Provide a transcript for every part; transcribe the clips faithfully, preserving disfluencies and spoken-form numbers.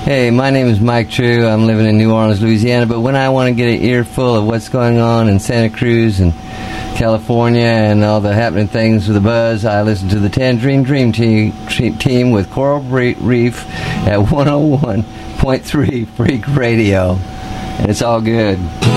Hey, my name is Mike True. I'm living in New Orleans, Louisiana, but when I want to get an earful of what's going on in Santa Cruz and California and all the happening things with the buzz, I listen to the Tangerine Dream Team, team with Coral Reef at one oh one point three Freak Radio. And it's all good.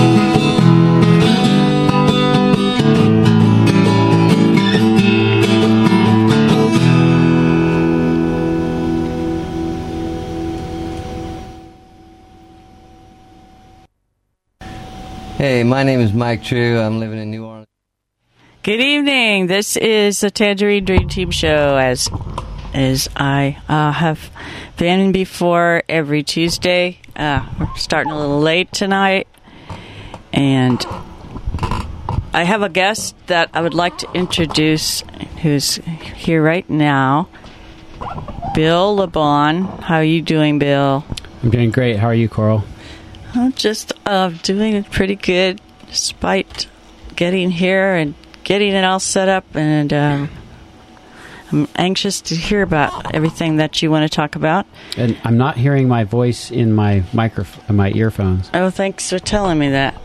Hey, my name is Mike True. I'm living in New Orleans. Good evening. This is the Tangerine Dream Team show, as as I uh, have been before every Tuesday. Uh, we're starting a little late tonight, and I have a guest that I would like to introduce, who's here right now. Bill LeBon. How are you doing, Bill? I'm doing great. How are you, Coral? I'm just uh, doing it pretty good, despite getting here and getting it all set up. And um, I'm anxious to hear about everything that you want to talk about. And I'm not hearing my voice in my micro, in my earphones. Oh, thanks for telling me that.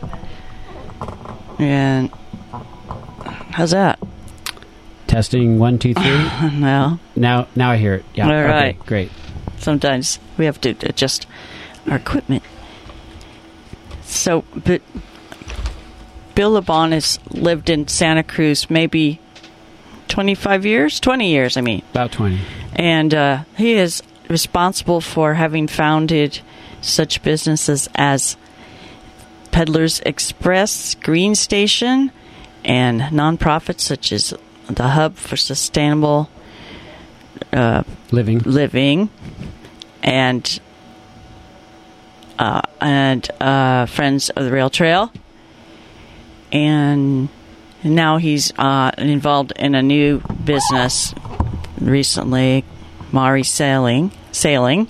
And how's that? Testing one, two, three. No. Now, now I hear it. Yeah. All okay, right. Great. Sometimes we have to adjust our equipment. So, but Bill LeBon has lived in Santa Cruz maybe twenty-five years? twenty years, I mean. About twenty. And uh, he is responsible for having founded such businesses as Peddlers Express, Green Station, and nonprofits such as the Hub for Sustainable uh, Living. Living, and... Uh, and uh, Friends of the Rail Trail. And now he's uh, involved in a new business recently, Maury Sailing. Sailing.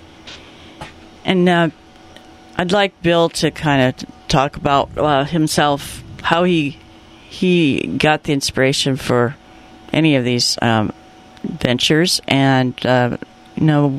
And uh, I'd like Bill to kind of talk about uh, himself, how he he got the inspiration for any of these um, ventures, and, uh, you know...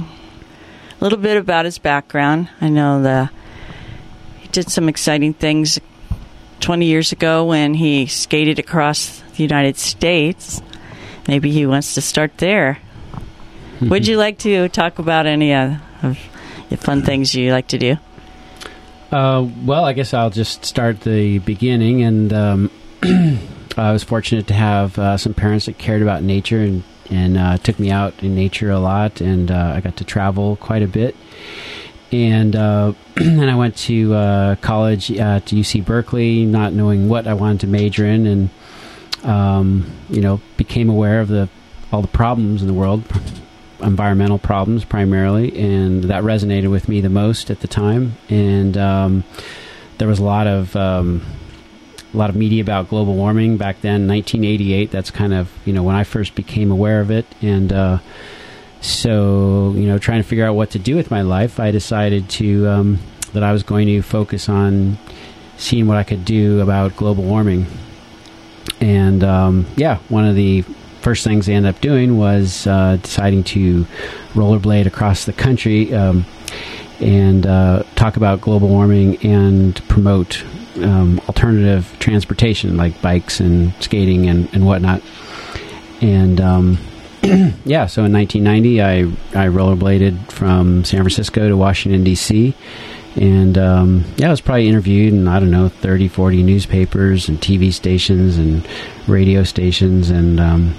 a little bit about his background. I know the he did some exciting things twenty years ago when he skated across the United States. Maybe he wants to start there. Mm-hmm. Would you like to talk about any uh, of the fun things you like to do? Uh, well, I guess I'll just start the beginning. And um, I was fortunate to have uh, some parents that cared about nature and and uh, took me out in nature a lot, and uh, I got to travel quite a bit. And uh, then I went to uh, college uh, to U C Berkeley, not knowing what I wanted to major in, and um, you know, became aware of the all the problems in the world, environmental problems primarily, and that resonated with me the most at the time. And um, there was a lot of um, a lot of media about global warming back then, nineteen eighty-eight. That's kind of, you know, when I first became aware of it. And uh, so, you know, trying to figure out what to do with my life, I decided to um, that I was going to focus on seeing what I could do about global warming. And um, yeah, one of the first things I ended up doing was uh, deciding to rollerblade across the country um, and uh, talk about global warming and promote Um, alternative transportation like bikes and skating and, and whatnot. And um, yeah, so in nineteen ninety, I, I rollerbladed from San Francisco to Washington, D C. And um, yeah, I was probably interviewed in, I don't know, thirty, forty newspapers and T V stations and radio stations. And um,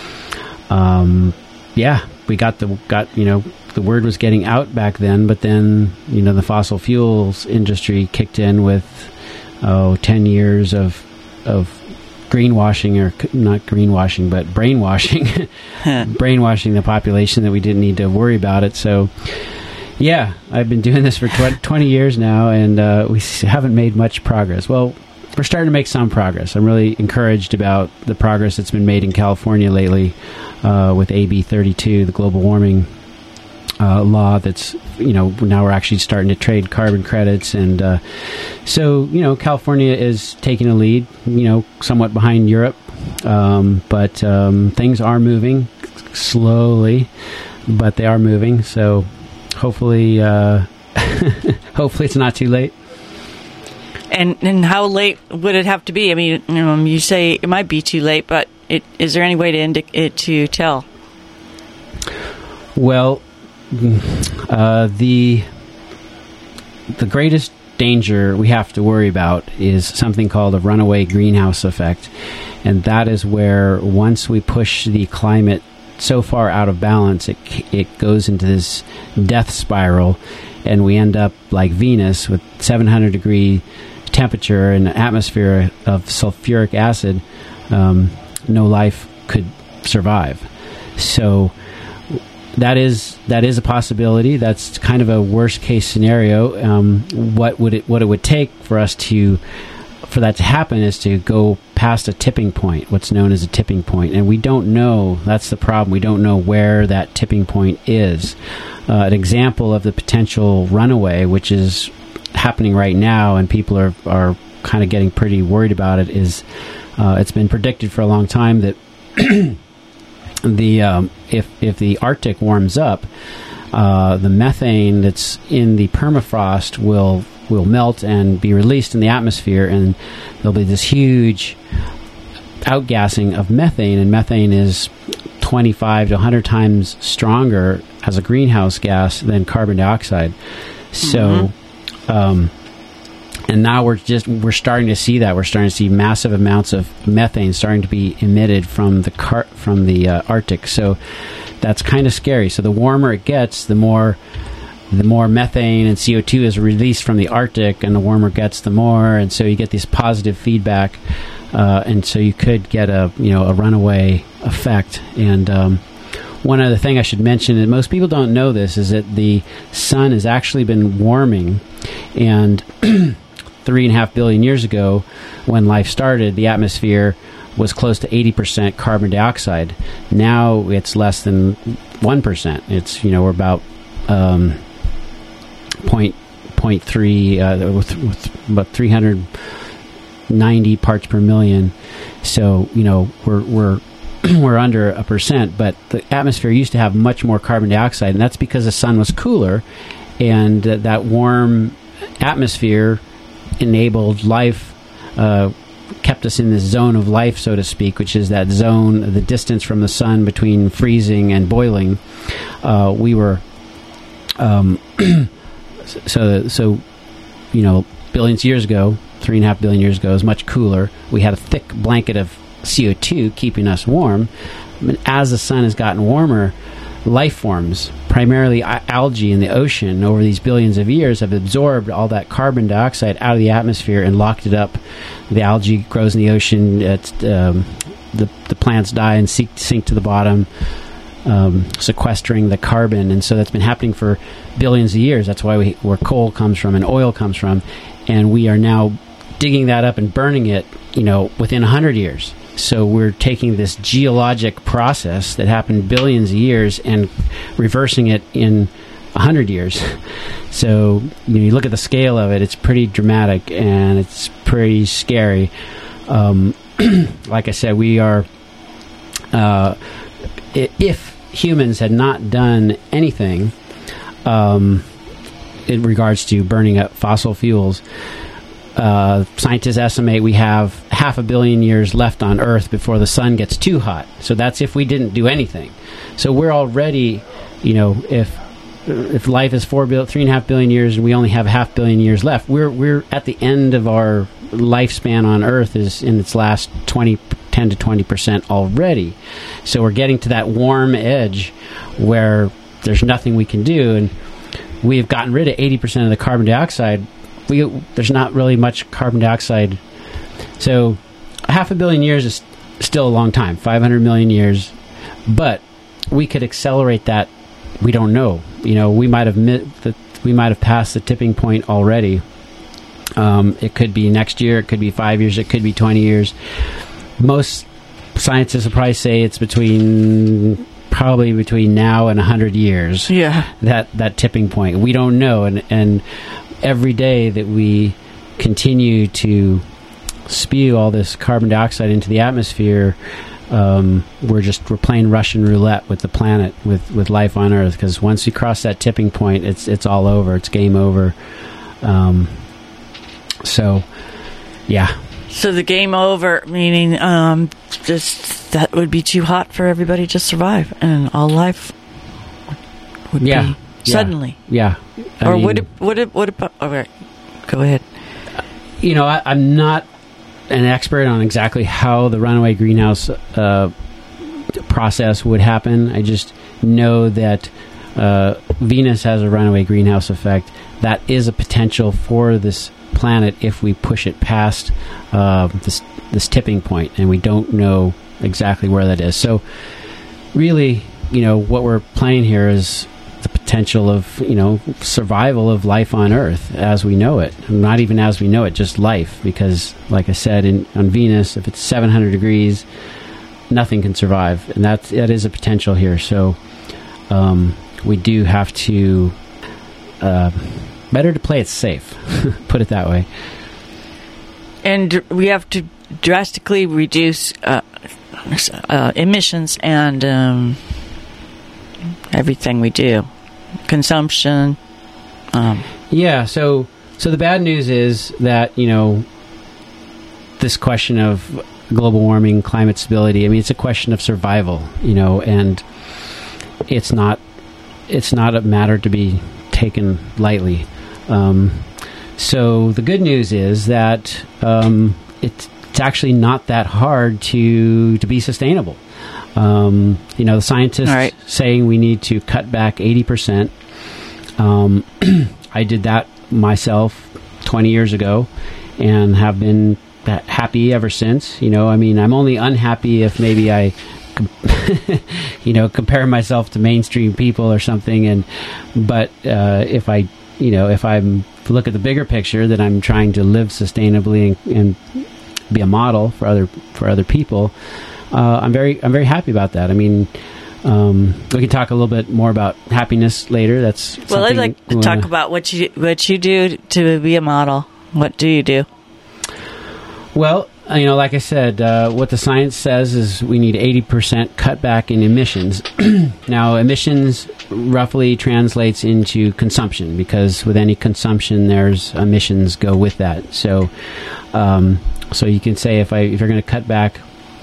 um, yeah, we got the, got, you know, the word was getting out back then, but then, you know, the fossil fuels industry kicked in with oh, ten years of of greenwashing, or not greenwashing, but brainwashing, brainwashing the population that we didn't need to worry about it. So, yeah, I've been doing this for twenty years now, and uh, we haven't made much progress. Well, we're starting to make some progress. I'm really encouraged about the progress that's been made in California lately uh, with A B thirty-two, the global warming Uh, law that's, you know, now we're actually starting to trade carbon credits. And uh, so, you know, California is taking a lead, you know, somewhat behind Europe. Um, but um, things are moving slowly, but they are moving. So hopefully, uh, hopefully it's not too late. And and how late would it have to be? I mean, um, you say it might be too late, but it, is there any way to indi- it to tell? Well, uh, the the greatest danger we have to worry about is something called a runaway greenhouse effect, and that is where once we push the climate so far out of balance, it it goes into this death spiral, and we end up like Venus with seven hundred degree temperature and atmosphere of sulfuric acid. Um, no life could survive. So that is that is a possibility. That's kind of a worst case scenario. Um, what would it what it would take for us to for that to happen is to go past a tipping point, what's known as a tipping point, and we don't know. That's the problem. We don't know where that tipping point is. Uh, an example of the potential runaway, which is happening right now, and people are are kind of getting pretty worried about it, is uh, it's been predicted for a long time that the um, if if the Arctic warms up, uh, the methane that's in the permafrost will will melt and be released in the atmosphere, and there'll be this huge outgassing of methane, and methane is twenty-five to one hundred times stronger as a greenhouse gas than carbon dioxide. So mm-hmm. Um, and now we're just we're starting to see that we're starting to see massive amounts of methane starting to be emitted from the car, from the uh, Arctic. So that's kind of scary. So the warmer it gets, the more the more methane and C O two is released from the Arctic, and the warmer it gets, the more. And so you get this positive feedback, uh, and so you could get a you know a runaway effect. And um, one other thing I should mention, and most people don't know this, is that the sun has actually been warming, and three and a half billion years ago, when life started, the atmosphere was close to eighty percent carbon dioxide. Now it's less than one percent. It's, you know, we're about um, point, point three, uh, with, with about three hundred ninety parts per million. So, you know, we're, we're, we're under a percent, but the atmosphere used to have much more carbon dioxide, and that's because the sun was cooler, and uh, that warm atmosphere enabled life, uh, kept us in this zone of life, so to speak, which is that zone, the distance from the sun between freezing and boiling. Uh, we were, um, so, so, you know, billions of years ago, three and a half billion years ago, it was much cooler. We had a thick blanket of C O two keeping us warm. But as the sun has gotten warmer, life forms, primarily algae in the ocean, over these billions of years have absorbed all that carbon dioxide out of the atmosphere and locked it up. The algae grows in the ocean. It's, um, the, the plants die and sink, sink to the bottom, um, sequestering the carbon. And so that's been happening for billions of years. That's why we, where coal comes from and oil comes from. And we are now digging that up and burning it, you know, within one hundred years. So we're taking this geologic process that happened billions of years and reversing it in one hundred years. So you know, you look at the scale of it, it's pretty dramatic and it's pretty scary. Um, like I said, we are, uh, if humans had not done anything um, in regards to burning up fossil fuels, Uh, scientists estimate we have half a billion years left on Earth before the sun gets too hot. So that's if we didn't do anything. So we're already, you know, if if life is four bil- three and a half billion years and we only have half billion years left, we're we're at the end of our lifespan on Earth is in its last twenty, ten to twenty percent already. So we're getting to that warm edge where there's nothing we can do, and we have gotten rid of eighty percent of the carbon dioxide. We, there's not really much carbon dioxide. So half a billion years is still a long time, five hundred million years. But we could accelerate that. We don't know. You know, we might have mi- the, we might have passed the tipping point already. Um, it could be next year. It could be five years. It could be twenty years. Most scientists will probably say it's between probably between now and one hundred years. Yeah. That that tipping point. We don't know, and and. Every day that we continue to spew all this carbon dioxide into the atmosphere, um, we're just we're playing Russian roulette with the planet, with, with life on Earth. Because once we cross that tipping point, it's it's all over. It's game over. Um, so, yeah. So the game over, meaning um, just that would be too hot for everybody to survive, and all life would yeah. be suddenly. Yeah. I or mean, would it? Would it? Would it? All right, go ahead. You know, I, I'm not an expert on exactly how the runaway greenhouse uh, process would happen. I just know that uh, Venus has a runaway greenhouse effect. That is a potential for this planet if we push it past uh, this this tipping point, and we don't know exactly where that is. So, really, you know, what we're playing here is the potential of, you know, survival of life on Earth as we know it. Not even as we know it, just life. Because, like I said, in, on Venus, if it's seven hundred degrees, nothing can survive. And that, that is a potential here. So, um, we do have to... Uh, better to play it safe, put it that way. And we have to drastically reduce uh, uh, emissions and... Um everything we do, consumption. Um. Yeah. So, so the bad news is that, you know, this question of global warming, climate stability. I mean, it's a question of survival, you know, and it's not, it's not a matter to be taken lightly. Um, so the good news is that um, it's, it's actually not that hard to to be sustainable. Um, you know, the scientists right. saying we need to cut back eighty percent. Um, I did that myself twenty years ago and have been happy ever since. You know, I mean, I'm only unhappy if maybe I, you know, compare myself to mainstream people or something. And, but, uh, if I, you know, if I'm, if I look at the bigger picture that I'm trying to live sustainably and, and be a model for other, for other people, Uh, I'm very, I'm very happy about that. I mean, um, we can talk a little bit more about happiness later. That's well. I'd like to talk about what you what you do to be a model. What do you do? Well, you know, like I said, uh, what the science says is we need eighty percent cutback in emissions. Now, emissions roughly translates into consumption, because with any consumption, there's emissions go with that. So, um, so you can say if I if you're going to cut back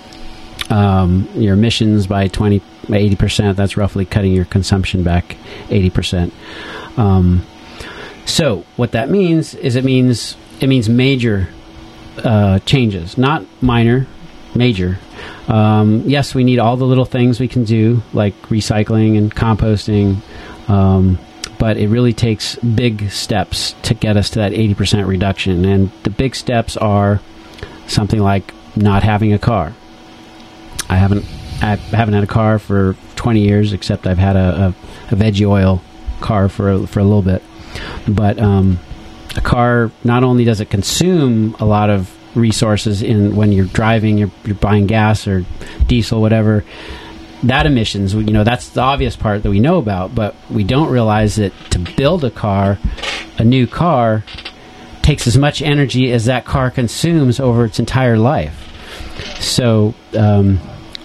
Um, your emissions by twenty, by eighty percent, that's roughly cutting your consumption back eighty percent. Um, so what that means is it means it means major uh, changes, not minor, major. Um, yes, we need all the little things we can do, like recycling and composting, um, but it really takes big steps to get us to that eighty percent reduction. And the big steps are something like not having a car. I haven't I haven't had a car for twenty years, except I've had a, a, a veggie oil car for a, for a little bit. But um, a car, not only does it consume a lot of resources in when you're driving, you're, you're buying gas or diesel, whatever, that emissions, you know, that's the obvious part that we know about, but we don't realize that to build a car, a new car, takes as much energy as that car consumes over its entire life. So, um,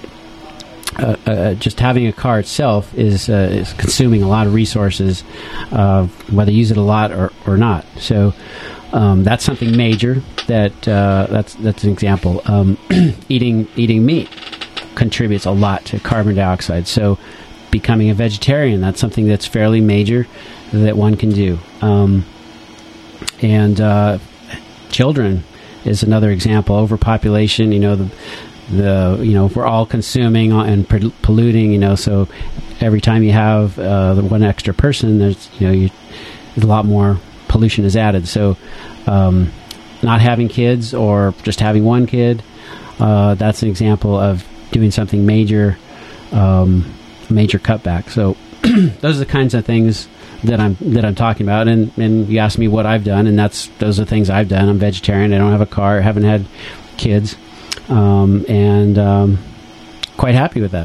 Uh, uh, just having a car itself is uh, is consuming a lot of resources, uh, whether you use it a lot or, or not. So um, that's something major. That uh, that's that's an example. Um, eating eating meat contributes a lot to carbon dioxide. So becoming a vegetarian, that's something that's fairly major that one can do. Um, and uh, children is another example. Overpopulation, you know, the The you know we're all consuming and polluting, you know. So every time you have uh, the one extra person, there's you know you, a lot more pollution is added. So um, not having kids or just having one kid, uh, that's an example of doing something major, um, major cutback. So those are the kinds of things that I'm that I'm talking about. And and you asked me what I've done, and that's those are the things I've done. I'm vegetarian. I don't have a car. I haven't had kids. Um, and um, quite happy with that.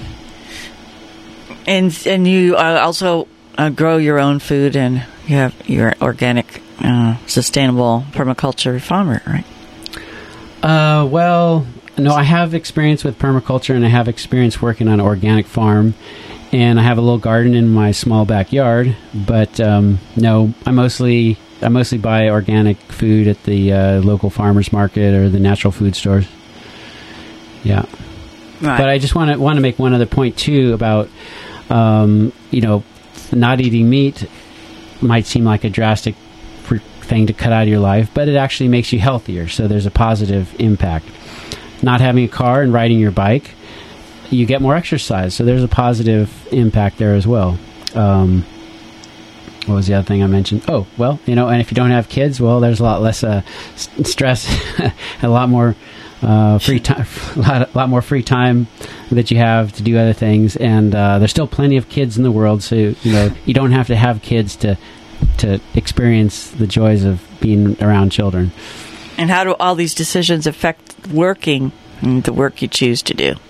And and you uh, also uh, grow your own food, and you have your organic, uh, sustainable permaculture farmer, right? Uh, well, no, I have experience with permaculture, and I have experience working on an organic farm, and I have a little garden in my small backyard. But um, no, I mostly I mostly buy organic food at the uh, local farmers market or the natural food stores. Yeah, right. But I just want to want to make one other point too about um, you know, not eating meat might seem like a drastic thing to cut out of your life, but it actually makes you healthier. So there's a positive impact. Not having a car and riding your bike, you get more exercise. So there's a positive impact there as well. Um, what was the other thing I mentioned? Oh, well, you know, and if you don't have kids, well, there's a lot less uh, s- stress, a lot more uh, free time, a lot, a lot more free time that you have to do other things. And uh, there's still plenty of kids in the world, so you know you don't have to have kids to to experience the joys of being around children. And how do all these decisions affect working and the work you choose to do?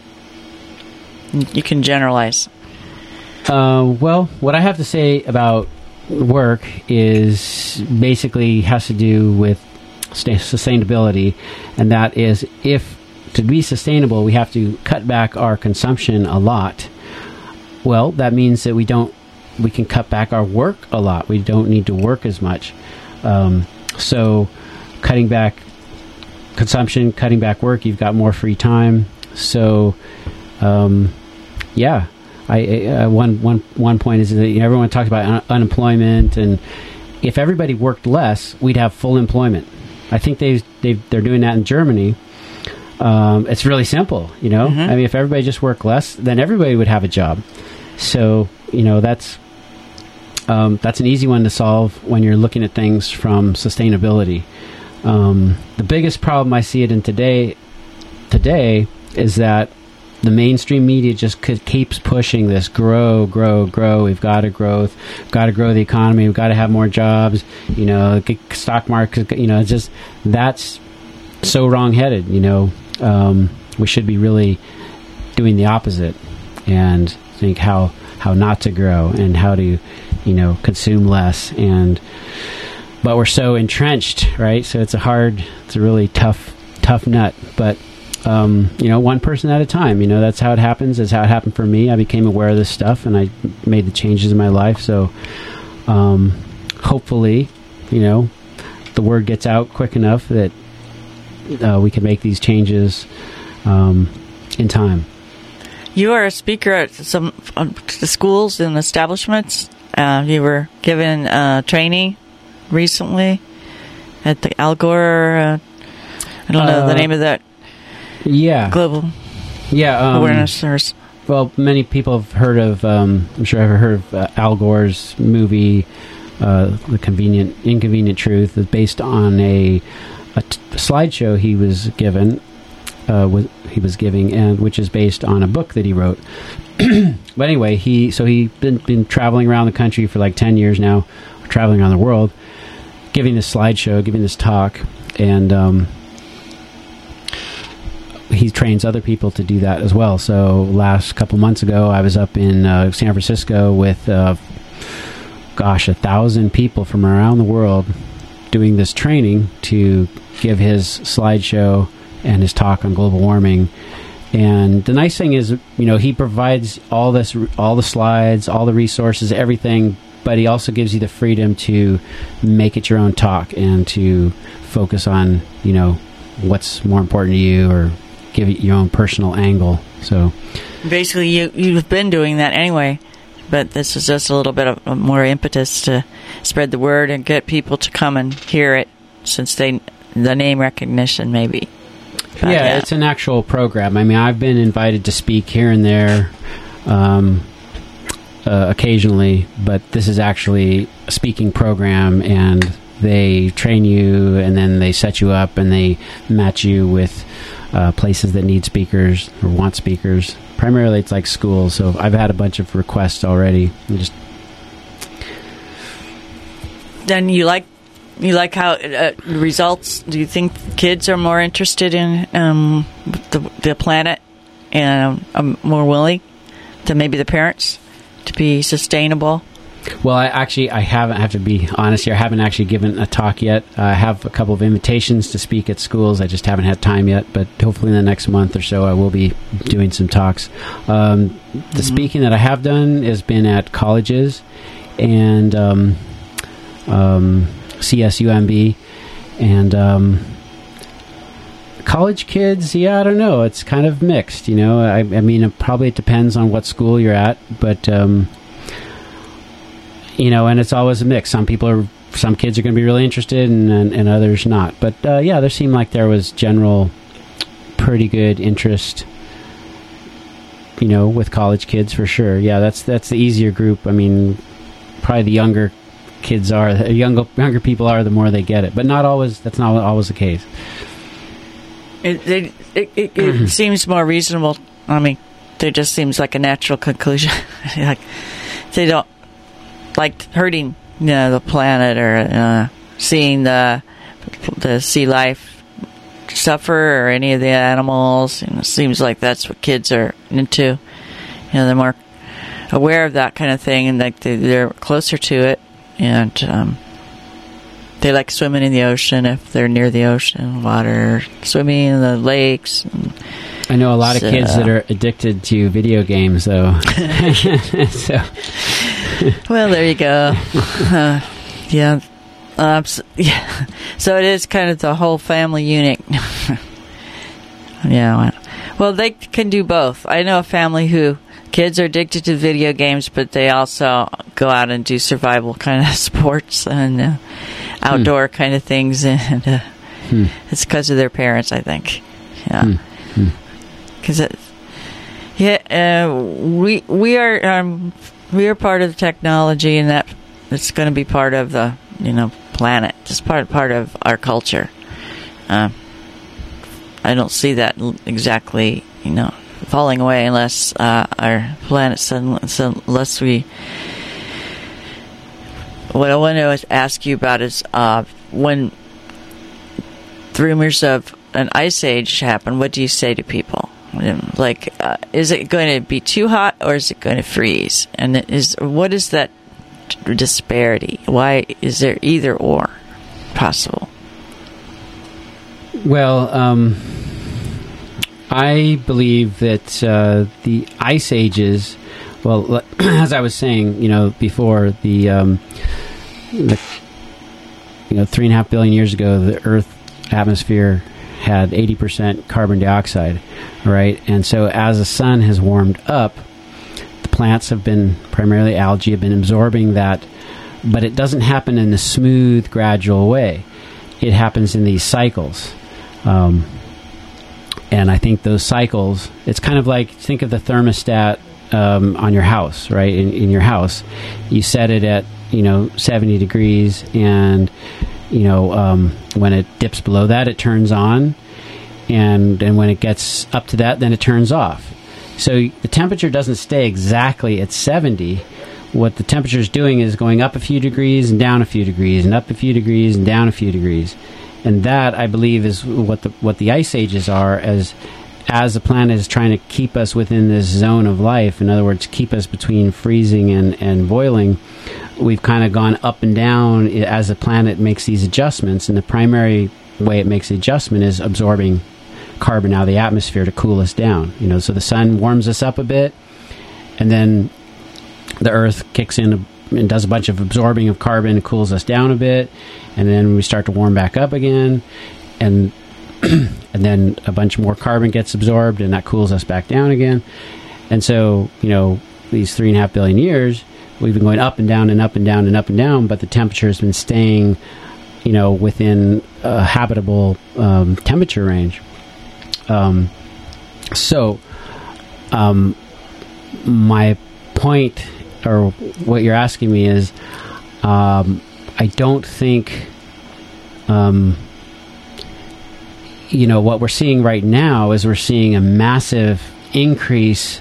You can generalize. Uh, well, what I have to say about work is basically has to do with sustainability, and that is if to be sustainable, we have to cut back our consumption a lot. Well, that means that we don't we can cut back our work a lot. We don't need to work as much. Um, so cutting back consumption, cutting back work, you've got more free time. So, um, yeah, I, uh, one, one, one point is that you know, everyone talks about un- unemployment, and if everybody worked less, we'd have full employment. I think they they they're doing that in Germany. Um, it's really simple, you know. Mm-hmm. I mean, if everybody just worked less, then everybody would have a job. So, you know, that's um, that's an easy one to solve when you're looking at things from sustainability. Um, the biggest problem I see it in today today is that the mainstream media just could, keeps pushing this grow, grow, grow. We've got to grow, got to grow the economy. We've got to have more jobs. You know, stock market. You know, it's just that's so wrong-headed. You know, um, we should be really doing the opposite and think how how not to grow and how to, you know, consume less. And but we're so entrenched, right? So it's a hard, it's a really tough, tough nut. But um, you know, one person at a time. You know, that's how it happens. That's how it happened for me. I became aware of this stuff, and I made the changes in my life. So um, hopefully, you know, the word gets out quick enough that uh, we can make these changes um, in time. You are a speaker at some uh, schools and establishments. Uh, you were given uh, training recently at the Al Gore. Uh, I don't know uh, the name of that. Yeah, global. Yeah, um, awareness. Or, well, many people have heard of. Um, I'm sure I've heard of uh, Al Gore's movie, uh, "The Convenient Inconvenient Truth," is based on a, a, t- a slideshow he was given. Uh, was, he was giving, and which is based on a book that he wrote. But anyway, he so he been been traveling around the country for like ten years now, traveling around the world, giving this slideshow, giving this talk, and um, he trains other people to do that as well. So last couple months ago, I was up in uh, San Francisco with, uh, gosh, a thousand people from around the world doing this training to give his slideshow and his talk on global warming. And the nice thing is, you know, he provides all this, all the slides, all the resources, everything, but he also gives you the freedom to make it your own talk and to focus on, you know, what's more important to you, or give it your own personal angle. So basically, you, you've been doing that anyway, but this is just a little bit of more impetus to spread the word and get people to come and hear it, since they the name recognition maybe. But yeah, yeah, it's an actual program. I mean, I've been invited to speak here and there um, uh, occasionally, but this is actually a speaking program, and they train you, and then they set you up, and they match you with uh, places that need speakers or want speakers. Primarily, it's like schools, so I've had a bunch of requests already. You just then you like You like how uh, results? Do you think kids are more interested in um, the, the planet and um, are more willing than maybe the parents to be sustainable? Well, I actually, I haven't, I have to be honest here, I haven't actually given a talk yet. Uh, I have a couple of invitations to speak at schools. I just haven't had time yet, but hopefully in the next month or so I will be doing some talks. Um, the mm-hmm. speaking that I have done has been at colleges and um, um, C S U M B and um, college kids. Yeah, I don't know. It's kind of mixed, you know. I, I mean, it probably it depends on what school you're at, but... Um, You know, and it's always a mix. Some people are, some kids are going to be really interested, and, and, and others not. But uh, yeah, there seemed like there was general, pretty good interest. You know, with college kids for sure. Yeah, that's that's the easier group. I mean, probably the younger kids are, the younger younger people are, the more they get it. But not always. That's not always the case. It it it, it, it seems more reasonable. I mean, there just seems like a natural conclusion. Like they don't. Like hurting, you know, the planet or uh, seeing the the sea life suffer or any of the animals. You know, it seems like that's what kids are into. You know, they're more aware of that kind of thing, and like they, they're closer to it, and um, they like swimming in the ocean if they're near the ocean, water, swimming in the lakes. And, I know a lot so, of kids that are addicted to video games, though. so. Well, there you go. Uh, yeah. Uh, so, yeah. So it is kind of the whole family unit. Yeah. Well, they can do both. I know a family who kids are addicted to video games, but they also go out and do survival kind of sports and uh, outdoor hmm. kind of things. And uh, hmm. it's because of their parents, I think. Yeah. Because hmm. yeah, uh, we we are. Um, We are part of the technology, and that it's going to be part of the, you know, planet. It's part part of our culture. Uh, I don't see that exactly, you know, falling away unless uh, our planet suddenly, so unless we. What I want to ask you about is uh, when the rumors of an ice age happen. What do you say to people? Like, uh, is it going to be too hot or is it going to freeze? And is what is that disparity? Why is there either or possible? Well, um, I believe that uh, the ice ages. Well, as I was saying, you know, before the, um, the, you know, three and a half billion years ago, the Earth atmosphere had eighty percent carbon dioxide, right? And so as the sun has warmed up, the plants have been, primarily algae, have been absorbing that, but it doesn't happen in a smooth, gradual way. It happens in these cycles. Um, and I think those cycles, it's kind of like, think of the thermostat um, on your house, right? In, in your house, you set it at, you know, seventy degrees, and you know, um, when it dips below that, it turns on, and and when it gets up to that, then it turns off. So the temperature doesn't stay exactly at seventy. What the temperature is doing is going up a few degrees and down a few degrees, and up a few degrees and down a few degrees. And that, I believe, is what the what the ice ages are, as as the planet is trying to keep us within this zone of life. In other words, keep us between freezing and, and boiling. We've kind of gone up and down as the planet makes these adjustments, and the primary way it makes the adjustment is absorbing carbon out of the atmosphere to cool us down. You know, so the sun warms us up a bit, and then the Earth kicks in and does a bunch of absorbing of carbon and cools us down a bit, and then we start to warm back up again, and and then a bunch more carbon gets absorbed, and that cools us back down again. And so, you know, these three and a half billion years, we've been going up and down and up and down and up and down, but the temperature has been staying, you know, within a habitable um, temperature range. Um, so, um, my point, or what you're asking me is, um, I don't think, um, you know, what we're seeing right now is we're seeing a massive increase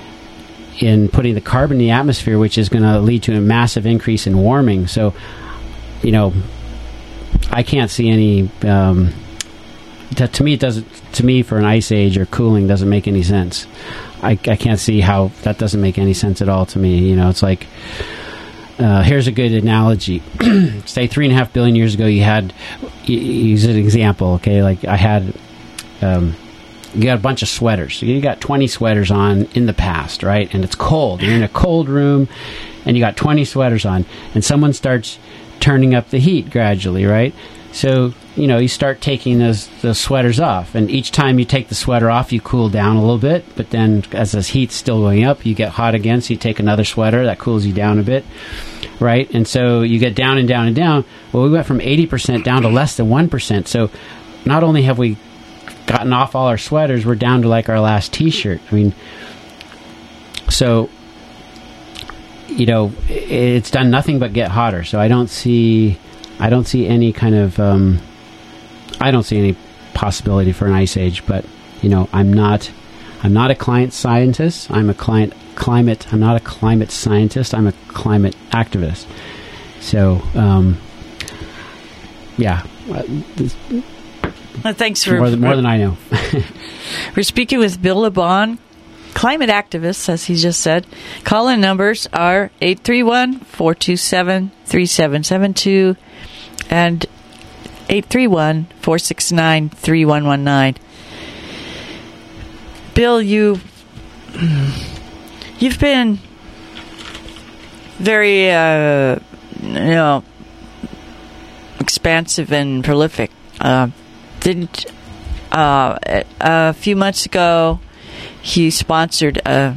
in putting the carbon in the atmosphere, which is going to lead to a massive increase in warming. So, you know, I can't see any. Um, to, to me, it doesn't. To me, for an ice age or cooling, doesn't make any sense. I, I can't see how that doesn't make any sense at all to me. You know, it's like uh, here's a good analogy. Say three and a half billion years ago, you had, use an example, okay? Like I had, um, you got a bunch of sweaters. You got twenty sweaters on in the past, right? And it's cold. You're in a cold room, and you got twenty sweaters on, and someone starts turning up the heat gradually, right? So, you know, you start taking those those sweaters off, and each time you take the sweater off, you cool down a little bit, but then as the heat's still going up, you get hot again, so you take another sweater, that cools you down a bit, right? And so you get down and down and down. Well, we went from eighty percent down to less than one percent, so not only have we gotten off all our sweaters, we're down to like our last t-shirt. I mean, so, you know, it's done nothing but get hotter, so I don't see... I don't see any kind of, um, I don't see any possibility for an ice age, but, you know, I'm not, I'm not a climate scientist. I'm a client, climate, I'm not a climate scientist. I'm a climate activist. So, um, yeah. Well, thanks for... More than, more than I know. We're speaking with Bill LeBon, climate activist, as he just said. Call-in numbers are eight three one, four two seven, three seven seven two and eight three one, four six nine, three one one nine. Bill, you, you've been very, uh, you know, expansive and prolific. Uh, didn't uh, a few months ago, he sponsored a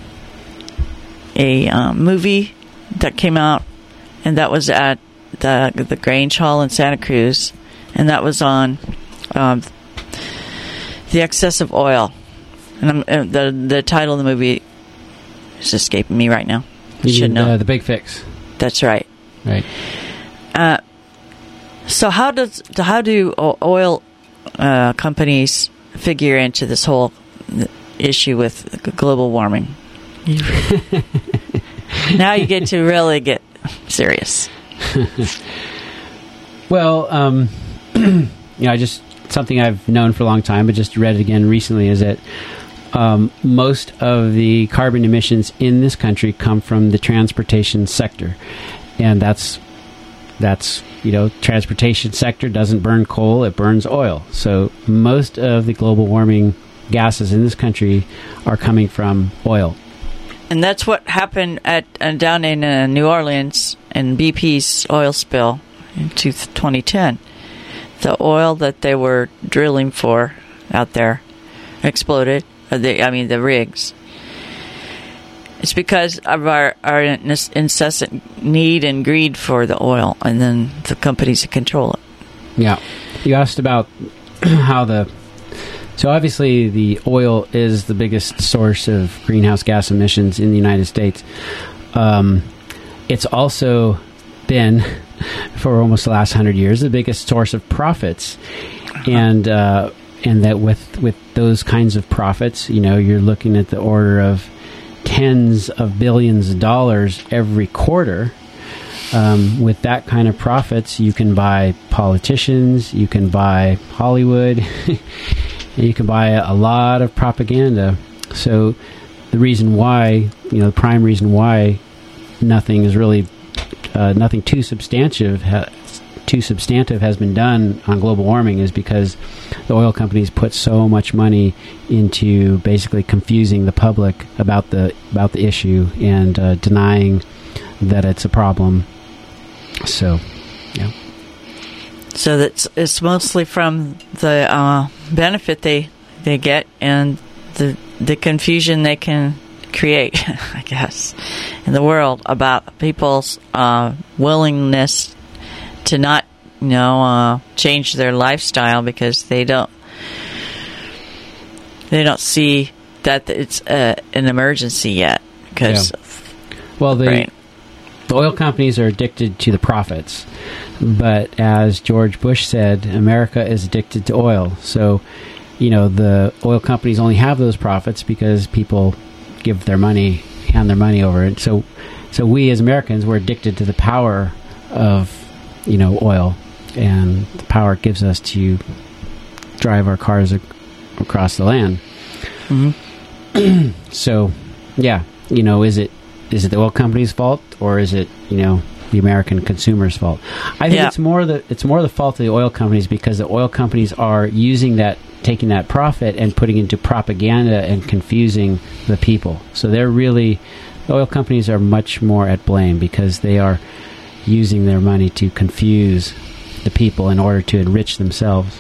a um, movie that came out, and that was at the the Grange Hall in Santa Cruz, and that was on um, the excess of oil. And I'm, uh, the the title of the movie is escaping me right now. I should know. Uh, the Big Fix. That's right. Right. Uh, so how does how do oil uh, companies figure into this whole issue with global warming? Now you get to really get serious. Well, um, you know, I just something I've known for a long time, but just read it again recently, is that um, most of the carbon emissions in this country come from the transportation sector, and that's that's you know, transportation sector doesn't burn coal; it burns oil. So most of the global warming gases in this country are coming from oil. And that's what happened at uh, down in uh, New Orleans in B P's oil spill in twenty ten. The oil that they were drilling for out there exploded. Uh, the, I mean, the rigs. It's because of our, our incessant need and greed for the oil, and then the companies that control it. Yeah. You asked about how the... So obviously the oil is the biggest source of greenhouse gas emissions in the United States. Um, it's also been, for almost the last hundred years, the biggest source of profits. And uh, and that with, with those kinds of profits, you know, you're looking at the order of tens of billions of dollars every quarter. Um, with that kind of profits, you can buy politicians, you can buy Hollywood, you can buy a lot of propaganda. So the reason why, you know, the prime reason why nothing is really, uh, nothing too substantive, ha- too substantive has been done on global warming is because the oil companies put so much money into basically confusing the public about the about the issue and uh, denying that it's a problem. So, yeah. So that's it's mostly from the uh, benefit they they get and the the confusion they can create, I guess, in the world about people's uh, willingness to not, you know, uh, change their lifestyle because they don't they don't see that it's uh, an emergency yet. Because, yeah. Well, the right. the oil companies are addicted to the profits. But as George Bush said, America is addicted to oil. So, you know, the oil companies only have those profits because people give their money, hand their money over it. So, so we as Americans, we're addicted to the power of, you know, oil, and the power it gives us to drive our cars ac- across the land. Mm-hmm. So, yeah, you know, is it is it the oil company's fault, or is it, you know, the American consumer's fault? I think yeah. it's more the it's more the fault of the oil companies, because the oil companies are using that, taking that profit and putting into propaganda and confusing the people. So they're really, the oil companies are much more at blame, because they are using their money to confuse the people in order to enrich themselves.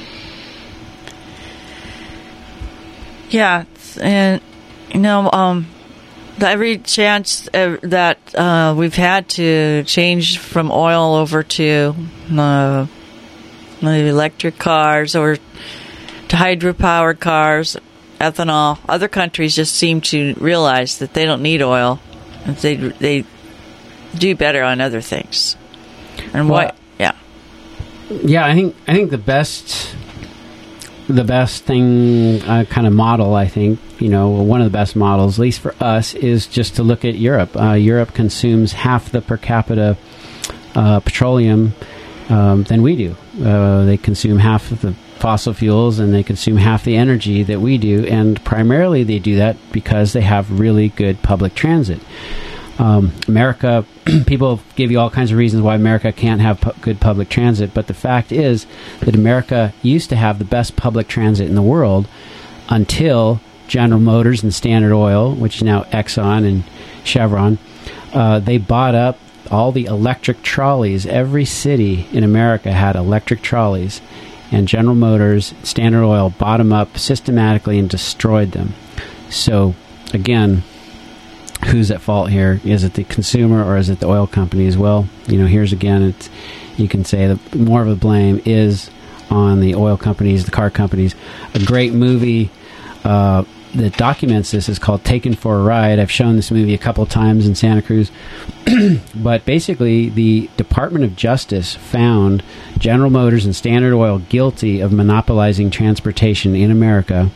Yeah, and you know, um, every chance uh, that uh, we've had to change from oil over to uh, electric cars or to hydropowered cars, ethanol, other countries just seem to realize that they don't need oil. They they do better on other things. And well, what? Yeah, yeah. I think I think the best. The best thing, uh, kind of model, I think, you know, one of the best models, at least for us, is just to look at Europe. Uh, Europe consumes half the per capita uh, petroleum um, than we do. Uh, they consume half of the fossil fuels, and they consume half the energy that we do. And primarily they do that because they have really good public transit. Um, America, people give you all kinds of reasons why America can't have pu- good public transit, but the fact is that America used to have the best public transit in the world until General Motors and Standard Oil, which is now Exxon and Chevron, uh, they bought up all the electric trolleys. Every city in America had electric trolleys, and General Motors, Standard Oil bought them up systematically and destroyed them. So, again, who's at fault here? Is it the consumer, or is it the oil companies? Well, you know, here's again, it's, you can say that more of the blame is on the oil companies, the car companies. A great movie uh, that documents this is called Taken for a Ride. I've shown this movie a couple of times in Santa Cruz. But basically, the Department of Justice found General Motors and Standard Oil guilty of monopolizing transportation in America,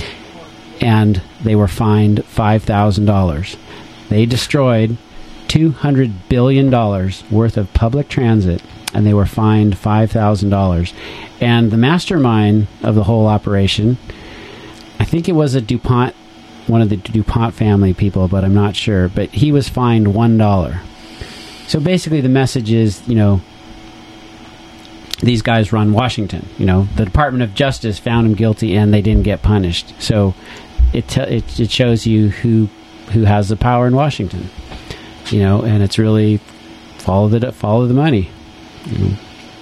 and they were fined five thousand dollars. They destroyed two hundred billion dollars worth of public transit, and they were fined five thousand dollars. And the mastermind of the whole operation, I think it was a DuPont, one of the DuPont family people, but I'm not sure. But he was fined one dollar. So basically the message is, you know, these guys run Washington. You know, the Department of Justice found him guilty, and they didn't get punished. So it te- it, it shows you who who has the power in Washington, you know, and it's really follow the follow the money. You know.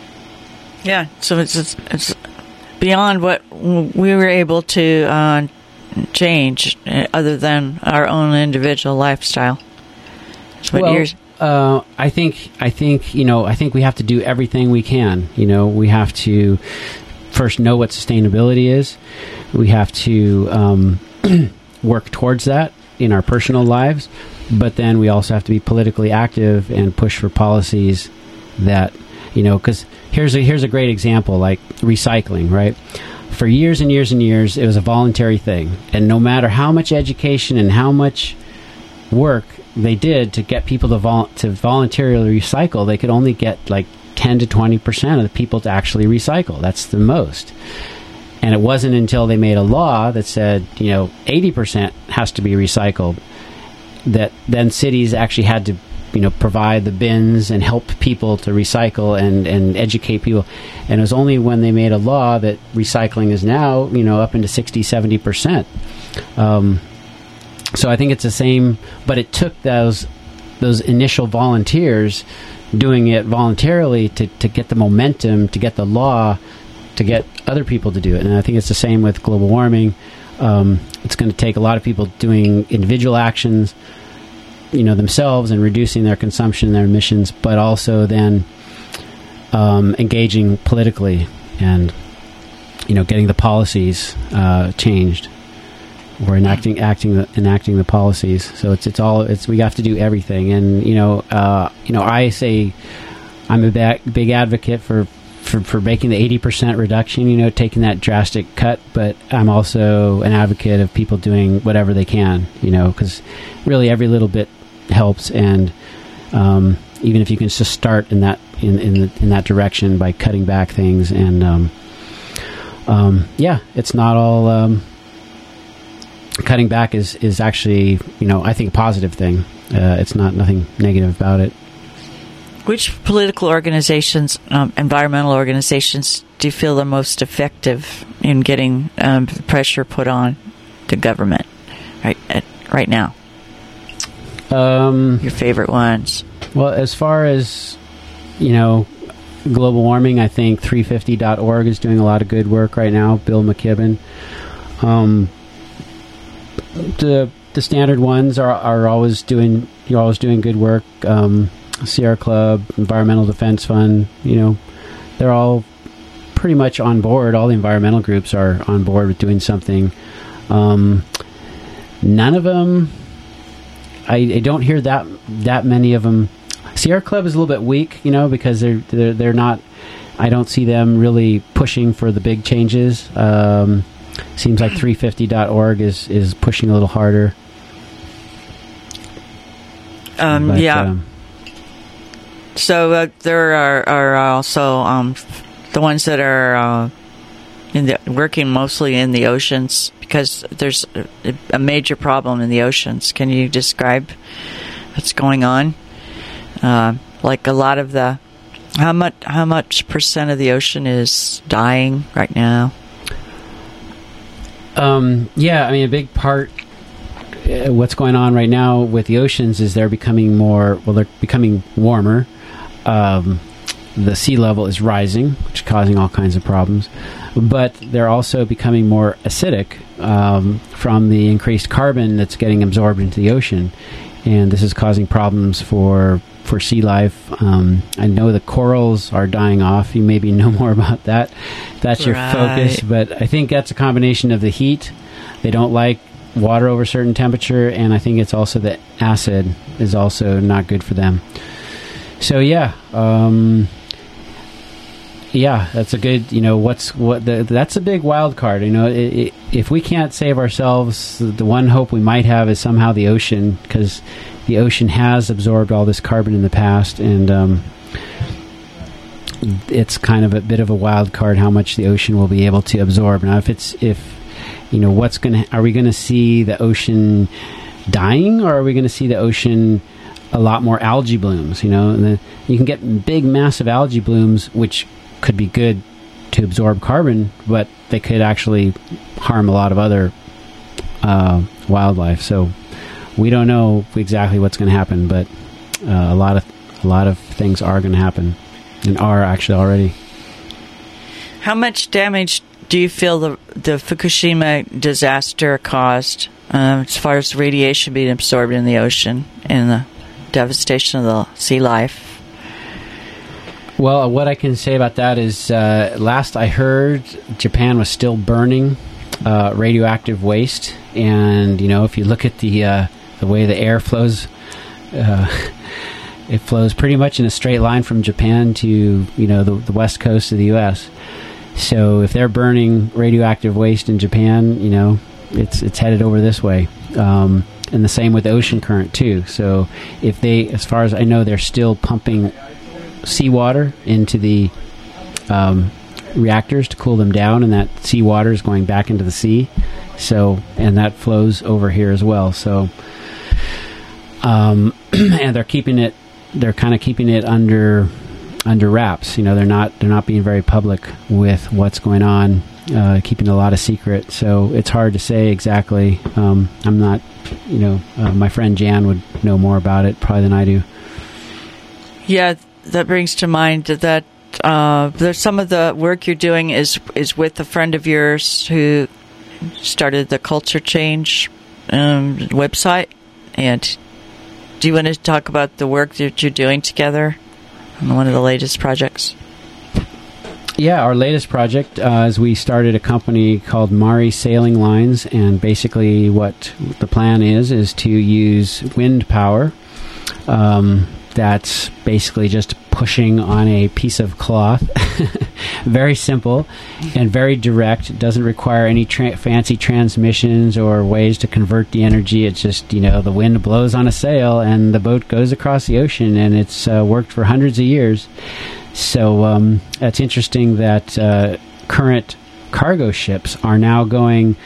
Yeah. So it's, it's it's beyond what we were able to uh, change, other than our own individual lifestyle. That's what well, you're... uh, I think I think you know I think we have to do everything we can. You know, we have to first know what sustainability is. We have to um, work towards that in our personal lives, but then we also have to be politically active and push for policies that, you know, because here's a, here's a great example, like recycling, right? For years and years and years, it was a voluntary thing, and no matter how much education and how much work they did to get people to, vol- to voluntarily recycle, they could only get like ten to twenty percent of the people to actually recycle. That's the most. And it wasn't until they made a law that said, you know, eighty percent has to be recycled, that then cities actually had to, you know, provide the bins and help people to recycle and, and educate people. And it was only when they made a law that recycling is now, you know, up into sixty, seventy percent. Um, so I think it's the same, but it took those those initial volunteers doing it voluntarily to, to get the momentum, to get the law, to get other people to do it. And I think it's the same with global warming. Um, it's going to take a lot of people doing individual actions, you know, themselves, and reducing their consumption, their emissions, but also then um, engaging politically and, you know, getting the policies uh, changed, or enacting acting the, enacting the policies. So it's it's all it's we have to do everything. And you know, uh, you know, I say I'm a big, big advocate for. For, for making the eighty percent reduction, you know, taking that drastic cut, but I'm also an advocate of people doing whatever they can, you know, because really every little bit helps, and um, even if you can just start in that in in, the, in that direction by cutting back things, and um, um, yeah, it's not all um, cutting back is is actually, you know, I think a positive thing. uh, it's not nothing negative about it. Which political organizations, um, environmental organizations, do you feel are most effective in getting um, pressure put on the government right at, right now? Um, Your favorite ones? Well, as far as, you know, global warming, I think three fifty dot org is doing a lot of good work right now. Bill McKibben. Um, the the standard ones are are always doing you're always doing good work. Um, Sierra Club, Environmental Defense Fund, you know, they're all pretty much on board. All the environmental groups are on board with doing something. Um, none of them, I, I don't hear that that many of them. Sierra Club is a little bit weak, you know, because they're they're they're not. I don't see them really pushing for the big changes. Um, seems like three fifty dot org is is pushing a little harder. Um, but, yeah. Um, So uh, there are, are also um, the ones that are uh, in the, working mostly in the oceans, because there's a, a major problem in the oceans. Can you describe what's going on? Uh, like a lot of the how much how much percent of the ocean is dying right now? Um, yeah, I mean a big part. Uh, what's going on right now with the oceans is they're becoming more. Well, they're becoming warmer. Um, the sea level is rising, which is causing all kinds of problems. But they're also becoming more acidic um, from the increased carbon that's getting absorbed into the ocean. And this is causing problems for for sea life. Um, I know the corals are dying off. You maybe know more about that. That's your right. focus. But I think that's a combination of the heat. They don't like water over a certain temperature. And I think it's also the acid is also not good for them. So yeah, um, yeah, that's a good. You know, what's what? The, that's a big wild card. You know, it, it, if we can't save ourselves, the one hope we might have is somehow the ocean, because the ocean has absorbed all this carbon in the past, and um, it's kind of a bit of a wild card how much the ocean will be able to absorb. Now, if it's if you know what's going to, are we going to see the ocean dying, or are we going to see the ocean a lot more algae blooms, you know, and the, you can get big, massive algae blooms, which could be good to absorb carbon, but they could actually harm a lot of other uh, wildlife. So we don't know exactly what's going to happen, but uh, a lot of a lot of things are going to happen, and are actually already. How much damage do you feel the the Fukushima disaster caused, uh, as far as radiation being absorbed in the ocean and the devastation of the sea life? Well, what I can say about that is, uh, last I heard, Japan was still burning uh, radioactive waste, and you know, if you look at the uh, the way the air flows, uh, it flows pretty much in a straight line from Japan to you know the, the west coast of the U S. So if they're burning radioactive waste in Japan, you know, it's it's headed over this way. Um, And the same with the ocean current, too. So if they, as far as I know, they're still pumping seawater into the um, reactors to cool them down, and that seawater is going back into the sea. So, and that flows over here as well. So, um, and they're keeping it, they're kind of keeping it under under wraps. You know, they're not they're not being very public with what's going on, uh, keeping a lot of secret. So it's hard to say exactly. Um, I'm not. You know, uh, my friend Jan would know more about it probably than I do. Yeah, that brings to mind that uh, there's some of the work you're doing is is with a friend of yours who started the Culture Change um, website. And do you want to talk about the work that you're doing together on one of the latest projects? Yeah, our latest project uh, is we started a company called Mari Sailing Lines, and basically what the plan is is to use wind power um, that's basically just pushing on a piece of cloth. Very simple and very direct. It doesn't require any tra- fancy transmissions or ways to convert the energy. It's just, you know, the wind blows on a sail and the boat goes across the ocean, and it's uh, worked for hundreds of years. So um, it's interesting that uh, current cargo ships are now going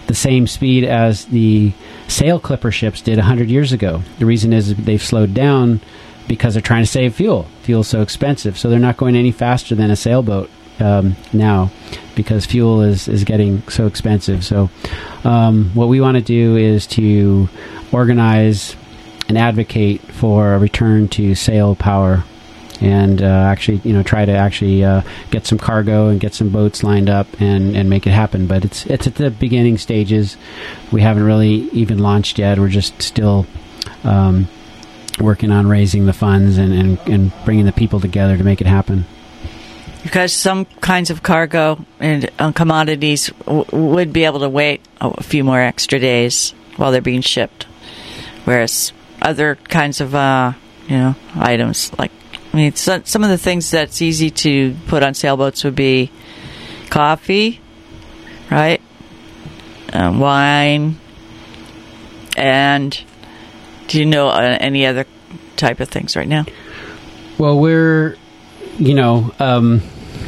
the same speed as the sail clipper ships did one hundred years ago. The reason is they've slowed down because they're trying to save fuel. Fuel's so expensive, so they're not going any faster than a sailboat um, now because fuel is, is getting so expensive. So um, what we want to do is to organize and advocate for a return to sail power, and uh, actually, you know, try to actually uh, get some cargo and get some boats lined up and, and make it happen. But it's it's at the beginning stages. We haven't really even launched yet. We're just still um, working on raising the funds and, and, and bringing the people together to make it happen. Because some kinds of cargo and uh, commodities w- would be able to wait a few more extra days while they're being shipped, whereas other kinds of uh, you know items like I mean so, some of the things that's easy to put on sailboats would be coffee, right? Uh, wine, and do you know uh, any other type of things right now? Well, we're you know um,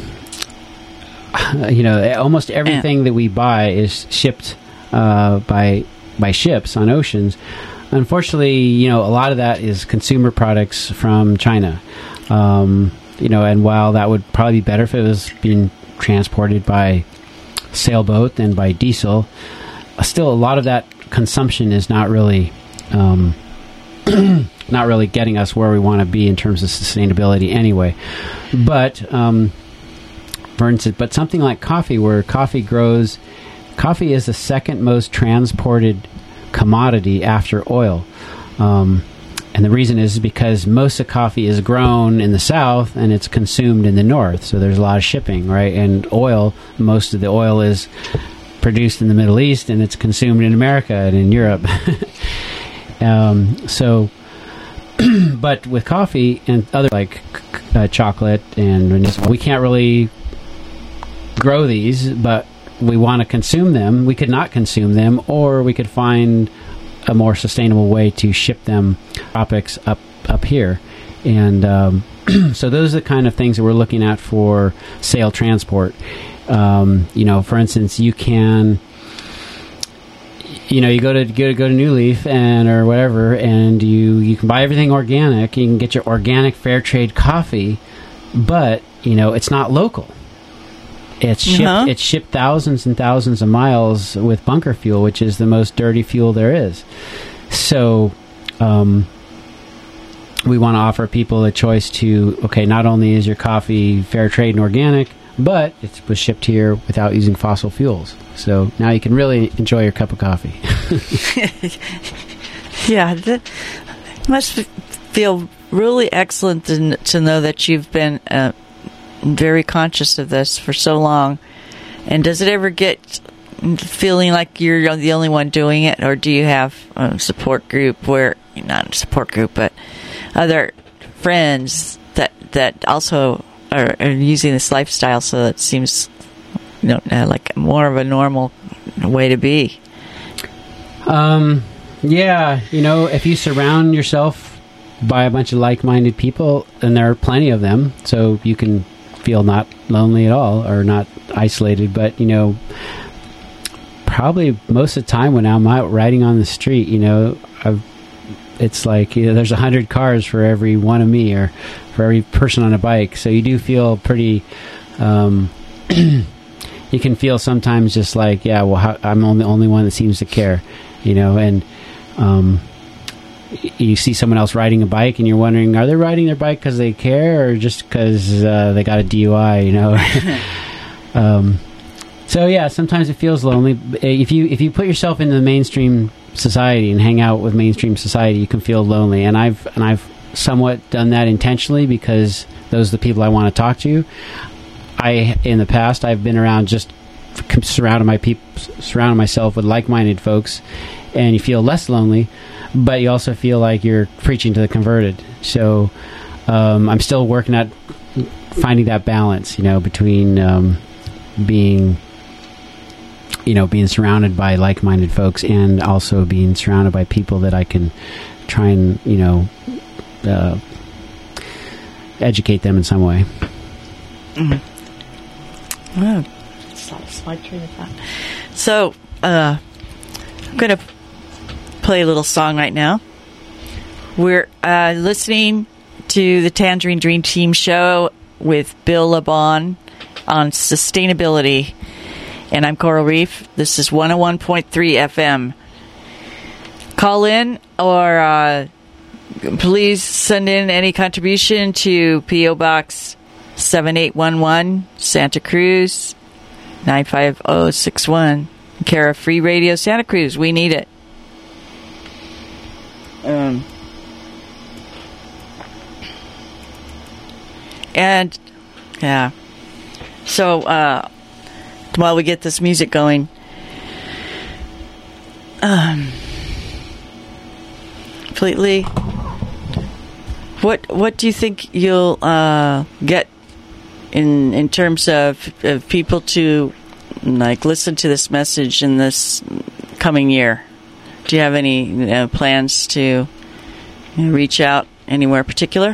you know almost everything yeah. that we buy is shipped uh, by by ships on oceans. Unfortunately, you know, a lot of that is consumer products from China. Um, you know, and while that would probably be better if it was being transported by sailboat than by diesel, still a lot of that consumption is not really, um, not really getting us where we want to be in terms of sustainability anyway. But, um, for instance, but something like coffee, where coffee grows, coffee is the second most transported commodity after oil. Um, and the reason is because most of coffee is grown in the south and it's consumed in the north. So there's a lot of shipping, right? And oil, most of the oil is produced in the Middle East and it's consumed in America and in Europe. um, so, but with coffee and other like uh, chocolate and we can't really grow these, but we want to consume them. We could not consume them, or we could find a more sustainable way to ship them tropics up up here. And um, so those are the kind of things that we're looking at for sail transport. Um, you know, for instance, you can, you know, you go to go to go to New Leaf and or whatever, and you you can buy everything organic. You can get your organic fair trade coffee, but you know, it's not local. It's shipped, uh-huh. it's shipped thousands and thousands of miles with bunker fuel, which is the most dirty fuel there is. So um, we want to offer people a choice to, okay, not only is your coffee fair trade and organic, but it was shipped here without using fossil fuels. So now you can really enjoy your cup of coffee. Yeah, that must feel really excellent to, to know that you've been uh, very conscious of this for so long. And does it ever get feeling like you're the only one doing it, or do you have a support group where, not a support group, but other friends that that also are, are using this lifestyle, so it seems, you know, uh, like more of a normal way to be? Um, yeah, you know, if you surround yourself by a bunch of like-minded people, and there are plenty of them, so you can feel not lonely at all or not isolated. But you know, probably most of the time when I'm out riding on the street, you know, I've, it's like, you know, there's a hundred cars for every one of me, or for every person on a bike. So you do feel pretty um you can feel sometimes just like, yeah, well, how, I'm the only one that seems to care, you know. And um you see someone else riding a bike and you're wondering, are they riding their bike because they care, or just because uh, they got a D U I, you know? um, so yeah, sometimes it feels lonely. If you if you put yourself into the mainstream society and hang out with mainstream society, you can feel lonely. And I've and I've somewhat done that intentionally, because those are the people I want to talk to. I in the past I've been around just surrounding my peop- surrounding myself with like-minded folks, and you feel less lonely. But you also feel like you're preaching to the converted. So um, I'm still working at finding that balance, you know, between um, being, you know, being surrounded by like-minded folks and also being surrounded by people that I can try and, you know, uh, educate them in some way. Mm-hmm. Oh, slide train of thought. So, uh, I'm going to play a little song right now. We're uh, listening to the Tangerine Dream Team show with Bill LeBon on sustainability. And I'm Coral Reef. This is one oh one point three F M. Call in or uh, please send in any contribution to P O Box seven eight one one, Santa Cruz, nine five oh six one. Care of Free Radio Santa Cruz. We need it. Um, and, yeah. So, uh, while we get this music going, um, Fleetly, what what do you think you'll uh, get in in terms of, of people to like listen to this message in this coming year? Do you have any you know, plans to you know, reach out anywhere particular?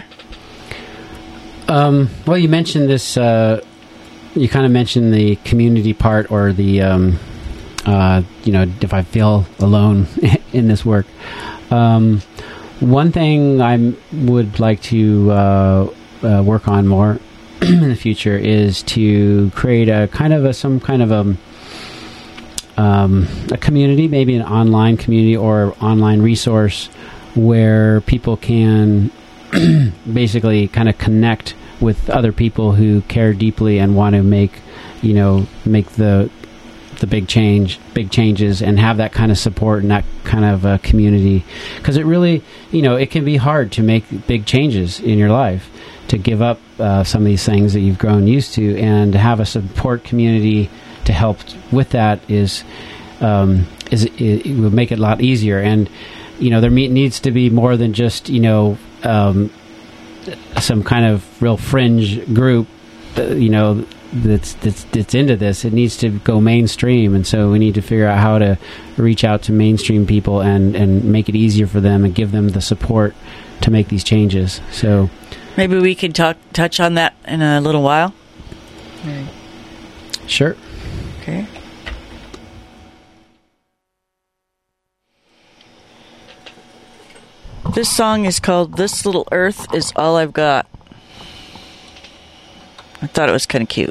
Um, well, you mentioned this. Uh, you kind of mentioned the community part, or the um, uh, you know, if I feel alone in this work. Um, one thing I would like to uh, uh, work on more in the future is to create a kind of a some kind of a um, a community, maybe an online community or online resource where people can basically kind of connect with other people who care deeply and want to make, you know, make the the big change, big changes, and have that kind of support and that kind of uh, community. Because it really, you know, it can be hard to make big changes in your life, to give up uh, some of these things that you've grown used to, and to have a support community to help with that is, um, is it, it will make it a lot easier. And, you know, there needs to be more than just, you know, um, some kind of real fringe group, uh, you know, that's, that's that's into this. It needs to go mainstream, and so we need to figure out how to reach out to mainstream people and, and make it easier for them and give them the support to make these changes. So maybe we can talk touch on that in a little while. Right. Sure. Okay. This song is called "This Little Earth Is All I've Got." I thought it was kind of cute.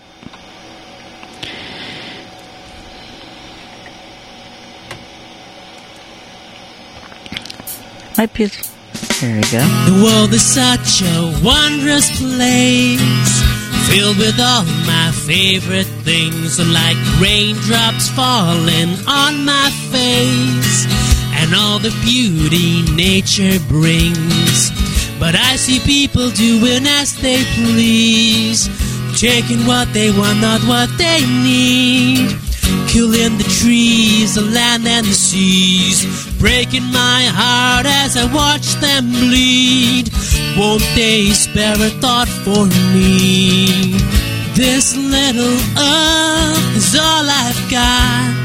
Might be. There we go. The world is such a wondrous place, filled with all my favorite things, like raindrops falling on my face, and all the beauty nature brings. But I see people doing as they please, taking what they want, not what they need, killing the trees, the land and the seas, breaking my heart as I watch them bleed. Won't they spare a thought for me? This little earth is all I've got.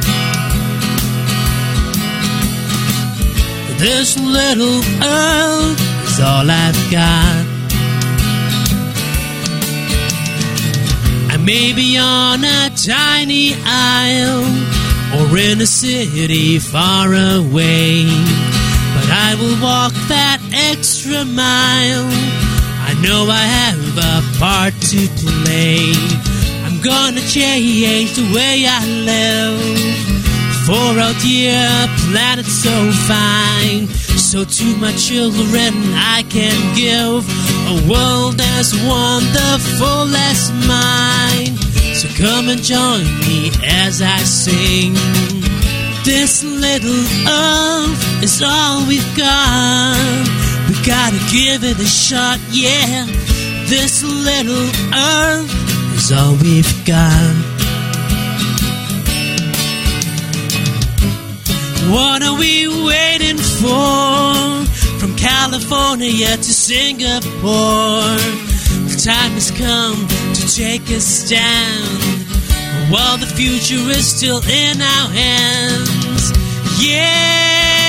This little earth is all I've got. I may be on a tiny isle or in a city far away, but I will walk that extra mile. I know I have a part to play. I'm gonna change the way I live, for out here, planet's so fine. So to my children I can give a world as wonderful as mine. So come and join me as I sing. This little earth is all we've got. We gotta give it a shot, yeah. This little earth is all we've got. What are we waiting for? From California to Singapore, the time has come to take us down, while the future is still in our hands. Yeah,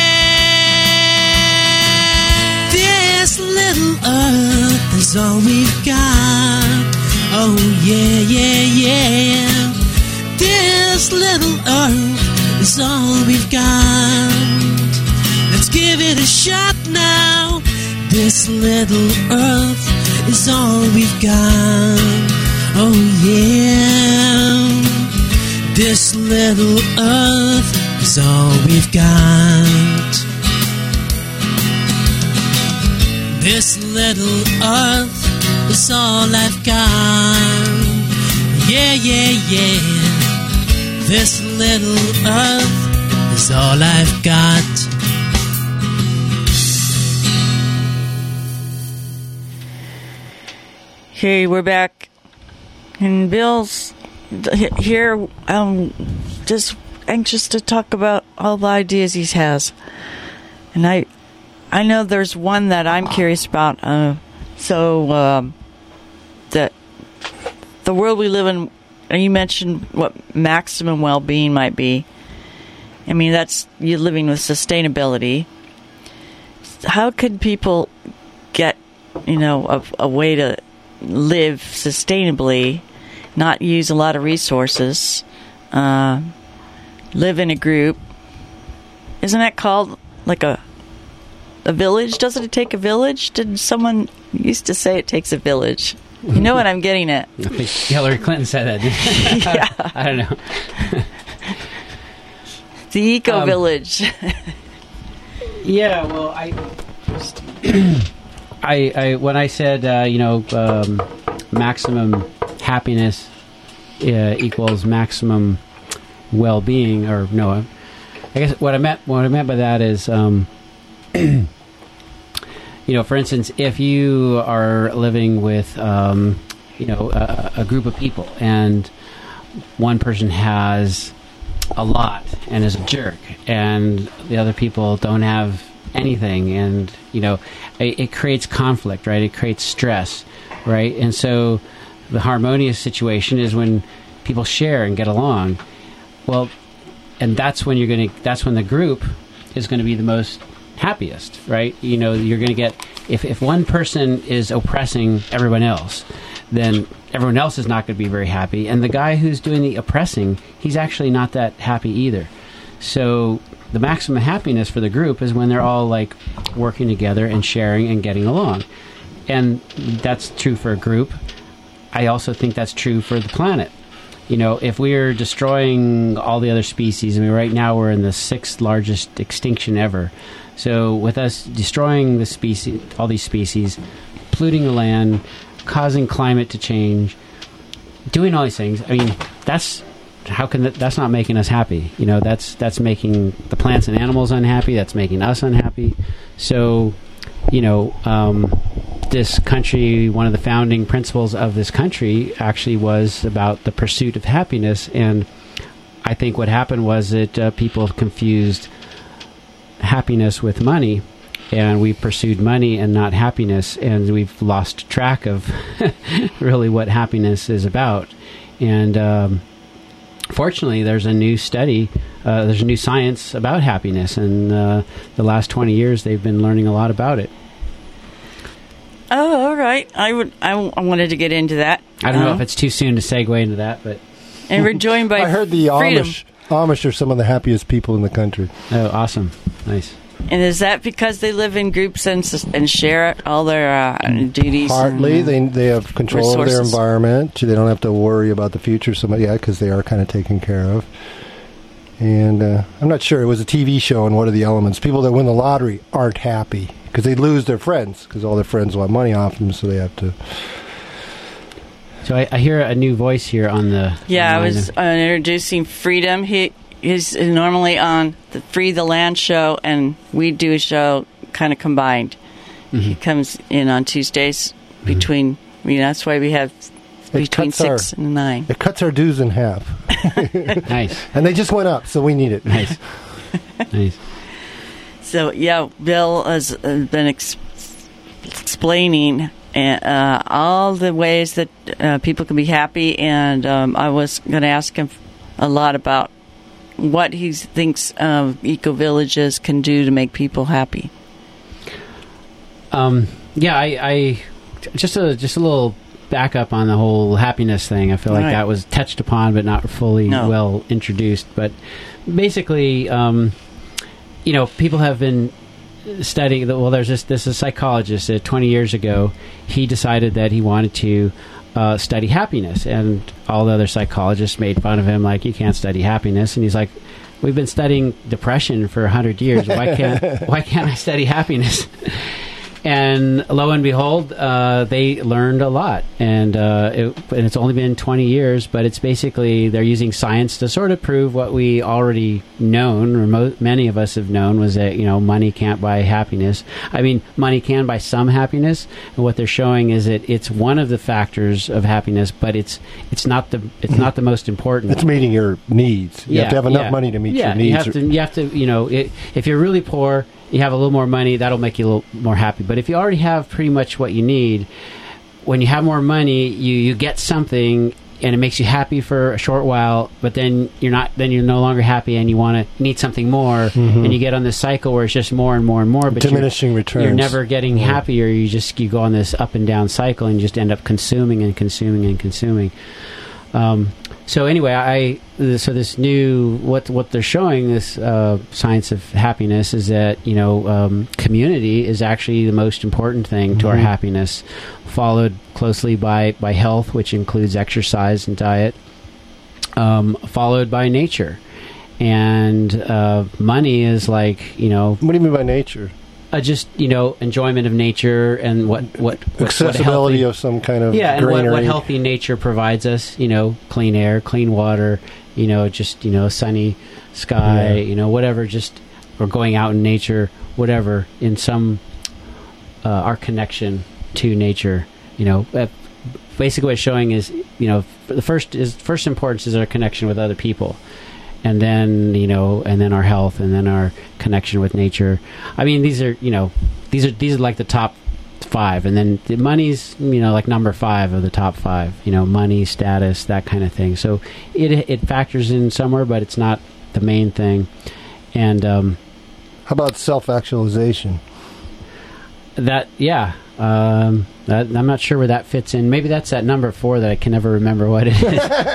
this little earth is all we've got. Oh yeah, yeah, yeah. This little earth is all we've got. Let's give it a shot now. This little earth is all we've got. Oh yeah. This little earth is all we've got. This little earth is all I've got. Yeah, yeah, yeah. This little earth is all I've got. Okay, we're back. And Bill's here, um, just anxious to talk about all the ideas he has. And I I know there's one that I'm curious about. Uh, so, um, that the world we live in, you mentioned what maximum well-being might be. I mean, that's you living with sustainability. How could people get, you know, a, a way to live sustainably, not use a lot of resources, uh, live in a group? Isn't that called like a a village? Doesn't it take a village? Did someone used to say it takes a village? You know what I'm getting at? I think Hillary Clinton said that. Yeah. I don't know. The eco Um, village. Yeah, well, I, I, I when I said uh, you know um, maximum happiness uh, equals maximum well-being, or no, I guess what I meant what I meant by that is, um, you know, for instance, if you are living with um, you know a, a group of people and one person has a lot and is a jerk, and the other people don't have anything, and you know it, it creates conflict, right? It creates stress, right? And so the harmonious situation is when people share and get along. Well, and that's when you're going to that's when the group is going to be the most happiest, right? You know, you're going to get, if if one person is oppressing everyone else, then everyone else is not going to be very happy. And the guy who's doing the oppressing, he's actually not that happy either. So the maximum happiness for the group is when they're all like working together and sharing and getting along. And that's true for a group. I also think that's true for the planet. You know, if we're destroying all the other species, I mean, right now we're in the sixth largest extinction ever. So with us destroying the species, all these species, polluting the land, causing climate to change, doing all these things, I mean, that's how can that, that's not making us happy. You know, that's that's making the plants and animals unhappy. That's making us unhappy. So, you know, um, this country, one of the founding principles of this country actually was about the pursuit of happiness. And I think what happened was that uh, people have confused happiness with money, and we've pursued money and not happiness, and we've lost track of really what happiness is about. And um, fortunately, there's a new study, uh, there's a new science about happiness, and uh, the last twenty years they've been learning a lot about it. Oh, all right. I would. I, I wanted to get into that. I don't um, know if it's too soon to segue into that, but and we're joined by I heard the Freedom. Amish Amish are some of the happiest people in the country. oh, awesome, nice. And is that because they live in groups and s- and share all their uh, duties? Partly, and, uh, they they have control of their resources. environment. They don't have to worry about the future so much, yeah, because they are kind of taken care of. And uh, I'm not sure. It was a T V show on What Are the Elements. People that win the lottery aren't happy because they lose their friends because all their friends want money off them, so they have to. So I, I hear a new voice here on the. Yeah, on I the was uh, introducing Freedom. He is normally on the Free the Land show, and we do a show kind of combined. Mhm. He comes in on Tuesdays between. I mean, that's why we have It between cuts our- six and nine. It cuts our dues in half, Nice, and they just went up, so we need it. nice, nice. So yeah, Bill has uh, been ex- explaining uh, all the ways that uh, people can be happy, and um, I was going to ask him a lot about what he thinks uh, eco villages can do to make people happy. Um, yeah, I, I just a just a little backup on the whole happiness thing. I feel like Right. that was touched upon, but not fully No. well introduced. But basically, um, you know, people have been studying. Well, there's this this is a psychologist that twenty years ago he decided that he wanted to uh, study happiness, and all the other psychologists made fun of him, like, you can't study happiness, and he's like, we've been studying depression for a hundred years. Why can't why can't I study happiness? And lo and behold, uh, they learned a lot, and, uh, it, and it's only been twenty years. But it's basically they're using science to sort of prove what we already known, or mo- many of us have known, was that, you know, money can't buy happiness. I mean, money can buy some happiness, and what they're showing is that it's one of the factors of happiness, but it's it's not the it's not the most important. It's meeting your needs. You yeah, have to have enough yeah. money to meet yeah, your needs. You have to, you have to, you know, it, if you're really poor, you have a little more money, that'll make you a little more happy. But if you already have pretty much what you need, when you have more money, you, you get something and it makes you happy for a short while, but then you're not, then you're no longer happy and you want to need something more, mm-hmm. and you get on this cycle where it's just more and more and more, but diminishing you're, returns. You're never getting yeah. happier. You just, you go on this up and down cycle and you just end up consuming and consuming and consuming. Um, So anyway, I so this new what what they're showing, this uh, science of happiness, is that, you know, um, community is actually the most important thing mm-hmm. to our happiness, followed closely by, by health, which includes exercise and diet, um, followed by nature, and uh, money is like, you know. What do you mean by nature? Uh, just, you know, enjoyment of nature and what what, what accessibility what healthy, of some kind of yeah, greenery. and what, what healthy nature provides us. You know, clean air, clean water. You know, just, you know, sunny sky. Yeah. You know, whatever. Just or going out in nature, whatever. In some uh, our connection to nature. You know, uh, basically what it's showing is, you know, the first is first importance is our connection with other people. And then, you know, and then our health, and then our connection with nature. I mean, these are, you know, these are these are like the top five, and then the money's, you know, like number five of the top five. You know, money, status, that kind of thing. So it it factors in somewhere, but it's not the main thing. And um, how about self-actualization? That yeah, um, that, I'm not sure where that fits in. Maybe that's at number four that I can never remember what it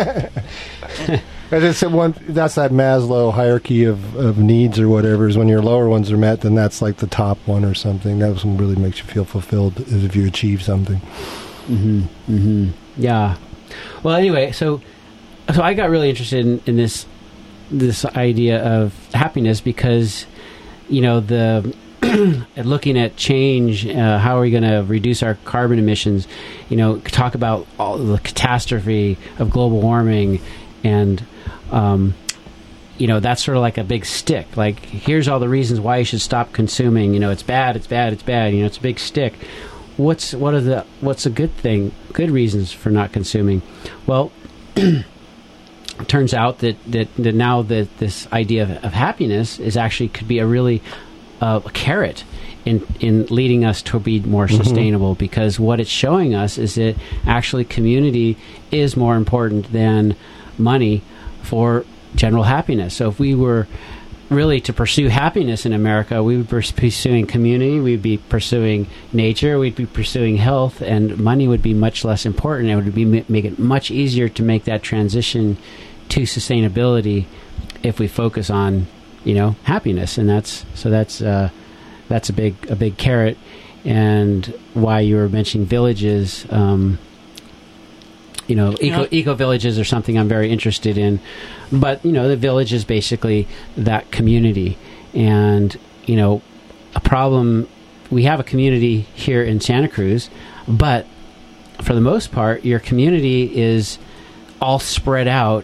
is. I just said one. That's that Maslow hierarchy of, of needs or whatever. Is when your lower ones are met, then that's like the top one or something. That's what really makes you feel fulfilled, is if you achieve something. Mm-hmm. Mm-hmm. Yeah. Well, anyway, so so I got really interested in, in this this idea of happiness because, you know, the looking at change. Uh, how are we going to reduce our carbon emissions? You know, talk about all the catastrophe of global warming. And, um, you know, that's sort of like a big stick. Like, here's all the reasons why you should stop consuming. You know, it's bad, it's bad, it's bad. You know, it's a big stick. What's what are the what's a good thing? Good reasons for not consuming? Well, it turns out that, that, that now that this idea of, of happiness is actually could be a really uh, a carrot in in leading us to be more mm-hmm. sustainable. Because what it's showing us is that actually community is more important than money for general happiness. So if we were really to pursue happiness in America, we would be pursuing community, we'd be pursuing nature, we'd be pursuing health, and money would be much less important. It would be make it much easier to make that transition to sustainability if we focus on, you know, happiness. And that's so that's uh, that's a big a big carrot. And why you were mentioning villages. Um, You know, eco, Yeah. eco villages are something I'm very interested in. But, you know, the village is basically that community. And, you know, a problem, we have a community here in Santa Cruz, but for the most part, your community is all spread out.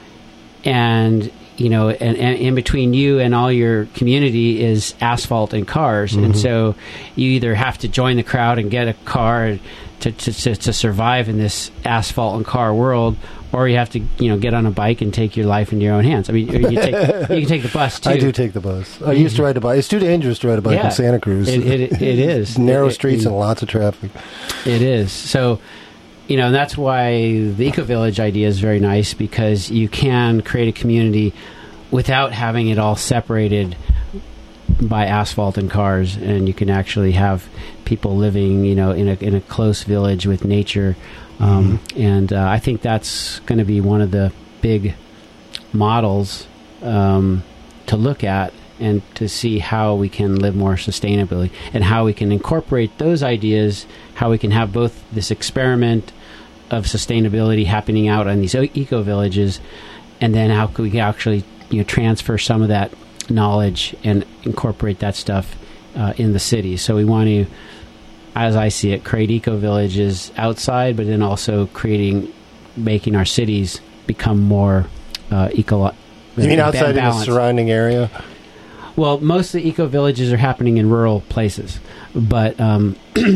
And, you know, and, and in between you and all your community is asphalt and cars. Mm-hmm. And so you either have to join the crowd and get a car To, to to survive in this asphalt and car world, or you have to, you know, get on a bike and take your life into your own hands. I mean, you, take, you can take the bus too. I do take the bus. I used to ride a bike. It's too dangerous to ride a bike yeah, in Santa Cruz. It, it, it is narrow it, streets it, and lots of traffic. It is. So, you know, and that's why the eco village idea is very nice, because you can create a community without having it all separated by asphalt and cars, and you can actually have people living, you know, in a in a close village with nature, um, mm-hmm. and uh, I think that's going to be one of the big models um, to look at and to see how we can live more sustainably and how we can incorporate those ideas, how we can have both this experiment of sustainability happening out on these eco-villages, and then how can we actually, you know, transfer some of that knowledge and incorporate that stuff uh, in the city. So we want to, as I see it, create eco-villages outside, but then also creating, making our cities become more uh, eco. You mean outside in the surrounding area? Well, most of the eco-villages are happening in rural places, but um,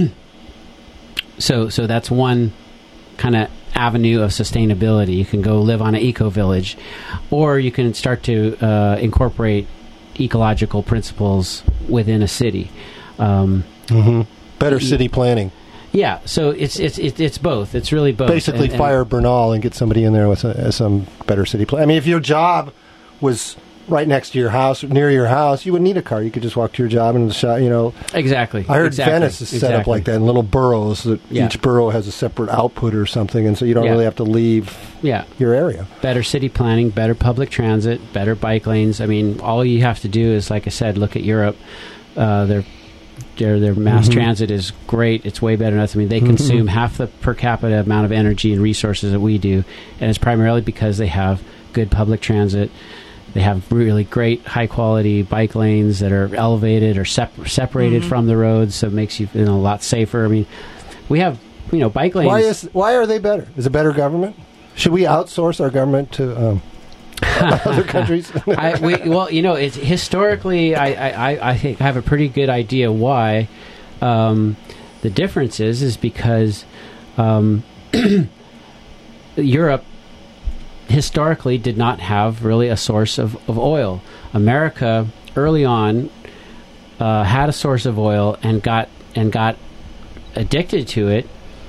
so so that's one kind of avenue of sustainability. You can go live on an eco-village, or you can start to uh, incorporate ecological principles within a city. Um, mm-hmm. Better city planning. Yeah, so it's it's it's, it's both. It's really both. Basically, and, and fire Bernal and get somebody in there with a, some better city plan. I mean, if your job was right next to your house, near your house, you wouldn't need a car. You could just walk to your job and the shop, you know. Exactly. I heard exactly. Venice is set exactly. up like that in little boroughs that yeah. each borough has a separate output or something, and so you don't yeah. really have to leave yeah. your area. Better city planning, better public transit, better bike lanes. I mean, all you have to do is, like I said, look at Europe. Uh, their their their mass mm-hmm. transit is great. It's way better than us. I mean, they mm-hmm. consume half the per capita amount of energy and resources that we do, and it's primarily because they have good public transit. They have really great, high-quality bike lanes that are elevated or sep- separated mm-hmm. from the roads, so it makes you, you know, a lot safer. I mean, we have, you know, bike lanes. Why is why are they better? Is it better government? Should we outsource our government to um, other countries? I, we, well, you know, it's historically, I, I, I think I have a pretty good idea why. Um, the difference is, is because um, Europe historically did not have really a source of, of oil. America early on uh, had a source of oil and got and got addicted to it,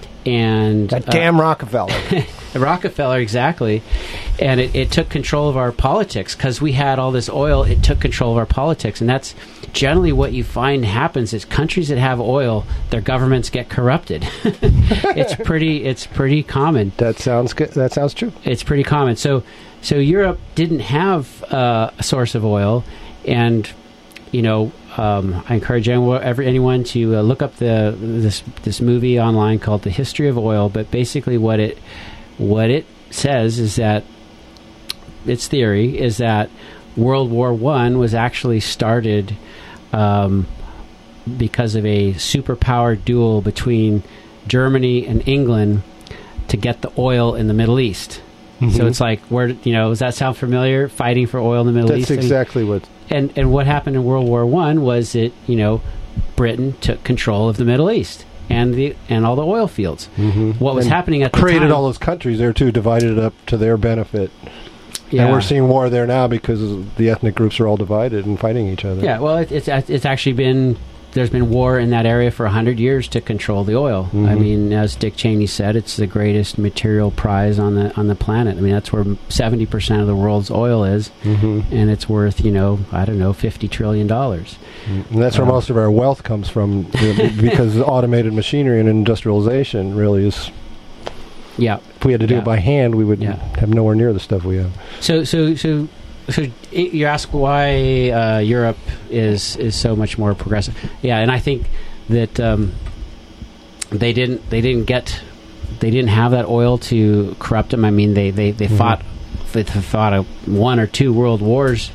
and that damn uh, Rockefeller. Rockefeller, exactly. And it, it took control of our politics because we had all this oil. It took control of our politics, and that's generally what you find happens is countries that have oil, their governments get corrupted. it's pretty it's pretty common. That sounds good. That sounds true. It's pretty common. So so Europe didn't have uh, a source of oil, and you know um, I encourage anyone, every, anyone to uh, look up the this this movie online called The History of Oil. But basically, what it what it says is that its theory is that World War One was actually started um, because of a superpower duel between Germany and England to get the oil in the Middle East. Mm-hmm. So it's like, where you know, does that sound familiar? Fighting for oil in the Middle That's East. That's exactly and, what. And and what happened in World War One was it, you know, Britain took control of the Middle East and the and all the oil fields. Mm-hmm. What was and happening at the created time, all those countries there too, divided it up to their benefit. Yeah. And we're seeing war there now because the ethnic groups are all divided and fighting each other. Yeah, well, it, it's it's actually been, there's been war in that area for one hundred years to control the oil. Mm-hmm. I mean, as Dick Cheney said, it's the greatest material prize on the on the planet. I mean, that's where seventy percent of the world's oil is, mm-hmm. and it's worth, you know, I don't know, fifty trillion dollars. And that's where uh, most of our wealth comes from, because automated machinery and industrialization really is... Yeah. If we had to do yeah. it by hand, we would yeah. have nowhere near the stuff we have. So, so, so, so you ask why uh, Europe is is so much more progressive. Yeah, and I think that um, they didn't they didn't get they didn't have that oil to corrupt them. I mean, they they they mm-hmm. fought they fought a one or two world wars.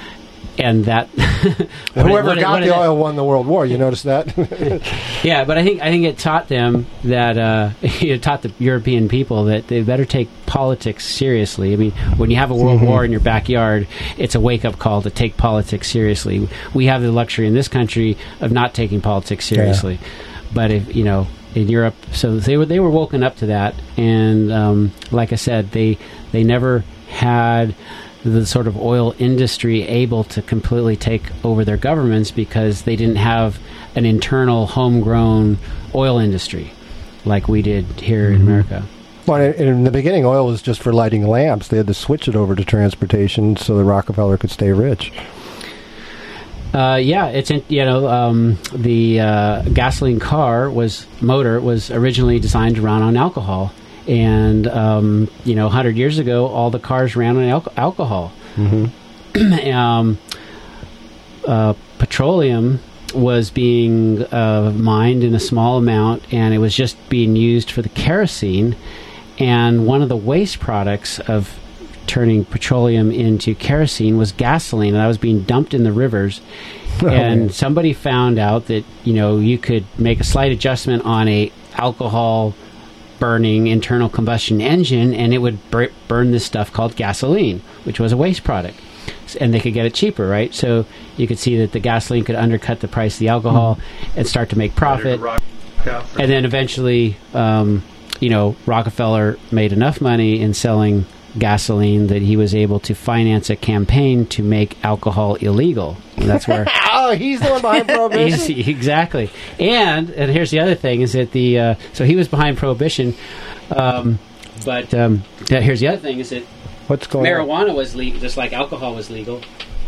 And that whoever what, got what the that, oil won the world war. You notice that? Yeah, but I think I think it taught them that uh, it taught the European people that they better take politics seriously. I mean, when you have a world mm-hmm. war in your backyard, it's a wake up call to take politics seriously. We have the luxury in this country of not taking politics seriously, yeah. but if you know in Europe, so they were they were woken up to that, and um, like I said, they they never had the sort of oil industry able to completely take over their governments because they didn't have an internal homegrown oil industry like we did here mm-hmm. in America. Well, in the beginning, oil was just for lighting lamps. They had to switch it over to transportation so the Rockefeller could stay rich. Uh, yeah, it's in, you know um, the uh, gasoline car was motor was originally designed to run on alcohol. And, um, you know, one hundred years ago, all the cars ran on al- alcohol. Mm-hmm. um, uh, petroleum was being uh, mined in a small amount, and it was just being used for the kerosene. And one of the waste products of turning petroleum into kerosene was gasoline, and that was being dumped in the rivers. Oh, and man. Somebody found out that, you know, you could make a slight adjustment on a alcohol burning internal combustion engine, and it would bur- burn this stuff called gasoline, which was a waste product. And they could get it cheaper, right? So you could see that the gasoline could undercut the price of the alcohol mm-hmm. and start to make profit. And then eventually, um, you know, Rockefeller made enough money in selling gasoline that he was able to finance a campaign to make alcohol illegal. And that's where oh, he's the one behind prohibition. Exactly. And and here's the other thing: is that the uh, so he was behind prohibition, um, but um, here's the other thing: is that what's going marijuana on? was legal, just like alcohol was legal.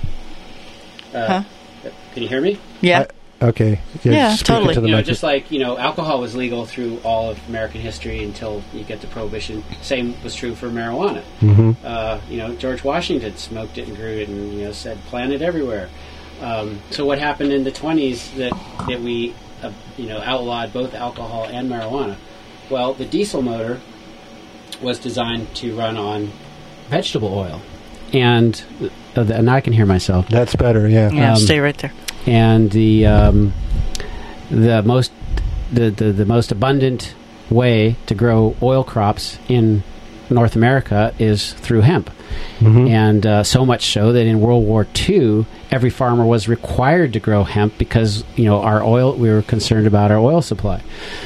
Uh, huh? Can you hear me? Yeah. I, okay. Yeah, yeah totally. To the you know, just like, you know, alcohol was legal through all of American history until you get to prohibition. Same was true for marijuana. Mm-hmm. Uh, you know, George Washington smoked it and grew it, and you know said plant it everywhere. Um, so what happened in the twenties that that we uh, you know outlawed both alcohol and marijuana? Well, the diesel motor was designed to run on vegetable oil, and uh, the, and I can hear myself. That's better. Yeah. Yeah. Um, stay right there. And the um, the most the, the, the most abundant way to grow oil crops in North America is through hemp. Mm-hmm. And uh, so much so that in World War Two, every farmer was required to grow hemp because, you know, our oil, we were concerned about our oil supply.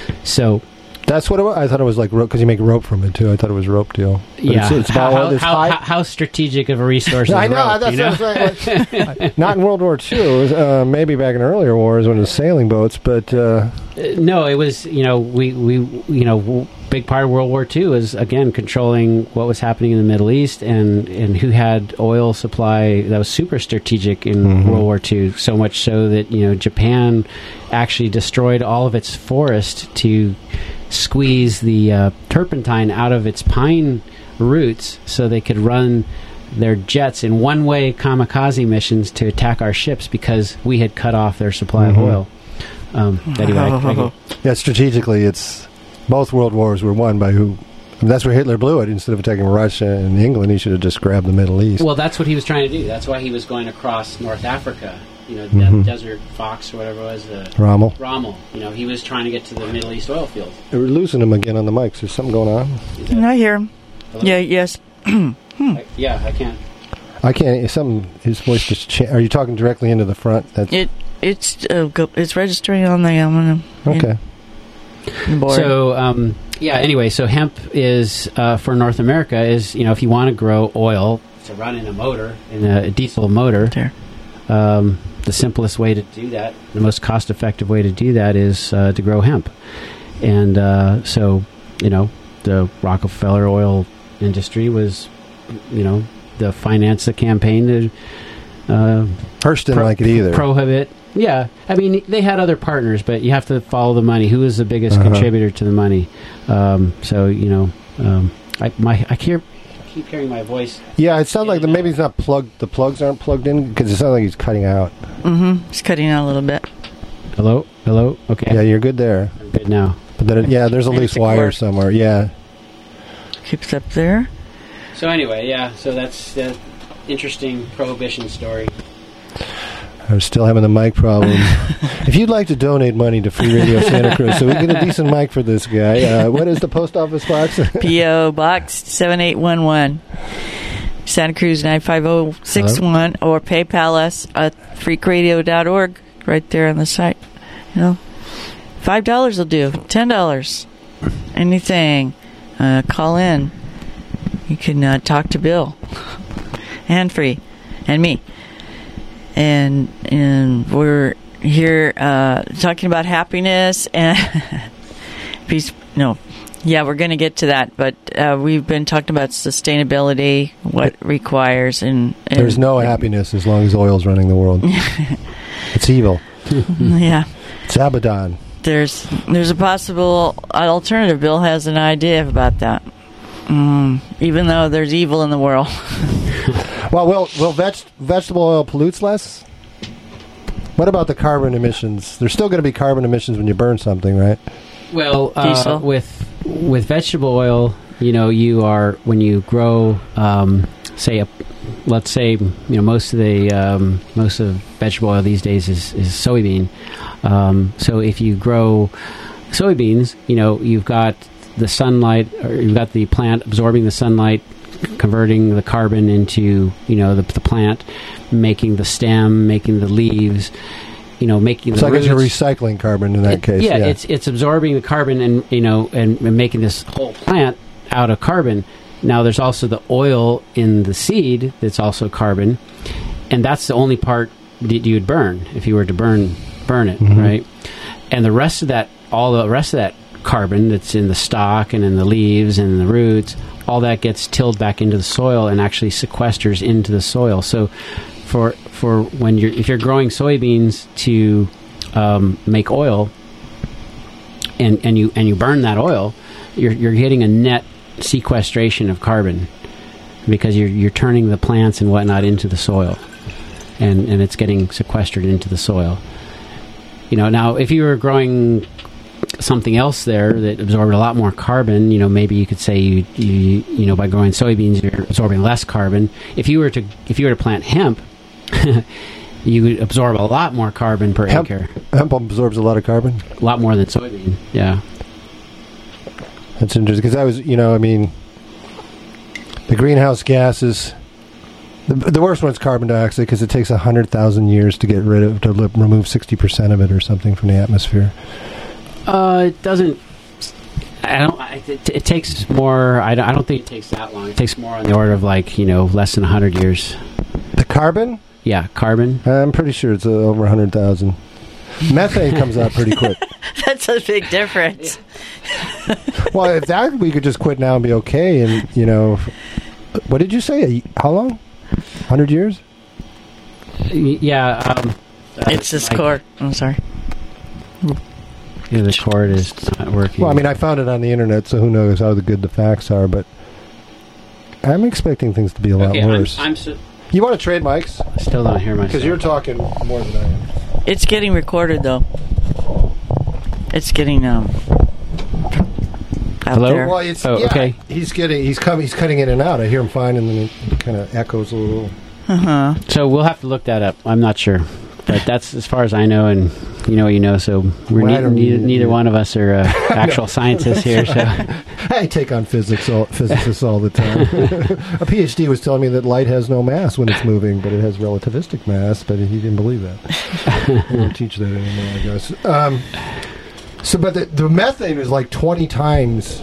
So that's what it was. I thought it was like rope because you make rope from it too. I thought it was rope deal. But yeah. It's, it's about how, this how, high... how, how strategic of a resource is I know. rope, That's you know? what I'm saying. Not in World War Two. It was, uh, maybe back in earlier wars when it was sailing boats, but uh, uh, no, it was. You know, we we you know. W- big part of World War Two is, again, controlling what was happening in the Middle East and, and who had oil supply that was super strategic in mm-hmm. World War Two, so much so that, you know, Japan actually destroyed all of its forest to squeeze the uh, turpentine out of its pine roots so they could run their jets in one-way kamikaze missions to attack our ships because we had cut off their supply mm-hmm. of oil. Um, anyway, I, I, yeah, strategically, it's... Both world wars were won by who? I mean, that's where Hitler blew it. Instead of attacking Russia and England, he should have just grabbed the Middle East. Well, that's what he was trying to do. That's why he was going across North Africa. You know, mm-hmm. De- Desert Fox or whatever it was. The Rommel. Rommel. You know, he was trying to get to the Middle East oil fields. They were losing him again on the mics. There's something going on. That, I hear him. Hello? Yeah. Yes. I, yeah, I can't. I can't. Something. His voice just. Cha- are you talking directly into the front? That's it. It's uh, go, it's registering on the um, okay. Board. So, um, yeah, anyway, so hemp is, uh, for North America, is, you know, if you want to grow oil to run in a motor, in a diesel motor, um, the simplest way to do that, the most cost-effective way to do that is uh, to grow hemp. And uh, so, you know, the Rockefeller oil industry was, you know, the finance the campaign to... Uh, Hearst didn't pro- like it either. Prohibit... Yeah, I mean, they had other partners, but you have to follow the money. Who is the biggest uh-huh. contributor to the money? Um, so, you know, um, I my I hear, keep hearing my voice. Yeah, it sounds like the, maybe it's not plugged. The plugs aren't plugged in because it sounds like he's cutting out. Mm-hmm. He's cutting out a little bit. Hello? Hello? Okay. Yeah, you're good there. I'm good now. But then, it, yeah, there's a loose wire cord somewhere. Yeah. Keeps up there. So anyway, yeah, so that's the interesting prohibition story. I'm still having the mic problem. If you'd like to donate money to Free Radio Santa Cruz so we get a decent mic for this guy, uh, what is the post office box? P O Box seven eight one one, Santa Cruz nine five zero six one, or PayPal us at freak radio dot org right there on the site. You know, five dollars will do. Ten dollars, anything. Uh, call in. You can uh, talk to Bill and Free and me. And and we're here uh, talking about happiness and peace. No, yeah, we're going to get to that. But uh, we've been talking about sustainability, what it requires, and, and there's no happiness as long as oil's running the world. It's evil. Yeah, it's Abaddon. There's there's a possible alternative. Bill has an idea about that. Mm, even though there's evil in the world. Well, will will veg- vegetable oil pollutes less? What about the carbon emissions? There's still going to be carbon emissions when you burn something, right? Well, uh, Diesel. with with vegetable oil, you know, you are when you grow, um, say, a, let's say, you know, most of the um, most of vegetable oil these days is, is soybean. Um, so if you grow soybeans, you know, you've got the sunlight, or you've got the plant absorbing the sunlight, converting the carbon into, you know, the, the plant, making the stem, making the leaves, you know, making So the I guess you're roots. recycling carbon in that It- case. yeah, Yeah, it's it's absorbing the carbon and, you know, and, and making this whole plant out of carbon. Now there's also the oil in the seed that's also carbon, and that's the only part that you would burn if you were to burn burn it, Mhm. right? And the rest of that, all the rest of that carbon that's in the stalk and in the leaves and in the roots, all that gets tilled back into the soil and actually sequesters into the soil. So for for when you're if you're growing soybeans to um, make oil, and, and you and you burn that oil, you're you're getting a net sequestration of carbon because you're you're turning the plants and whatnot into the soil, and and it's getting sequestered into the soil. You know, now if you were growing something else there that absorbed a lot more carbon, you know, maybe you could say you you you know by growing soybeans you're absorbing less carbon. If you were to if you were to plant hemp, you would absorb a lot more carbon per Hemp- acre, hemp absorbs a lot of carbon. a lot more than soybean. Yeah. That's interesting because I was, you know, I mean, the greenhouse gases. The, the worst one's carbon dioxide because it takes a hundred thousand years to get rid of to li- remove sixty percent of it or something from the atmosphere. Uh, it doesn't. I don't. I, it, it takes more. I don't, I don't think it takes that long. It takes more on the order of like you know less than a hundred years. The carbon, Yeah, carbon. I'm pretty sure it's uh, over a hundred thousand. Methane comes out pretty quick. That's a big difference. Well, if that we could just quit now and be okay, and you know, what did you say? A, how long? Hundred years? Y- Yeah. Um, It's this like- cord. I'm sorry. Yeah, the cord is not working. Well, I mean, I found it on the internet, so who knows how the good the facts are, but I'm expecting things to be a lot okay, worse. I'm, I'm so, You want to trade mics? still don't hear myself. Because you're talking more than I am. It's getting recorded though. It's getting um out Hello? there. Well, it's Oh, yeah, okay. He's getting, he's coming, he's cutting in and out. I hear him fine, and then it kind of echoes a little. Uh huh. So we'll have to look that up. I'm not sure, but that's as far as I know, and you know what you know. So we're Well, I ne- don't neither, need it, neither yeah. one of us are uh, actual scientists here. So I take on physics, all, physicists all the time. A PhD was telling me that light has no mass when it's moving, but it has relativistic mass. But he didn't believe that. We don't teach that anymore, I guess. Um, so, but the, the methane is like twenty times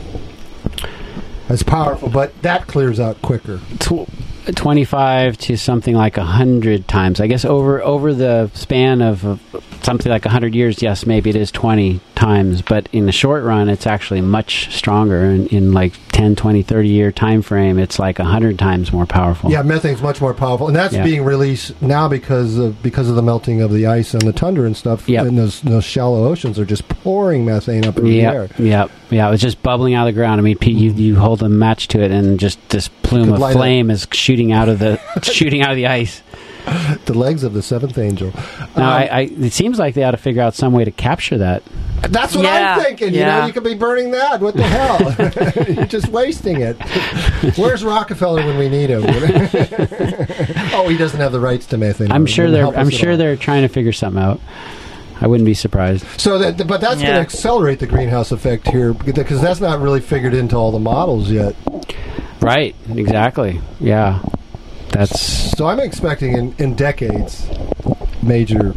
as powerful, but that clears out quicker. tw- twenty-five to something like one hundred times. I guess over over the span of uh, something like one hundred years, yes, maybe it is twenty times. But in the short run, it's actually much stronger. In, in like ten, twenty, thirty year time frame, it's like one hundred times more powerful. Yeah, methane's much more powerful, and that's Yeah. being released now because of because of the melting of the ice on the tundra and stuff. Yep. And those those shallow oceans are just pouring methane up in the Yeah, air. yeah, yeah. It was just bubbling out of the ground. I mean, Pete, you, you hold a match to it, and just this plume Could of light flame is shooting out of the shooting out of the ice. The legs of the seventh angel. Now, Um, I, I, it seems like they ought to figure out some way to capture that. That's what Yeah, I'm thinking. You yeah. know, you could be burning that. What the hell? You're just wasting it. Where's Rockefeller when we need him? Oh, he doesn't have the rights to methane. I'm It sure wouldn't they're. help us I'm at sure all. they're trying to figure something out. I wouldn't be surprised. So that, but that's going Yeah. to accelerate the greenhouse effect here because that's not really figured into all the models yet. Right. Exactly. Yeah. That's So I'm expecting in, in decades major.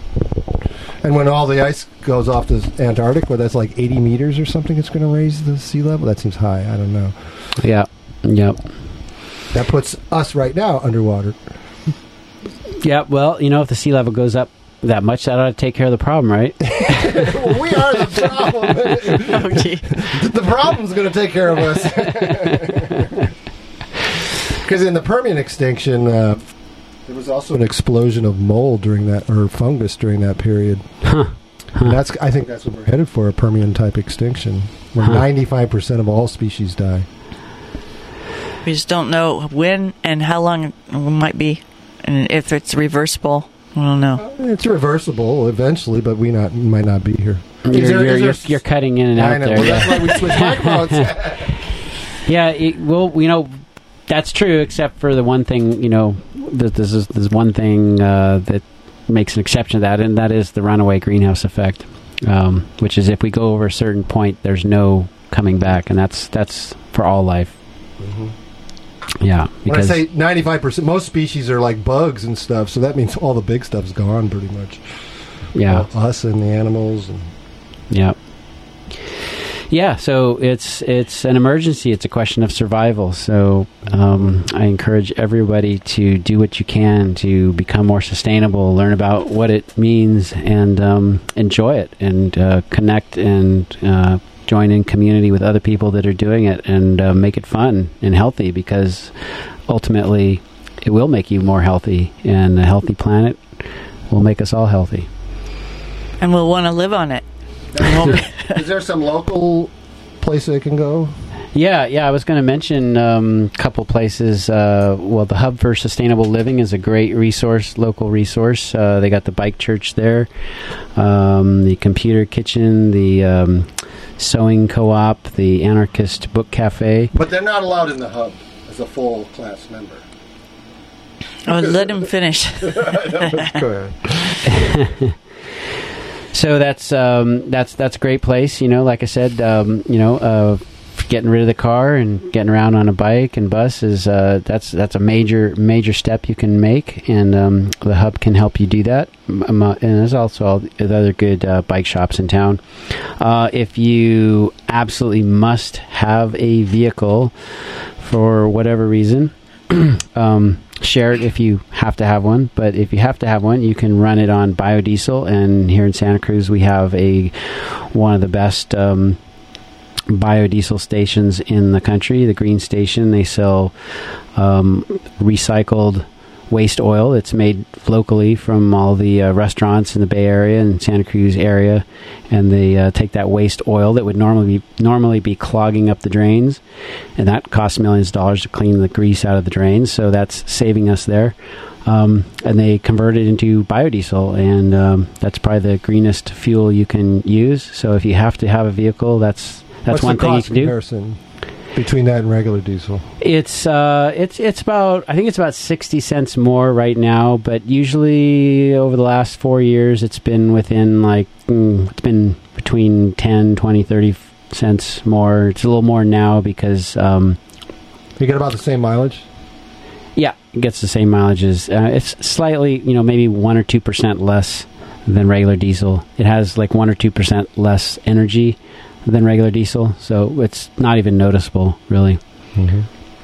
And when all the ice goes off to Antarctic, where that's like eighty meters or something, it's going to raise the sea level. That seems high. I don't know. yeah. Yep. That puts us right now underwater. Yeah. Well, you know, if the sea level goes up that much, that ought to take care of the problem, right? Well, we are the problem. Oh, gee. The problem's going to take care of us. Because in the Permian extinction, uh, there was also an explosion of mold during that, or fungus during that period. Huh. And that's, I think that's what we're headed for, a Permian type extinction, where Huh. ninety-five percent of all species die. We just don't know when and how long it might be, and if it's reversible. I don't know. It's reversible eventually, but we not might not be here. You're, Is there- you're, is you're, there- you're cutting in and I out know. there. Well, yeah. that's why we switched microphones. Yeah, it, well, you know, that's true, except for the one thing, you know, th- this is there's one thing uh, that makes an exception to that, and that is the runaway greenhouse effect, um, which is if we go over a certain point, there's no coming back, and that's that's for all life. Mm-hmm. Yeah, When I because say ninety-five percent, most species are like bugs and stuff, so that means all the big stuff's gone pretty much. yeah, Uh, us and the animals. And yeah. Yeah, so it's it's an emergency. It's a question of survival. So um, I encourage everybody to do what you can to become more sustainable, learn about what it means, and um, enjoy it, and uh, connect and uh, join in community with other people that are doing it, and uh, make it fun and healthy, because ultimately it will make you more healthy, and a healthy planet will make us all healthy. And we'll want to live on it. is there some local place they can go? Yeah, yeah. I was going to mention a um, couple places. Uh, well, the Hub for Sustainable Living is a great resource, local resource. Uh, they got the Bike Church there, um, the Computer Kitchen, the um, Sewing Co-op, the Anarchist Book Cafe. But they're not allowed in the hub as a full class member. Oh, let him finish. Go ahead. So that's um, that's that's a great place. You know, like I said, um, you know, uh, getting rid of the car and getting around on a bike and bus is uh, that's that's a major major step you can make, and um, the Hub can help you do that. Um, uh, and there's also all the other good uh, bike shops in town. Uh, if you absolutely must have a vehicle for whatever reason. um, share it if you have to have one, but if you have to have one, you can run it on biodiesel, and here in Santa Cruz we have a one of the best um, biodiesel stations in the country, the Green Station. They sell um, recycled waste oil that's made locally from all the uh, restaurants in the Bay Area and Santa Cruz area, and they uh, take that waste oil that would normally be normally be clogging up the drains, and that costs millions of dollars to clean the grease out of the drains, so that's saving us there. Um, and they convert it into biodiesel, and um, that's probably the greenest fuel you can use. So if you have to have a vehicle, that's that's What's one the thing you cost can do. comparison between that and regular diesel? It's uh, it's it's about I think it's about sixty cents more right now, but usually over the last four years it's been within like mm, it's been between ten, twenty, thirty cents more. It's a little more now because um, You get about the same mileage? yeah, it gets the same mileage as uh, it's slightly, you know, maybe one or two percent less than regular diesel. It has like one or two percent less energy than regular diesel, so it's not even noticeable, really. Mm-hmm.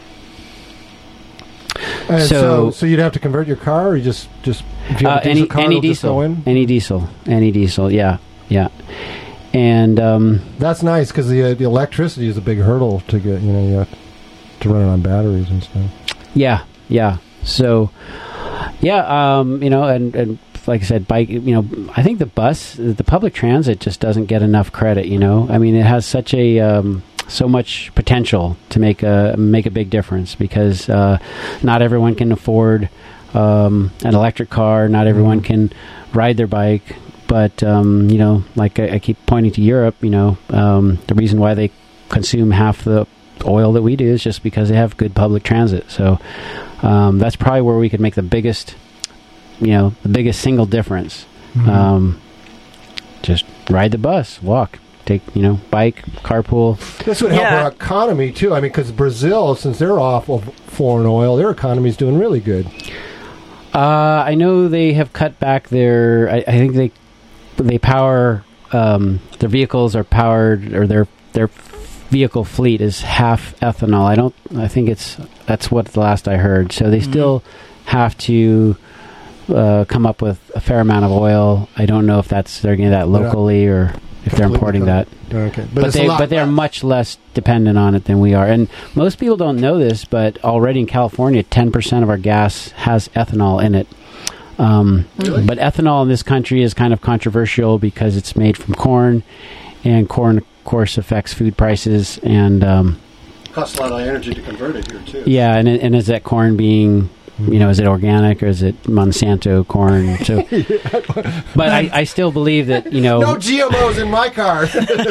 And so, So- so you'd have to convert your car, or you just just if you have Uh, a diesel any car, any it'll just go diesel, in? any diesel, any diesel, yeah, yeah. And um, That's nice because the, uh, the electricity is a big hurdle to get. You know, you have to run it on batteries and stuff. yeah, yeah. So, yeah, um, you know, and, and like I said, bike. You know, I think the bus, the public transit, just doesn't get enough credit. You know, I mean, it has such a um, so much potential to make a make a big difference, because uh, not everyone can afford um, an electric car. Not everyone can ride their bike. But, um, you know, like I, I keep pointing to Europe, you know, um, the reason why they consume half the oil that we do is just because they have good public transit. So um, that's probably where we could make the biggest, you know, the biggest single difference. Mm-hmm. Um, just ride the bus, walk, take, you know, bike, carpool. This would help Yeah. our economy too. I mean, because Brazil, since they're off of foreign oil, their economy's doing really good. Uh, I know they have cut back their, I, I think they they power, um, their vehicles are powered, or their their vehicle fleet is half ethanol. I don't, I think it's, that's what the last I heard. So they Mm-hmm. still have to uh, come up with a fair amount of oil. I don't know if that's, they're getting that They're not locally or if they're completely importing cut. that. Okay, But, it's a they lot but they're less. much less dependent on it than we are. And most people don't know this, but already in California, ten percent of our gas has ethanol in it. Um, Really? But ethanol in this country is kind of controversial because it's made from corn, and corn, of course, affects food prices. And um, costs a lot of energy to convert it here too. Yeah, and and is that corn being, you know, is it organic or is it Monsanto corn? So, yeah. But I, I still believe that, you know, no G M Os in my car.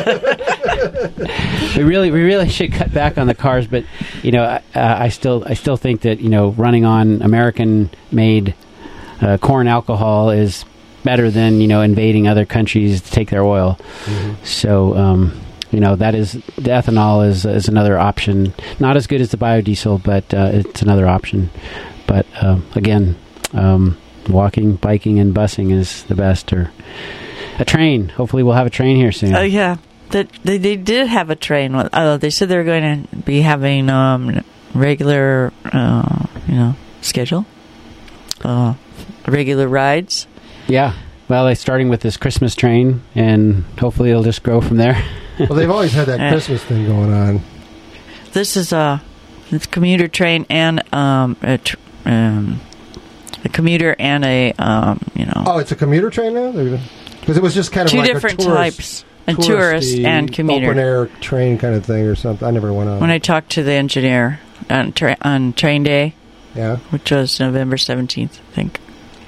we really we really should cut back on the cars. But you know, uh, I still I still think that, you know, running on American made uh, corn alcohol is better than, you know, invading other countries to take their oil. Mm-hmm. So. Um, You know, that is, the ethanol is is another option. Not as good as the biodiesel, but uh, it's another option. But uh, again, um, walking, biking, and busing is the best. Or a train. Hopefully, we'll have a train here soon. Oh yeah, that they, they did have a train. Uh, they said they were going to be having um, regular, uh, you know, schedule, uh, regular rides. Yeah. Well, they're starting with this Christmas train, and hopefully it'll just grow from there. Well, they've always had that uh, Christmas thing going on. This is a, it's a commuter train and um, a, tr- um, a commuter and a um, you know. Oh, it's a commuter train now? Because it was just kind of two like different a tourist, types, a tourist and commuter, open air train kind of thing or something. I never went on. When I talked to the engineer on tra- on train day, yeah, which was November seventeenth, I think.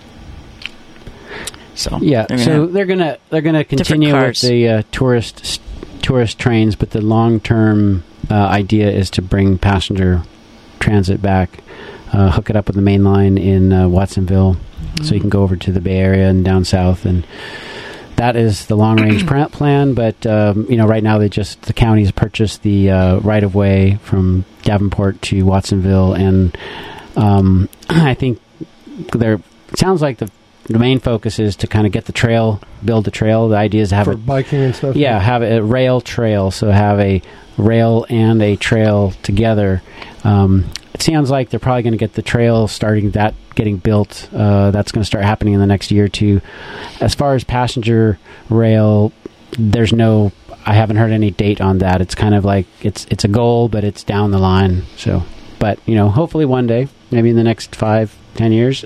So yeah, they're so they're gonna they're gonna continue with the uh, tourist tourist trains, but the long term uh, idea is to bring passenger transit back, uh, hook it up with the main line in uh, Watsonville, mm-hmm. so you can go over to the Bay Area and down south, and that is the long range plan. But um, you know, right now they just the counties purchased the uh, right of way from Davenport to Watsonville, and um, I think there it sounds like the. The main focus is to kind of get the trail, build the trail. The idea is to have for a, biking and stuff. Yeah, have a rail trail. So have a rail and a trail together. Um, it sounds like they're probably going to get the trail starting that getting built. Uh, that's going to start happening in the next year or two. As far as passenger rail, there's no. I haven't heard any date on that. It's kind of like it's it's a goal, but it's down the line. So, but you know, hopefully one day, maybe in the next five. Ten years,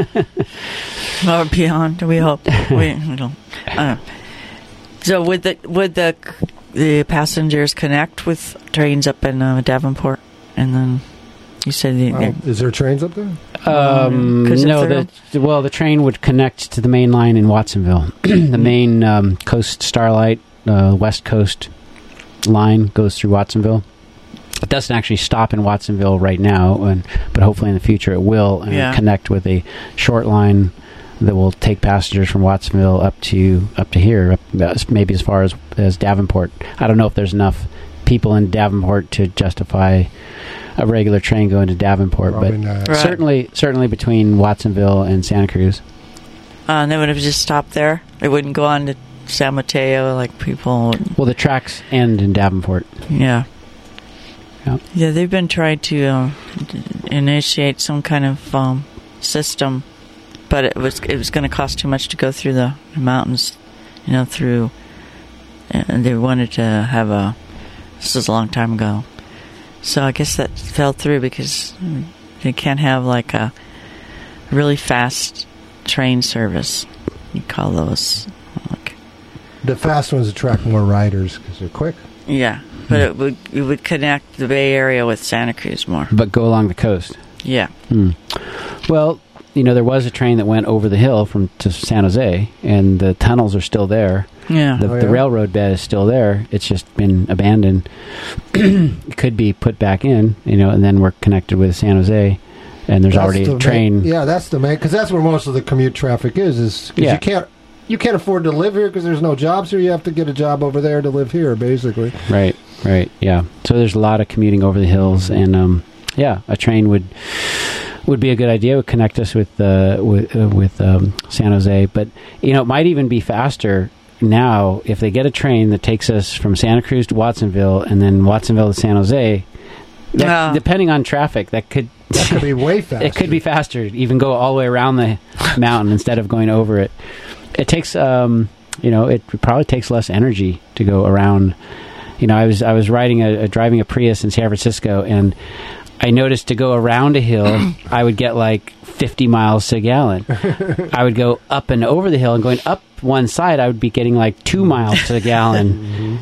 or beyond. We hope. we, we don't. Uh, so would the would the the passengers connect with trains up in uh, Davenport, and then you said the, um, is there trains up there? Um, no, the, well the train would connect to the main line in Watsonville. The main um, Coast Starlight uh, West Coast line goes through Watsonville. It doesn't actually stop in Watsonville right now, and, but hopefully in the future it will uh, yeah. connect with a short line that will take passengers from Watsonville up to up to here, up, maybe as far as, as Davenport. I don't know if there's enough people in Davenport to justify a regular train going to Davenport, Probably but not. Right. certainly certainly between Watsonville and Santa Cruz. Uh, and they would have just stopped there. They wouldn't go on to San Mateo like people. Would. Well, the tracks end in Davenport. Yeah. Yep. Yeah, they've been trying to uh, initiate some kind of um, system, but it was it was going to cost too much to go through the mountains, you know, through. And they wanted to have a. This was a long time ago, so I guess that fell through because they can't have like a really fast train service. You call those like the fast ones attract more riders because they're quick. Yeah. But it would it would connect the Bay Area with Santa Cruz more. But go along the coast. Yeah. Hmm. Well, you know, there was a train that went over the hill from to San Jose, and the tunnels are still there. Yeah. The, oh, yeah. the railroad bed is still there. It's just been abandoned. It could be put back in, you know, and then we're connected with San Jose, and there's That's already the a train. Main, yeah, that's the main, because that's where most of the commute traffic is. Is cause Yeah. you can't you can't afford to live here because there's no jobs here. You have to get a job over there to live here, basically. Right. Right. Yeah. So there's a lot of commuting over the hills, and um, yeah, a train would would be a good idea. It would connect us with uh, with uh, with um, San Jose, but you know, it might even be faster now if they get a train that takes us from Santa Cruz to Watsonville, and then Watsonville to San Jose. That, Yeah. Depending on traffic, that could That could be way faster. it could be faster. Even go all the way around the mountain instead of going over it. It takes, um, you know, it probably takes less energy to go around. You know, I was I was riding a, a driving a Prius in San Francisco, and I noticed to go around a hill, I would get like fifty miles to a gallon. I would go up and over the hill, and going up one side, I would be getting like two miles to a gallon.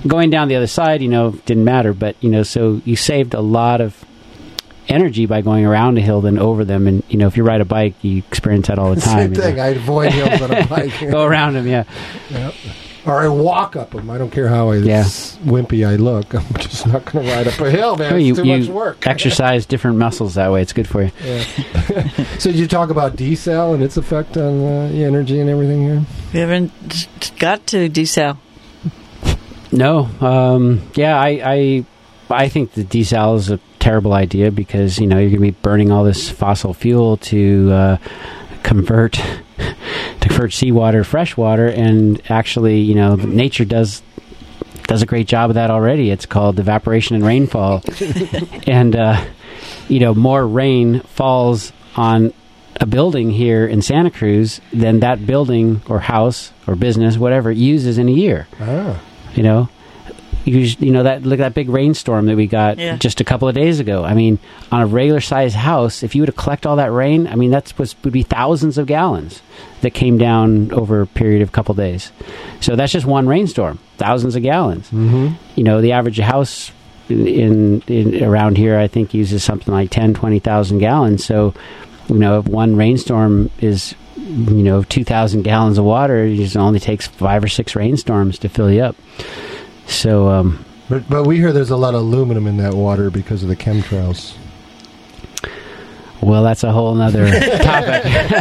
going down the other side, you know, didn't matter. But, you know, so you saved a lot of energy by going around a hill than over them. And, you know, if you ride a bike, you experience that all the time. Same thing. know? I avoid hills on a bike. Go around them, yeah. Yep. Or I walk up them. I don't care how I Yeah. wimpy I look. I'm just not going to ride up a hill, man. Well, it's you, too you much work. exercise different muscles that way. It's good for you. Yeah. So did you talk about desal and its effect on uh, the energy and everything here? We haven't got to desal. No. Um, yeah, I, I I think the desal is a terrible idea because, you know, you're going to be burning all this fossil fuel to uh, convert to convert seawater to fresh water, and actually, you know, nature does does a great job of that already. It's called evaporation and rainfall. And, uh, you know, more rain falls on a building here in Santa Cruz than that building or house or business, whatever, uses in a year. Ah. You know, you, you know that look at that big rainstorm that we got Yeah. just a couple of days ago. I mean, on a regular sized house, if you were to collect all that rain, I mean, that's was would be thousands of gallons that came down over a period of a couple of days. So that's just one rainstorm, thousands of gallons. Mm-hmm. You know, the average house in, in, in around here, I think, uses something like ten, twenty thousand gallons. So, you know, if one rainstorm is, you know, two thousand gallons of water, it just only takes five or six rainstorms to fill you up. So, um, But, but we hear there's a lot of aluminum in that water because of the chemtrails. well, that's a whole nother topic.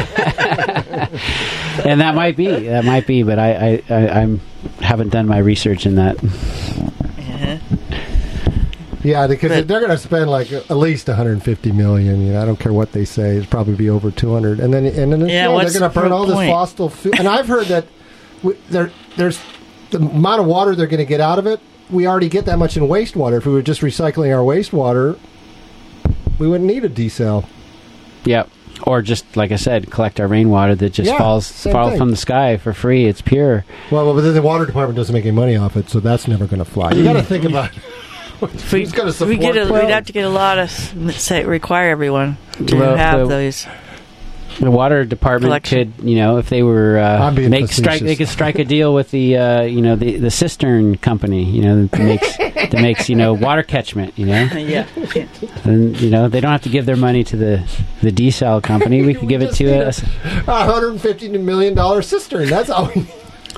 And that might be, that might be, but I, I, I I'm, haven't done my research in that. Yeah. Yeah, because But- they're going to spend like at least one hundred fifty million. You know, I don't care what they say; it'll probably be over two hundred. And then, and then Yeah, yeah, what's they're going to burn the all point? this fossil fuel. And I've heard that we, there, there's the amount of water they're going to get out of it. We already get that much in wastewater. If we were just recycling our wastewater, we wouldn't need a desal. Yep. Or just, like I said, collect our rainwater that just Yeah, falls same falls thing. from the sky for free. It's pure. Well, but then the water department doesn't make any money off it, so that's never going to fly. You got to think about If we, who's going to if we support. get a, well, we'd have to get a lot of say require everyone to Well, have the- those. The water department Collection. could, you know, if they were uh, I'm being make strike, facetious. they could strike a deal with the, uh, you know, the the cistern company, you know, that makes that makes you know water catchment, you know, Yeah. and you know they don't have to give their money to the the desal company. We could give it just to need a, a one hundred fifty million dollars cistern. That's all we need.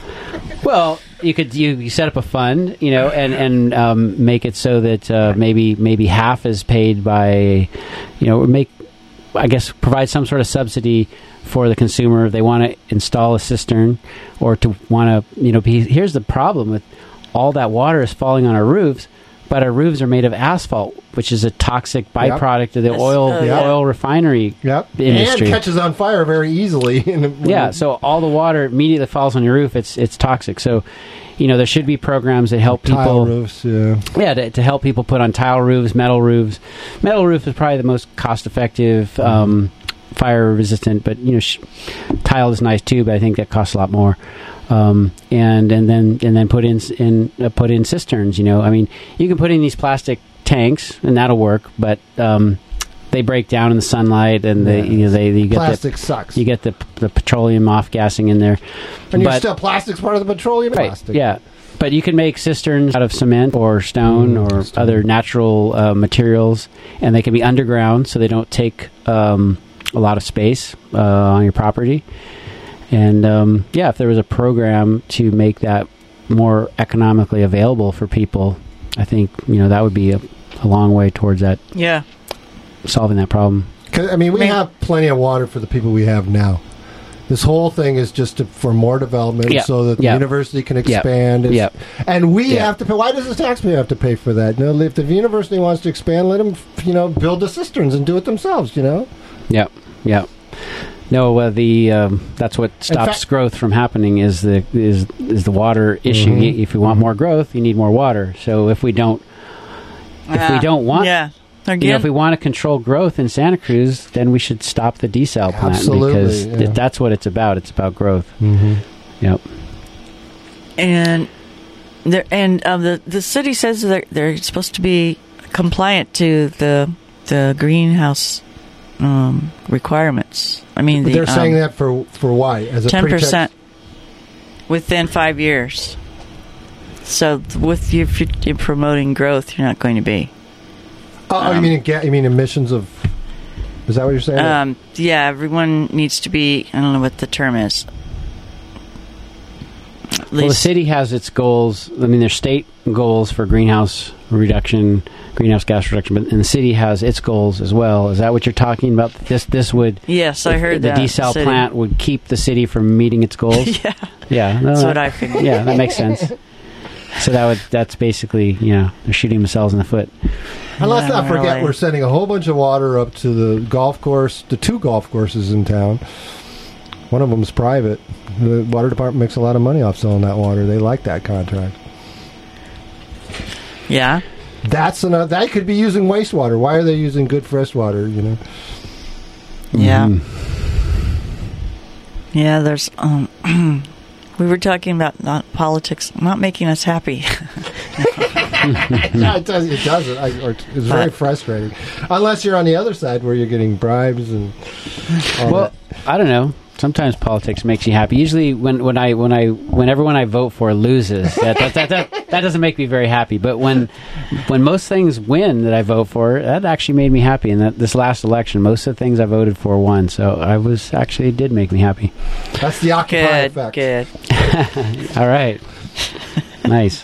well, you could you, you set up a fund, you know, and and um, make it so that uh, maybe maybe half is paid by, you know, make. I guess provide some sort of subsidy for the consumer if they want to install a cistern or to want to, you know, be, here's the problem with all that water is falling on our roofs, but our roofs are made of asphalt, which is a toxic byproduct of the Yes. oil Oh, the yeah. oil refinery Yep. industry. And catches on fire very easily. Yeah, so all the water immediately falls on your roof. It's it's toxic. So, you know, there should be programs that help Tile people. roofs, yeah. Yeah, to, to help people put on tile roofs, metal roofs. Metal roof is probably the most cost-effective, um, fire-resistant. But you know, sh- tile is nice too, but I think that costs a lot more. Um, and and then and then put in s- in uh, put in cisterns. You know, I mean, you can put in these plastic tanks, and that'll work, but um, they break down in the sunlight, and they you know they you get Plastic the, sucks. you get the the petroleum off gassing in there. and you're but- still plastic's part of the petroleum Right. plastic. Yeah. But you can make cisterns out of cement or stone Mm, or stone. other natural uh, materials, and they can be underground, so they don't take um, a lot of space uh, on your property. And um, yeah, if there was a program to make that more economically available for people, I think you know that would be a, a long way towards that Yeah. solving that problem. 'Cause, I mean, we I mean- have plenty of water for the people we have now. This whole thing is just to, for more development Yeah. so that the Yeah. university can Yeah. expand. It's- Yeah. And we Yeah. have to pay. Why does the taxpayer have to pay for that? You know, if the university wants to expand, let them, you know, build the cisterns and do it themselves, you know? Yeah, yeah. No, uh, the um, that's what stops fact- growth from happening is the is is the water issue. Mhm. Y- If we want more growth, you need more water. So if we don't, if we Ah, don't want, yeah. you Again, know, if we want to control growth in Santa Cruz, then we should stop the desal plant Absolutely, because yeah. th- that's what it's about. It's about growth. Mm-hmm. Yep. and there and um, the the city says they're they're supposed to be compliant to the the greenhouse um, requirements. I mean, But the, they're saying um, that for for why? As a ten pretext? percent within five years. So with you, if you're promoting growth, you're not going to be. Oh, um, you mean ga- you mean emissions of? Is that what you're saying? Um, yeah, everyone needs to be. I don't know what the term is. At Well, the least- city has its goals. I mean, there's state goals for greenhouse reduction, greenhouse gas reduction, but and the city has its goals as well. Is that what you're talking about? This this would Yes, I heard the that. desal City. plant would keep the city from meeting its goals. Yeah, Yeah, no, that's that- what I figured. Yeah, that makes sense. So that would that's basically, you know, they're shooting themselves in the foot. And let's Yeah, not forget, really. we're sending a whole bunch of water up to the golf course, the two golf courses in town. One of them's private. The water department makes a lot of money off selling that water. They like that contract. Yeah. That's another. That could be using wastewater. Why are they using good fresh water? You know. Yeah. Mhm. Yeah, there's um we were talking about not politics not making us happy. Yeah, it does. It doesn't. I, or it's very But- frustrating, unless you're on the other side where you're getting bribes and. All Well, I don't know. Sometimes politics makes you happy. Usually, when, when I when I when everyone I vote for loses, that that, that that that doesn't make me very happy. But when when most things win that I vote for, that actually made me happy. And that this last election, most of the things I voted for won, so I was actually it did make me happy. that. That's the Occupy Good, effect. good. All right, nice.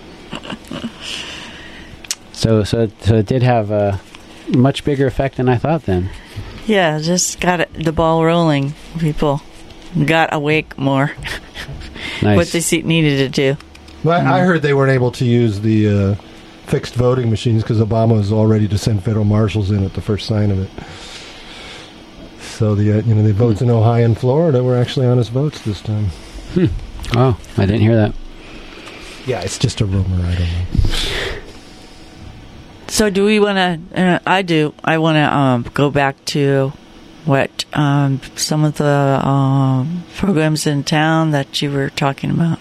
So so so it did have a much bigger effect than I thought. Then. Yeah, just got it, the ball rolling. People got awake more. Nice. What they see, needed to do. Well, I heard they weren't able to use the uh, fixed voting machines because Obama was all ready to send federal marshals in at the first sign of it. So the uh, you know the votes in Ohio and Florida were actually honest votes this time. Oh, I didn't hear that. Yeah, it's just a rumor. I don't know. So do we want to, uh, I do, I want to um, go back to what um, some of the um, programs in town that you were talking about.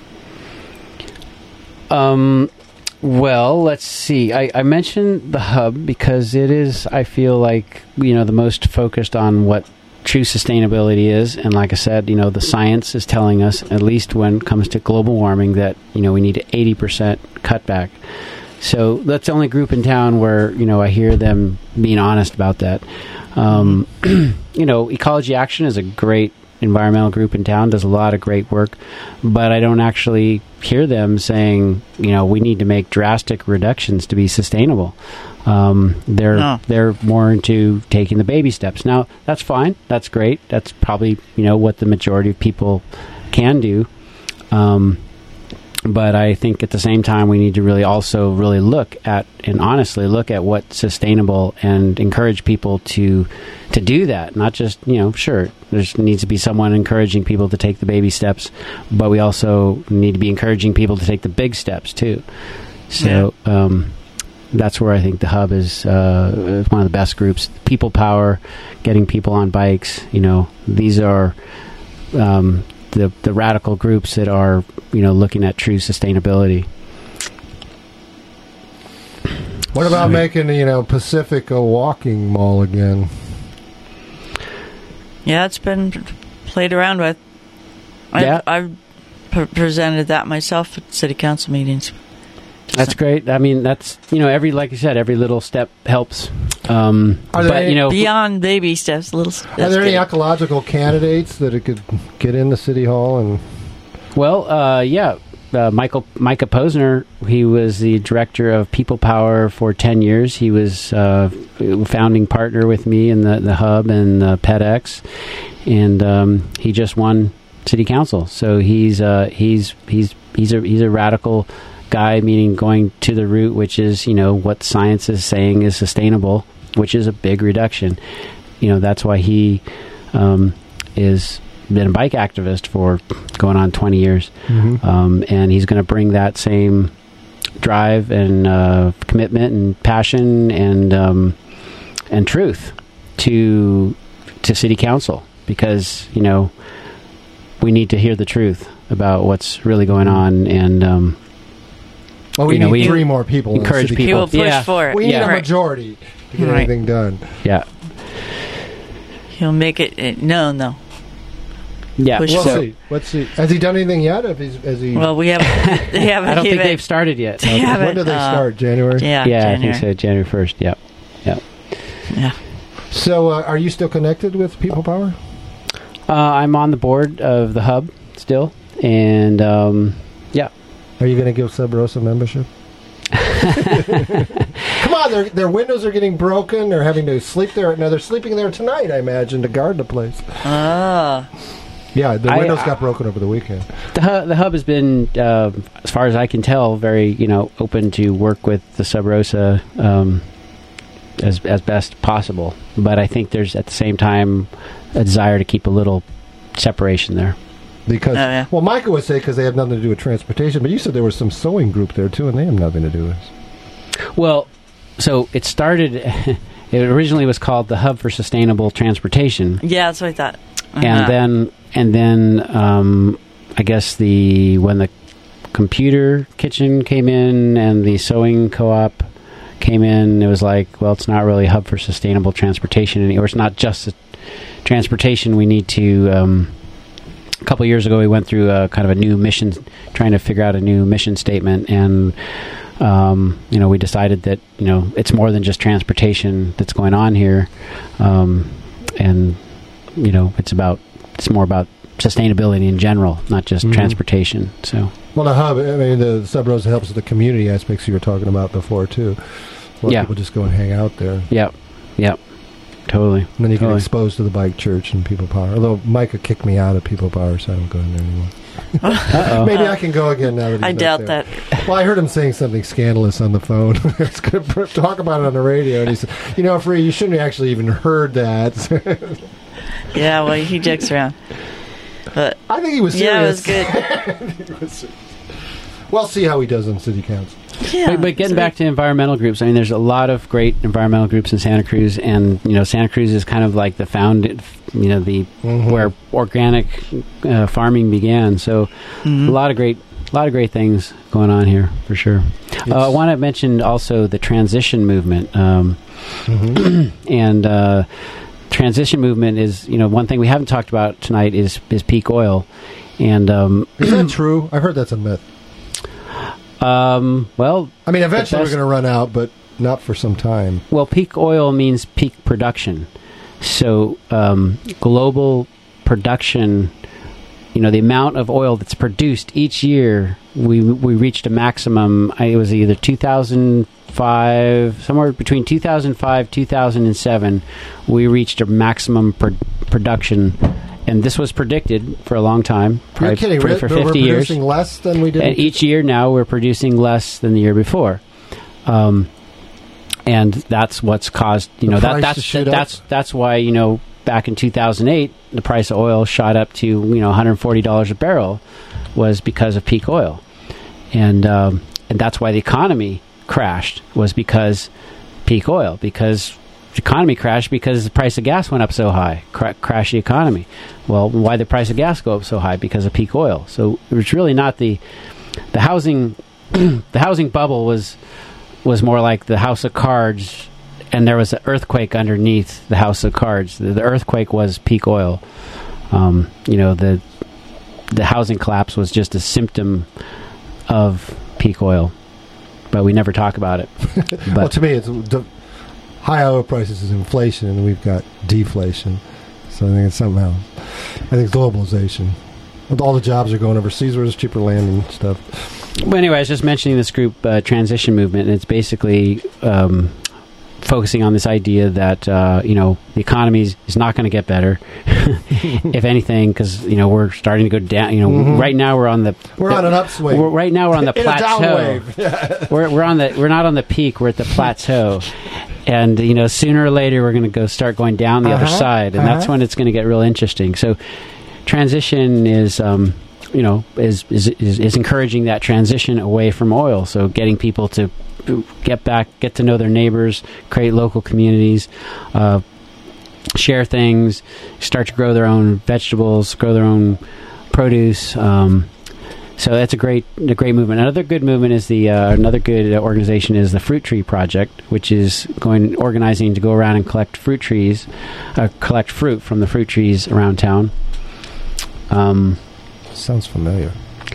Um, well, let's see. I, I mentioned the hub because it is, I feel like, you know, the most focused on what true sustainability is. And like I said, you know, the science is telling us, at least when it comes to global warming, that, you know, we need an eighty percent cutback. So that's the only group in town where, you know, I hear them being honest about that. Um, you know, Ecology Action is a great environmental group in town, does a lot of great work, but I don't actually hear them saying, you know, we need to make drastic reductions to be sustainable. Um, they're No. they're more into taking the baby steps. Now, that's fine. That's great. That's probably, you know, what the majority of people can do. Um, But I think at the same time, we need to really also really look at and honestly look at what's sustainable and encourage people to to do that. Not just, you know, sure, there needs to be someone encouraging people to take the baby steps, but we also need to be encouraging people to take the big steps too. So um, that's where I think the hub is uh, one of the best groups. People power, getting people on bikes. You know, these are. Um, The, the radical groups that are, you know, looking at true sustainability. What about making, you know, Pacific a walking mall again? Yeah, it's been played around with. I've, Yeah. I've pre- presented that myself at city council meetings. That's great. I mean, that's, you know, every, like you said, every little step helps. Um, Are there but, any- you know, Beyond baby steps, little. Are that's there any good. ecological candidates that it could get into City Hall? And well, uh, yeah, uh, Michael Micah Posner, he was the director of People Power for ten years. He was uh, a founding partner with me in the, the hub and the PedX, and um, he just won city council. So he's uh, he's he's he's a he's a radical guy, meaning going to the root, which is, you know, what science is saying is sustainable, which is a big reduction. You know, that's why he um, is been a bike activist for going on twenty years. Mm-hmm. Um, and he's going to bring that same drive and uh, commitment and passion and um, and truth to to city council, because, you know, we need to hear the truth about what's really going on. And um, well, we you know, need we three more people. in the encourage city people. People push Yeah. for it. We need Yeah. a Right. majority to get Right. anything done. yeah, He'll make it, it. No, no. Yeah. push We'll So- see. Let's see. Has he done anything yet? If he's, has he? Well, we haven't. They haven't I don't think even- they've started yet. They haven't, when do they uh, start? January. Yeah, yeah, January. I think so. January first. Yep. Yep. Yeah. So, uh, are you still connected with People Power? Uh, I'm on the board of the hub still, and um, yeah. Are you going to give Sub Rosa membership? Come on, their their windows are getting broken. They're having to sleep there. No, they're sleeping there tonight, I imagine, to guard the place. Ah. Yeah, the I- windows I- got broken over the weekend. The hub, the hub has been, uh, as far as I can tell, very you know open to work with the Sub Rosa um, as as best possible. But I think there's at the same time a desire to keep a little separation there. Because, Oh, yeah. well, Micah would say because they have nothing to do with transportation, but you said there was some sewing group there too, and they have nothing to do with it. Well, so it started. It originally was called the Hub for Sustainable Transportation, Yeah, that's what I thought. Uh-huh. and then and then um, I guess the when the computer kitchen came in and the sewing co-op came in, it was like, well, it's not really a hub for sustainable transportation anymore. It's not just a transportation. We need to. Um, a couple of years ago, we went through a kind of a new mission, trying to figure out a new mission statement, and um, you know, we decided that you know it's more than just transportation that's going on here, um, and you know, it's about it's more about sustainability in general, not just Mhm. transportation. So. Well, the hub, I mean, the Sub Rosa helps with the community aspects you were talking about before too. A lot Yeah. of people just go and hang out there. Yep. Yep. Totally. And then you get Totally. exposed to the bike church and People Power. Although Micah kicked me out of People Power, so I don't go in there anymore. Uh-oh. Maybe I can go again now that he's I not doubt there. that. Well, I heard him saying something scandalous on the phone. I was going to talk about it on the radio, and he said, "You know, Free, you shouldn't have actually even heard that." Yeah, well, he jokes around. But I think he was yeah, it serious. was good. He was serious. We'll see how he does on city council. Yeah, But, but getting it's back to environmental groups, I mean, there's a lot of great environmental groups in Santa Cruz, and you know, Santa Cruz is kind of like the founded, you know, the Mhm. where organic uh, farming began. So Mhm. a lot of great, a lot of great things going on here for sure. Uh, I want to mention also the transition movement, um, Mhm. and uh, transition movement is you know one thing we haven't talked about tonight is is peak oil, and um, Is that true? I heard that's a myth. um, well. I mean, eventually best- we're going to run out, but not for some time. Well, peak oil means peak production. So um, global production, you know, the amount of oil that's produced each year, we we reached a maximum. I- It was either two thousand five, somewhere between two thousand five, two thousand seven, we reached a maximum pro- production. And this was predicted for a long time, You're probably kidding. for, We're, for we're fifty years. producing less than we did. And each year now we're producing less than the year before, um, and that's what's caused you The know that price to that's shoot up? that's that's why you know back in two thousand eight the price of oil shot up to you know one hundred forty dollars a barrel, was because of peak oil, and um, and that's why the economy crashed, was because peak oil, because the economy crashed because the price of gas went up so high, cra- crash the economy. Well, why did the price of gas go up so high? Because of peak oil. So it's really not the the housing the housing bubble was was more like the house of cards, and there was an earthquake underneath the house of cards. The, the earthquake was peak oil. Um, you know, the the housing collapse was just a symptom of peak oil, but we never talk about it. But well, to me, it's the high oil prices is inflation, and we've got deflation. So I think it's something else. I think it's globalization. With all the jobs are going overseas, where there's cheaper land and stuff. Well, anyway, I was just mentioning this group, uh, Transition Movement, and it's basically um, focusing on this idea that, uh, you know, the economy is is not going to get better, if anything, because, you know, we're starting to go down. You know, Mhm. right now we're on the... We're the, on an upswing. We're, right now we're on the In a down plateau. wave. we're, we're, on the, we're not on the peak, we're at the plateau. And, you know, sooner or later we're going to go start going down the Uh-huh, other side, and that's uh-huh. when it's going to get real interesting. So transition is... Um, you know, is, is is is encouraging that transition away from oil. So getting people to get back, get to know their neighbors, create local communities, uh, share things, start to grow their own vegetables, grow their own produce. Um, so that's a great a great movement. Another good movement is the uh, another good organization is the Fruit Tree Project, which is going organizing to go around and collect fruit trees, uh, collect fruit from the fruit trees around town. Um, Sounds familiar.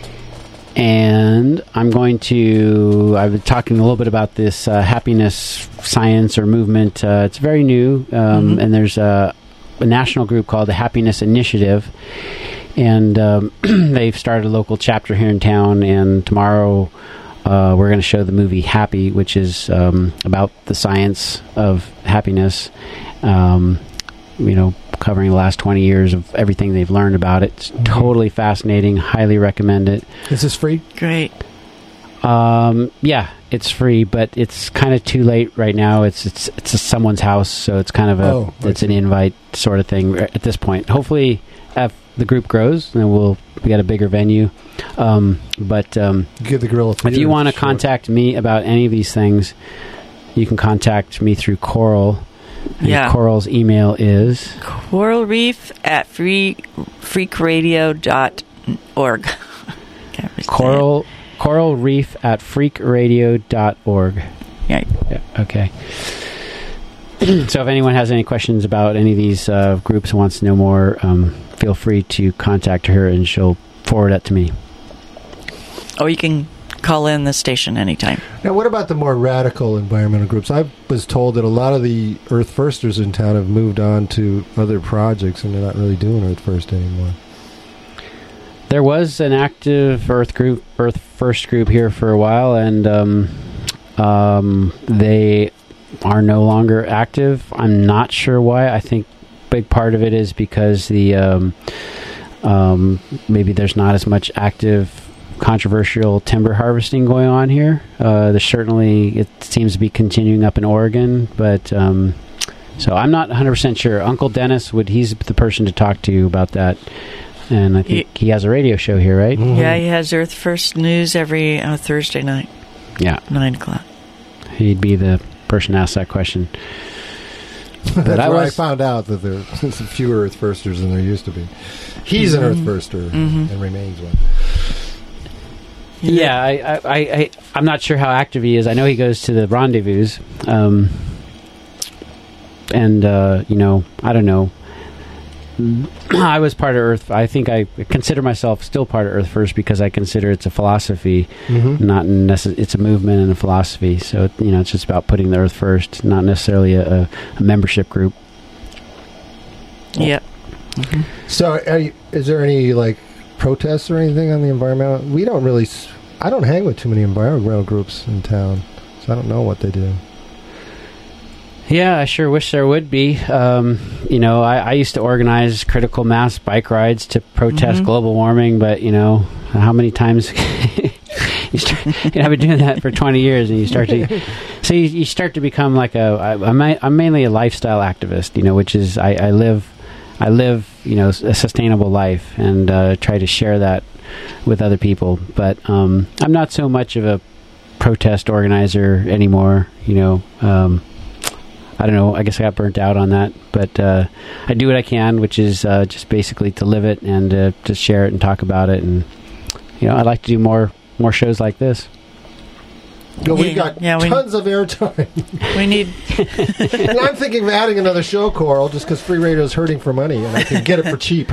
And I'm going to, I've been talking a little bit about this uh, happiness science or movement. Uh, it's very new, um, Mm-hmm. and there's a, a national group called the Happiness Initiative. And um, they've started a local chapter here in town, and tomorrow uh, we're going to show the movie Happy, which is um, about the science of happiness, um, you know, covering the last twenty years of everything they've learned about it. It's totally fascinating. Highly recommend it. Is this free? Great. Um, yeah, it's free, but it's kind of too late right now. It's it's it's a someone's house, so it's kind of a Oh, it's an invite sort of thing at this point. Hopefully, if the group grows, then we'll we got a bigger venue. Um, but um, Give the Guerrilla if Theater you want a to shot. contact me about any of these things, you can contact me through Coral. And Yeah. Coral's email is Coral Reef at free freakradio dot org. Can't say it. Coral Coral Reef at freakradio dot org. Yeah. Yeah, okay. So if anyone has any questions about any of these uh, groups and wants to know more, um, feel free to contact her and she'll forward it to me. Or you can call in the station anytime. Now, what about the more radical environmental groups? I was told that a lot of the Earth Firsters in town have moved on to other projects, and they're not really doing Earth First anymore. There was an active Earth group, Earth First group here for a while, and um, um, they are no longer active. I'm not sure why. I think a big part of it is because the um, um, maybe there's not as much active controversial timber harvesting going on here. Uh, there's certainly, it seems to be continuing up in Oregon, but um, so I'm not one hundred percent sure. Uncle Dennis, would he's the person to talk to about that, and I think he, he has a radio show here, right? Mhm. Yeah, he has Earth First News every uh, Thursday night, Yeah, nine o'clock. he'd be the person to ask that question. That's I where I was- found out that there's fewer Earth Firsters than there used to be. He's an Earth Firster Mhm. and remains one. Yeah, I, I, I, I, I'm not sure how active he is. I know he goes to the rendezvous, um, and uh, you know, I don't know. I was part of Earth. I think I consider myself still part of Earth First because I consider it's a philosophy, Mm-hmm. not necess- it's a movement and a philosophy. So you know, it's just about putting the Earth first, not necessarily a, a, a membership group. Yep. So, are you, is there any like protests or anything on the environmental? We don't really. s- I don't hang with too many environmental groups in town, so I don't know what they do. Yeah, I sure wish there would be. Um, you know, I, I used to organize critical mass bike rides to protest Mhm. global warming, but you know, how many times you start, you know, I've been doing that for twenty years, and you start to, so you, you start to become like a. I, I'm, ma- I'm mainly a lifestyle activist, you know, which is I, I live, I live, you know, a sustainable life, and uh, try to share that with other people. But um, I'm not so much of a protest organizer anymore, you know. Um, I don't know. I guess I got burnt out on that, but uh, I do what I can, which is uh, just basically to live it and uh, to share it and talk about it. And you know, I'd like to do more more shows like this. Well, we Yeah, got yeah, we- tons of airtime, We need. and I'm thinking of adding another show, Coral, just because free radio is hurting for money, and I can get it for cheap.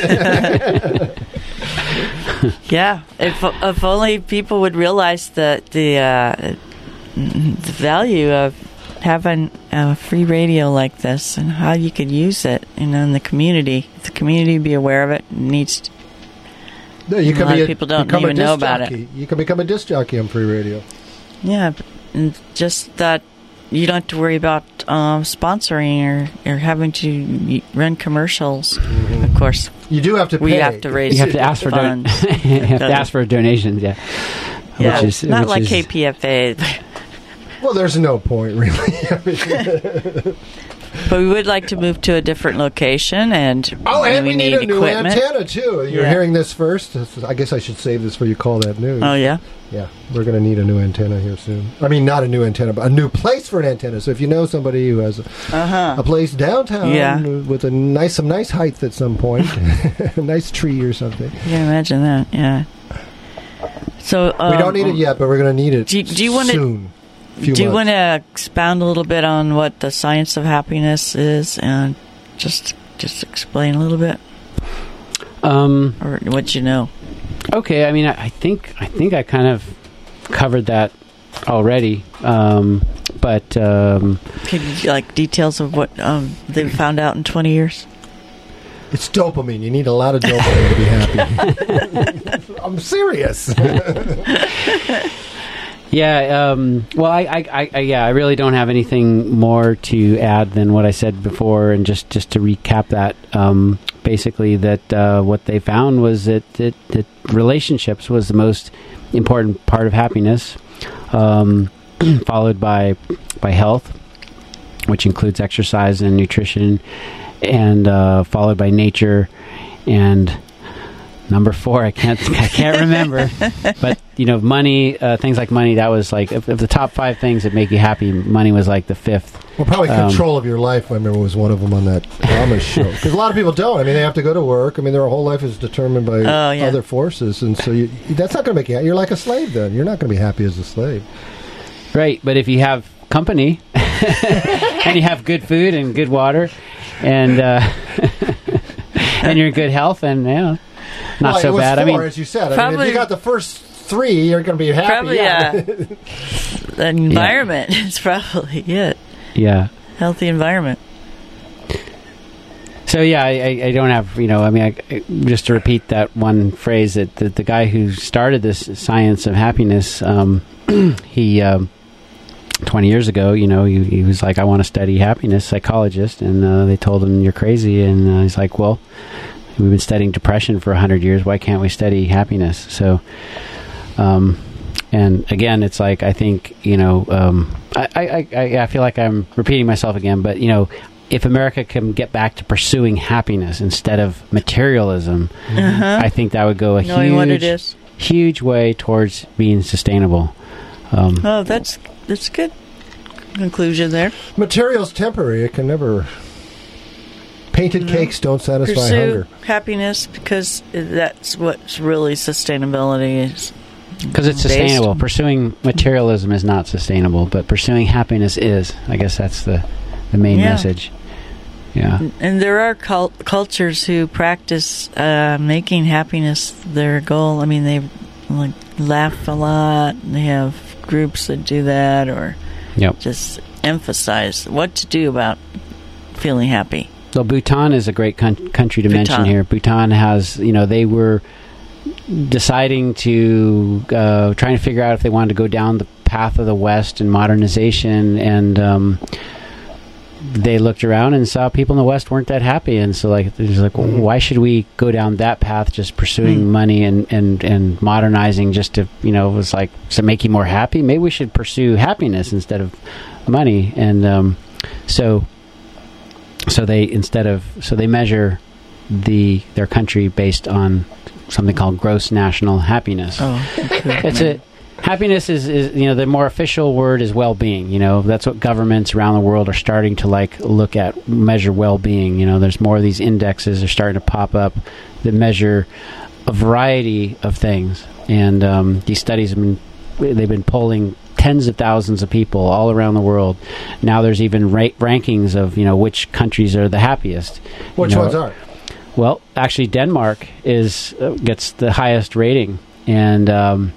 Yeah, if if only people would realize that the uh, the value of having uh, free radio like this and how you could use it, you know, in the community. If the community be aware of it, it needs. To, No, you A can lot be of a, people don't become even a disc know about it. jockey. You can become a disc jockey on free radio. yeah, and just that you don't have to worry about um, sponsoring or, or having to y- run commercials. Of course, You do have to pay. we have to raise. You have to ask for don- funds. you have to ask for donations. Yeah, Yeah, Which is- not which like is- K P F A. Well, there's no point, really. But we would like to move to a different location, and, Oh, and we, need, a new equipment. antenna, too. You're Yeah. hearing this first. I guess I should save this for you call that news. Oh, yeah? Yeah, we're going to need a new antenna here soon. I mean, not a new antenna, but a new place for an antenna. So if you know somebody who has a, Uh-huh. a place downtown Yeah. with a nice, some nice height at some point, a nice tree or something. You can imagine that, yeah. So um, we don't need it yet, but we're going to need it do you- do you wanna- soon. Few Do you months. want to expound a little bit on what the science of happiness is, and just just explain a little bit? Um, or what you know? Okay, I mean, I, I think I think I kind of covered that already, um, but um, Can you like details of what um, they found out in twenty years? It's dopamine. You need a lot of dopamine to be happy. I'm serious. yeah. Um, well, I, I, I, yeah, I really don't have anything more to add than what I said before, and just, just to recap that. Um, basically, that uh, what they found was that, that that relationships was the most important part of happiness, um, followed by by health, which includes exercise and nutrition, and uh, followed by nature, and number four, I can't I can't remember, but you know, money, uh, things like money. That was like of, of the top five things that make you happy. Money was like the fifth. Well, probably Um, control of your life, I remember, was one of them on that Amish show. Because a lot of people don't. I mean, they have to go to work. I mean, their whole life is determined by Oh, yeah. other forces. And so you, that's not going to make you happy. You're like a slave then. You're not going to be happy as a slave. Right, but if you have company and you have good food and good water, and uh, and you're in good health, and you know, not well, so it was bad. Four, I mean, as you said. I mean, if Probably- you got the first three, you're going to be happy. Probably, yeah. yeah. The environment is probably it. yeah. Healthy environment. So yeah, I, I, I don't have, you know, I mean, I, I, just to repeat that one phrase, that the, the guy who started this science of happiness, um, he um, twenty years ago, you know, he, he was like, I want to study happiness, psychologist, and uh, they told him, you're crazy, and uh, he's like, well, we've been studying depression for a hundred years, why can't we study happiness? So, um, and again, it's like, I think, you know, um, I, I, I, I feel like I'm repeating myself again, but, you know, if America can get back to pursuing happiness instead of materialism, Uh-huh. I think that would go a Knowing what it huge, is. huge way towards being sustainable. Um, Oh, that's that's good conclusion there. Material's temporary. It can never... Painted No. cakes don't satisfy Pursue hunger. happiness because that's what's really sustainability is. Because it's based. sustainable. Pursuing materialism is not sustainable, but pursuing happiness is. I guess that's the, the main Yeah. message. Yeah. And there are cult- cultures who practice uh, making happiness their goal. I mean, they like laugh a lot. They have groups that do that, or Yep. just emphasize what to do about feeling happy. So Bhutan is a great con- country to mention Bhutan. here. Bhutan has, you know, they were deciding to, uh, trying to figure out if they wanted to go down the path of the West and modernization, and um, they looked around and saw people in the West weren't that happy, and so like, they're just like, well, why should we go down that path, just pursuing Mm. money and, and, and modernizing just to, you know, it was like, to make you more happy? Maybe we should pursue happiness instead of money. And um, so... So they instead of so they measure the their country based on something called gross national happiness. Oh, It's a happiness is, is you know, the more official word is well-being. You know, that's what governments around the world are starting to like look at, measure well-being. You know, there's more of these indexes are starting to pop up that measure a variety of things, and um, these studies have been they've been polling tens of thousands of people all around the world. Now there's even ra- rankings of, you know, which countries are the happiest. Which You know, ones are? Well, actually, Denmark is uh, gets the highest rating, and um,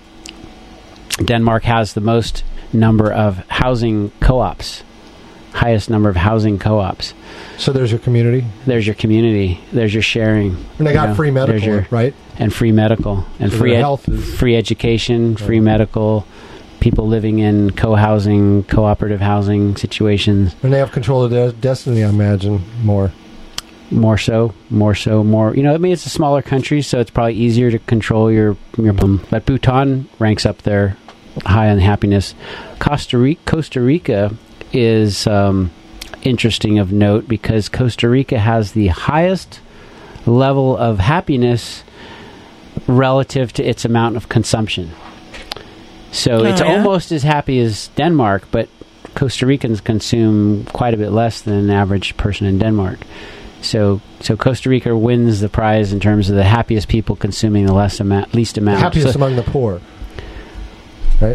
Denmark has the most number of housing co-ops, highest number of housing co-ops. So there's your community. There's your community. There's your sharing. And they you got know, free there's medical, your- right? and free medical and So free their ed- health is- free education, free Right. medical. People living in co-housing, cooperative housing situations. And they have control of their destiny, I imagine, more. More so, more so, more. You know, I mean, it's a smaller country, so it's probably easier to control your your. But Bhutan ranks up there, high on happiness. Costa Rica, Costa Rica is um, interesting of note because Costa Rica has the highest level of happiness relative to its amount of consumption. So Oh, it's yeah? almost as happy as Denmark, but Costa Ricans consume quite a bit less than an average person in Denmark. So, so Costa Rica wins the prize in terms of the happiest people consuming the less amount, least The amount. happiest So- among the poor. Right?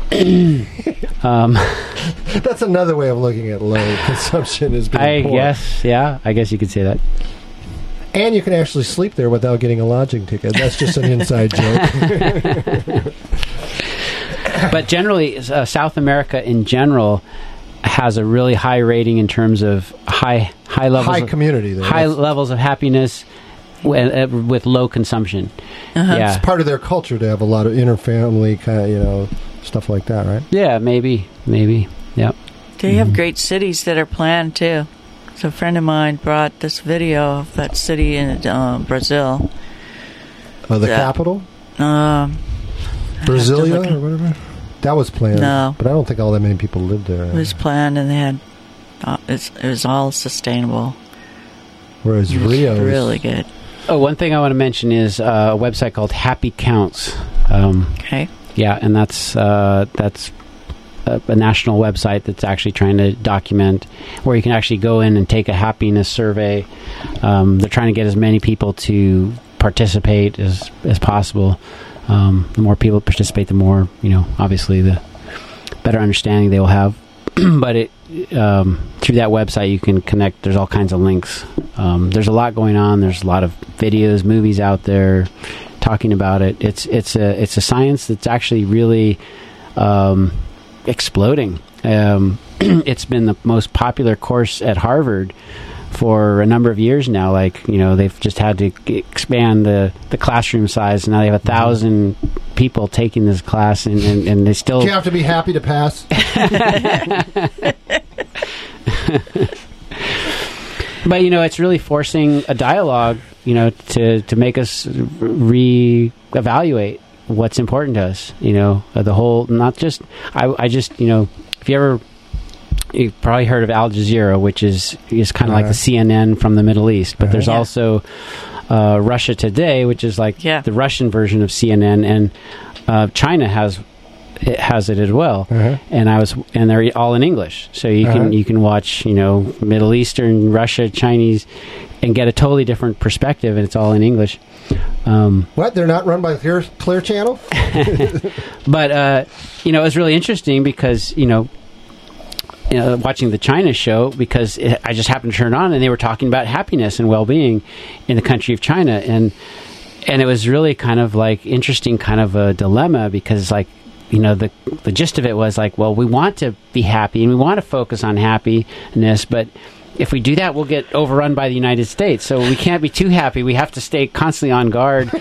um, That's another way of looking at low consumption is being I poor. guess, yeah, I guess you could say that. And you can actually sleep there without getting a lodging ticket. That's just an inside joke. But generally, uh, South America in general has a really high rating in terms of high high levels High of, community there. high That's- levels of happiness with, with low consumption. Uh-huh. Yeah, It's part of their culture to have a lot of interfamily kind of, you know, stuff like that, right? yeah, maybe, maybe, yep. They have great cities that are planned too. So a friend of mine brought this video of that city in uh, Brazil. Uh, the Yeah. capital? Um, Brasilia look- or whatever? That was planned. No. But I don't think all that many people lived there. it was planned, and they had uh, it's, it was all sustainable. Whereas It was Rio is really good. Oh, one thing I want to mention is uh, a website called Happy Counts. Um, Okay. yeah, and that's uh, that's a, a national website that's actually trying to document where you can actually go in and take a happiness survey. Um, they're trying to get as many people to participate as as possible. Um, the more people participate, the more, you know, obviously the better understanding they will have. But it um, through that website you can connect. There's all kinds of links. Um, there's a lot going on. There's a lot of videos, movies out there talking about it. It's it's a it's a science that's actually really um, exploding. Um, it's been the most popular course at Harvard for a number of years now. Like, you know, they've just had to g- expand the, the classroom size. Now they have a thousand people taking this class, and, and, and they still... Do you have to be happy to pass? But, you know, it's really forcing a dialogue, you know, to, to make us re-evaluate what's important to us, you know, uh, the whole, not just, I, I just, you know, if you ever, you've probably heard of Al Jazeera, which is, is kind of like Uh-huh. the C N N from the Middle East, but Uh-huh. there's Yeah. also uh, Russia Today, which is like Yeah. the Russian version of C N N, and uh, China has it has it as well. Uh-huh. And I was, and they're all in English, so you Uh-huh. can you can watch, you know, Middle Eastern, Russia, Chinese, and get a totally different perspective, and it's all in English. Um, What? They're not run by Clear, Clear Channel? but uh, you know, it was really interesting because, you know, you know, watching the China show, because it, I just happened to turn on and they were talking about happiness and well-being in the country of China, and and it was really kind of like interesting, kind of a dilemma, because, like, you know, the the gist of it was like, well, we want to be happy and we want to focus on happiness, but if we do that, we'll get overrun by the United States. So we can't be too happy. We have to stay constantly on guard.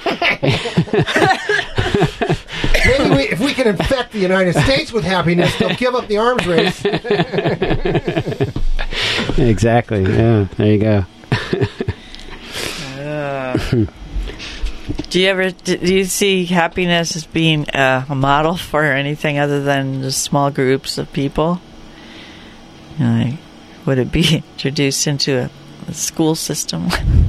Maybe we, if we can infect the United States with happiness, they'll give up the arms race. Exactly. Yeah. There you go. Do you ever do you see happiness as being uh, a model for anything other than just small groups of people? You know, like, would it be introduced into a, a school system?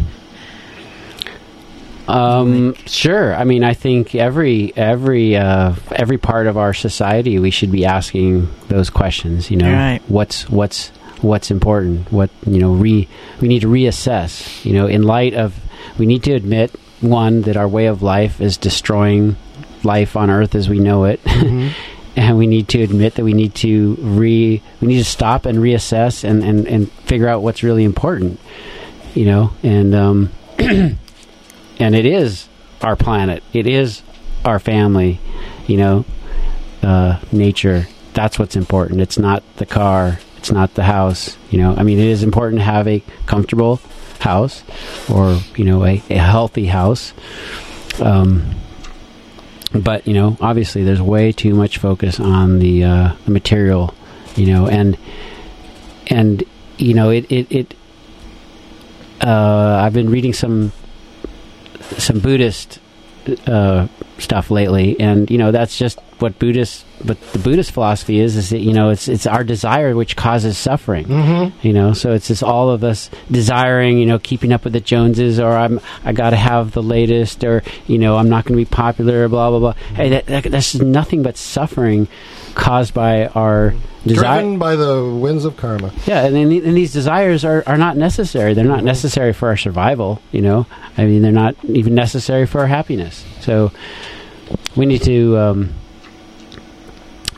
Um, sure. I mean, I think every every uh, every part of our society, we should be asking those questions. You know, Right. what's what's what's important? What, you know, re we need to reassess. You know, in light of, we need to admit, one, that our way of life is destroying life on Earth as we know it. Mm-hmm. And we need to admit that we need to re we need to stop and reassess and, and, and figure out what's really important, you know. And um, and it is our planet, it is our family, you know, uh, nature. That's what's important. It's not the car, it's not the house, you know. I mean, it is important to have a comfortable house, or, you know, a, a healthy house. Um, But, you know, obviously there's way too much focus on the, uh, the material, you know, and, and, you know, it, it, it uh, I've been reading some, some Buddhist, uh, stuff lately, and, you know, that's just what Buddhist, what the Buddhist philosophy is, is that, you know, it's, it's our desire which causes suffering, Mm-hmm. you know, so it's just all of us desiring, you know, keeping up with the Joneses, or I'm, I gotta have the latest, or, you know, I'm not gonna be popular, blah, blah, blah. Hey, that, that, that's nothing but suffering caused by our desire. Driven by the winds of karma. Yeah, and, then, and these desires are, are not necessary. They're not necessary for our survival, you know. I mean, they're not even necessary for our happiness. So we need to, um,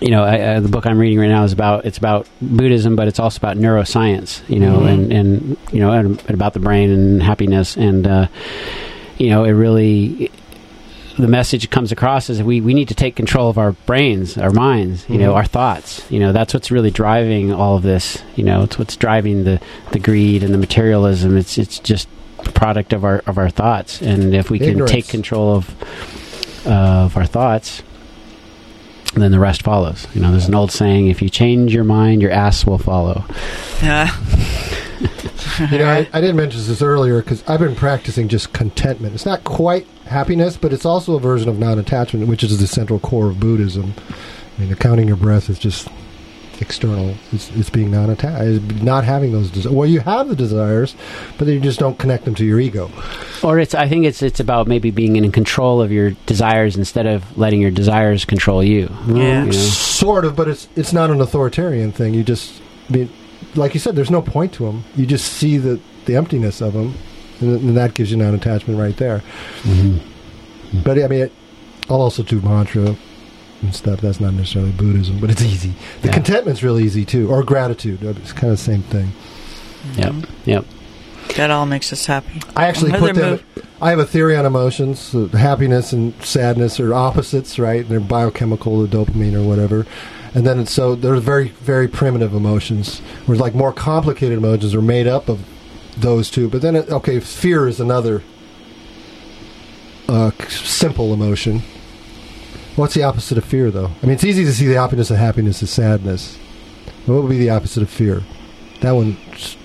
you know, I, uh, the book I'm reading right now is about, it's about Buddhism, but it's also about neuroscience, you know, mm-hmm. and, and, you know, and, and about the brain and happiness. And, uh, you know, it really, the message comes across is we, we need to take control of our brains, our minds, you mm-hmm. know, our thoughts. You know, that's what's really driving all of this. You know, it's what's driving the, the greed and the materialism. It's it's just a product of our of our thoughts. And if we can Ignorance. take control of uh, of our thoughts, then the rest follows. You know, there's an old saying: if you change your mind, your ass will follow. Yeah. You know, I, I didn't mention this earlier because I've been practicing just contentment. It's not quite happiness, but it's also a version of non-attachment, which is the central core of Buddhism. I mean, counting your breath is just external. It's, it's being non-attached, it's not having those desires. Well, you have the desires, but you just don't connect them to your ego. Or it's, I think it's it's about maybe being in control of your desires instead of letting your desires control you. Yeah, you know? Sort of, but it's it's not an authoritarian thing. You just, I mean, like you said, there's no point to them. You just see the, the emptiness of them, and, and that gives you non-attachment right there. Mm-hmm. But, I mean, it, I'll also do mantra and stuff. That's not necessarily Buddhism, but it's easy. The yeah. contentment's really easy, too, or gratitude. It's kind of the same thing. Yep, yep. That all makes us happy. I actually put them, I have a theory on emotions. Uh, happiness and sadness are opposites, right? And they're biochemical, the dopamine or whatever. And then it's so they're very, very primitive emotions. Whereas like more complicated emotions are made up of those two. But then, it, okay, fear is another uh, simple emotion. What's the opposite of fear, though? I mean, it's easy to see the opposite of happiness as sadness. What would be the opposite of fear? That one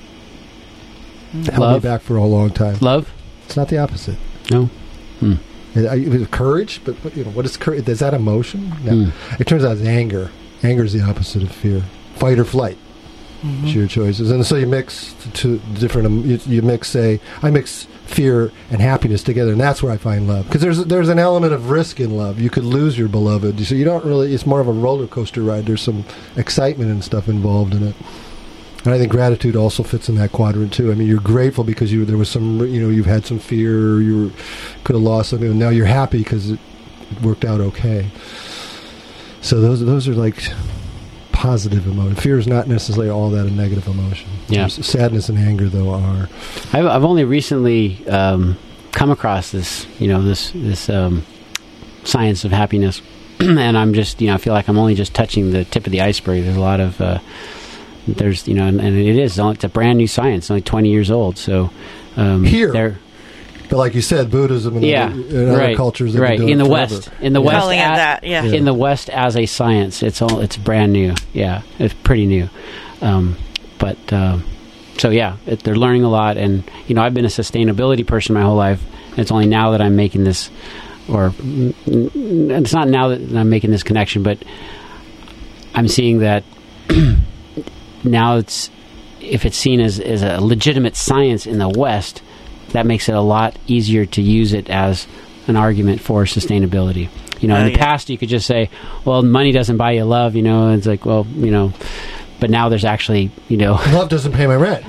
held Love. me back for a long time. Love? It's not the opposite. No. Hmm. It, it, courage, but, but you know, what is courage? Is that emotion? No. Hmm. It turns out it's anger. Anger is the opposite of fear. Fight or flight. Mm-hmm. It's your choices. And so you mix two different, um, you, you mix, say, I mix fear and happiness together, and that's where I find love. Because there's there's an element of risk in love. You could lose your beloved. So you don't really, it's more of a roller coaster ride. There's some excitement and stuff involved in it. And I think gratitude also fits in that quadrant too. I mean, you're grateful because you there was some, you know, you've had some fear, or you were, could have lost something, and now you're happy because it, it worked out okay. So those those are like positive emotion. Fear is not necessarily all that a negative emotion. Yeah. There's sadness and anger, though, are. I've, I've only recently um, come across this, you know, this this um, science of happiness, and I'm just, you know, I feel like I'm only just touching the tip of the iceberg. There's a lot of, uh, there's, you know, and, and it is, it's a brand new science. It's only twenty years old, so um, here. They're, But like you said, Buddhism and yeah, other, and other right, cultures that right. do it in the forever. West, in the yeah. West, Calling it as, that, yeah. in the West as a science, it's all it's brand new. Yeah, it's pretty new. Um, but um, so yeah, it, they're learning a lot, and you know, I've been a sustainability person my whole life. And it's only now that I'm making this, or n- n- it's not now that I'm making this connection, but I'm seeing that now it's if it's seen as as a legitimate science in the West. That makes it a lot easier to use it as an argument for sustainability. You know, oh, in the yeah. past, you could just say, well, money doesn't buy you love, you know, and it's like, well, you know, but now there's actually, you know... Love doesn't pay my rent.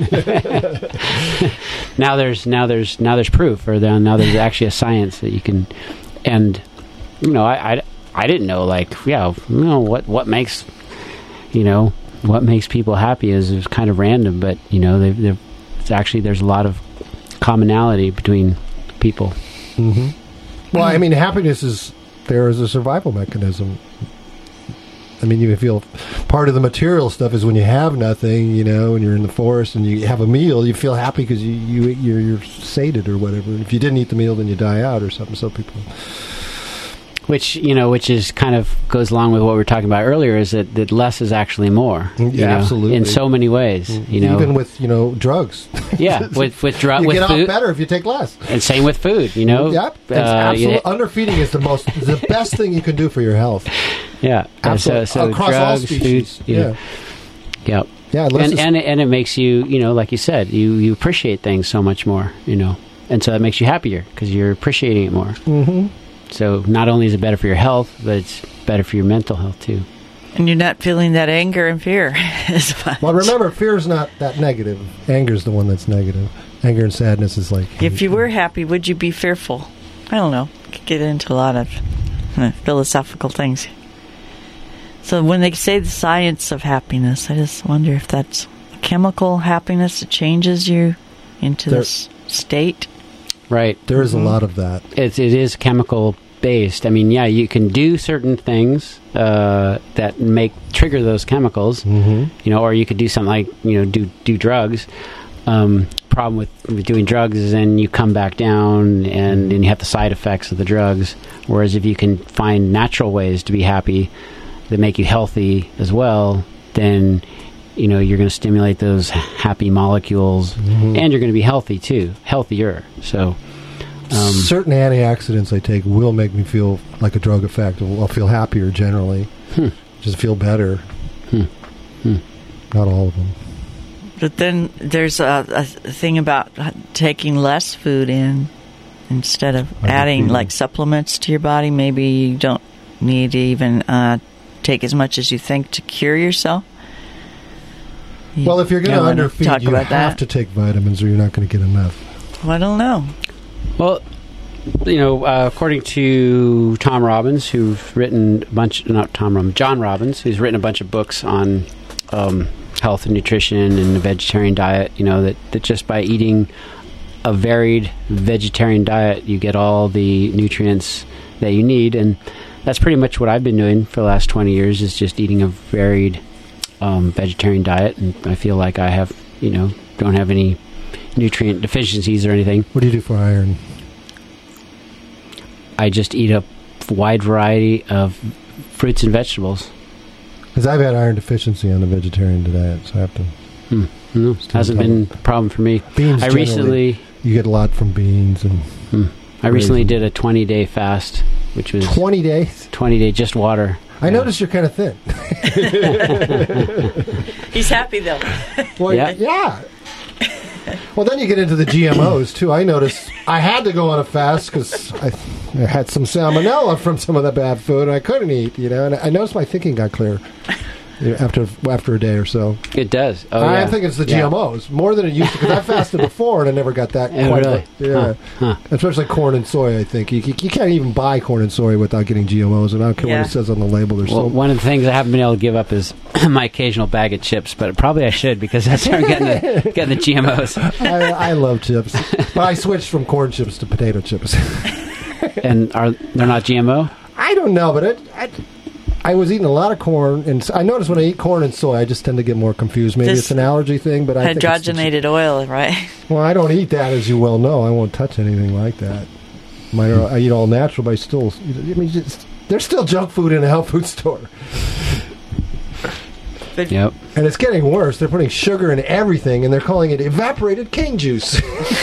now there's now there's, now there's proof, or then now there's actually a science that you can... And, you know, I, I, I didn't know, like, yeah, you know, what, what makes, you know, what makes people happy is, is kind of random, but, you know, they've, they've, it's actually, there's a lot of commonality between people. Mm-hmm. Well, I mean, happiness is there as a survival mechanism. I mean, you feel part of the material stuff is when you have nothing, you know, and you're in the forest and you have a meal, you feel happy because you, you, you're, you're sated or whatever. If you didn't eat the meal, then you die out or something. So people... Which, you know, which is kind of goes along with what we were talking about earlier, is that, that less is actually more. Yeah, you know, absolutely. in so many ways, you know. Even with, you know, drugs. Yeah, with with drugs. You with get food, out better if you take less. And same with food, you know. Yep. Uh, absolutely. yeah. Underfeeding is the most, the best thing you can do for your health. Yeah. Absolutely. So, so across drugs, all species. food. You Yeah. know. Yep. Yeah. And, and, it, and it makes you, you know, like you said, you, you appreciate things so much more, you know. And so that makes you happier because you're appreciating it more. Mm-hmm. So not only is it better for your health, but it's better for your mental health too. And you're not feeling that anger and fear as much. Well, remember, fear is not that negative. Anger is the one that's negative. Anger and sadness is like... If you were happy, would you be fearful? I don't know. Could get into a lot of uh, philosophical things. So when they say the science of happiness, I just wonder if that's chemical happiness that changes you into There- this state. Right. There is a lot of that. It's, it is chemical based. I mean, yeah, you can do certain things uh, that make trigger those chemicals, Mm-hmm. you know, or you could do something like, you know, do do drugs. Um, problem with, with doing drugs is then you come back down and, and you have the side effects of the drugs. Whereas if you can find natural ways to be happy that make you healthy as well, then you know you're going to stimulate those happy molecules, Mm-hmm. and you're going to be healthy too, healthier. So. Um, Certain antioxidants I take will make me feel like a drug effect. I'll feel happier generally. Hmm. Just feel better. Hmm. Hmm. Not all of them. But then there's a, a thing about taking less food in instead of I adding agree. like supplements to your body. Maybe you don't need to even uh, take as much as you think to cure yourself. You Well, if you're going to wanna underfeed, talk you about have that? to take vitamins or you're not going to get enough. Well, I don't know. Well, you know, uh, according to Tom Robbins, who's written a bunch, not Tom Robbins, John Robbins, who's written a bunch of books on um, health and nutrition and the vegetarian diet, you know, that, that just by eating a varied vegetarian diet, you get all the nutrients that you need. And that's pretty much what I've been doing for the last twenty years, is just eating a varied um, vegetarian diet. And I feel like I have, you know, don't have any nutrient deficiencies or anything. What do you do for iron? I just eat a wide variety of fruits and vegetables. Because I've had iron deficiency on the vegetarian diet, so I have to. Hmm. No, hasn't been a problem for me. Beans. I generally, recently, you get a lot from beans and hmm, I recently did a twenty day fast, which was twenty days. twenty day just water. I Yeah. noticed you're kind of thin. He's happy though. Well, Yeah. yeah. Well, then you get into the G M Os too. I noticed I had to go on a fast because I, I had some salmonella from some of the bad food, and I couldn't eat. You know, and I noticed my thinking got clear you know, after after a day or so. It does. Oh, I yeah. think it's the Yeah. G M Os more than it used to, because I fasted before and I never got that. Oh, quite really? like- yeah, Huh. Huh. especially corn and soy. I think you, you, you can't even buy corn and soy without getting G M Os, and I don't care Yeah. what it says on the label. There's Well, so one of the things I haven't been able to give up is my occasional bag of chips, but probably I should, because that's where I'm getting the, getting the G M Os. I, I love chips, but I switched from corn chips to potato chips. And are they're not G M O? I don't know, but it, I, I was eating a lot of corn, and s- I notice when I eat corn and soy, I just tend to get more confused. Maybe This it's an allergy thing, but I think it's just- Hydrogenated oil, right? well, I don't eat that, as you well know. I won't touch anything like that. Mine are, I eat all natural, but I still. I mean, just, there's still junk food in a health food store, But Yep. and it's getting worse. They're putting sugar in everything, and they're calling it evaporated cane juice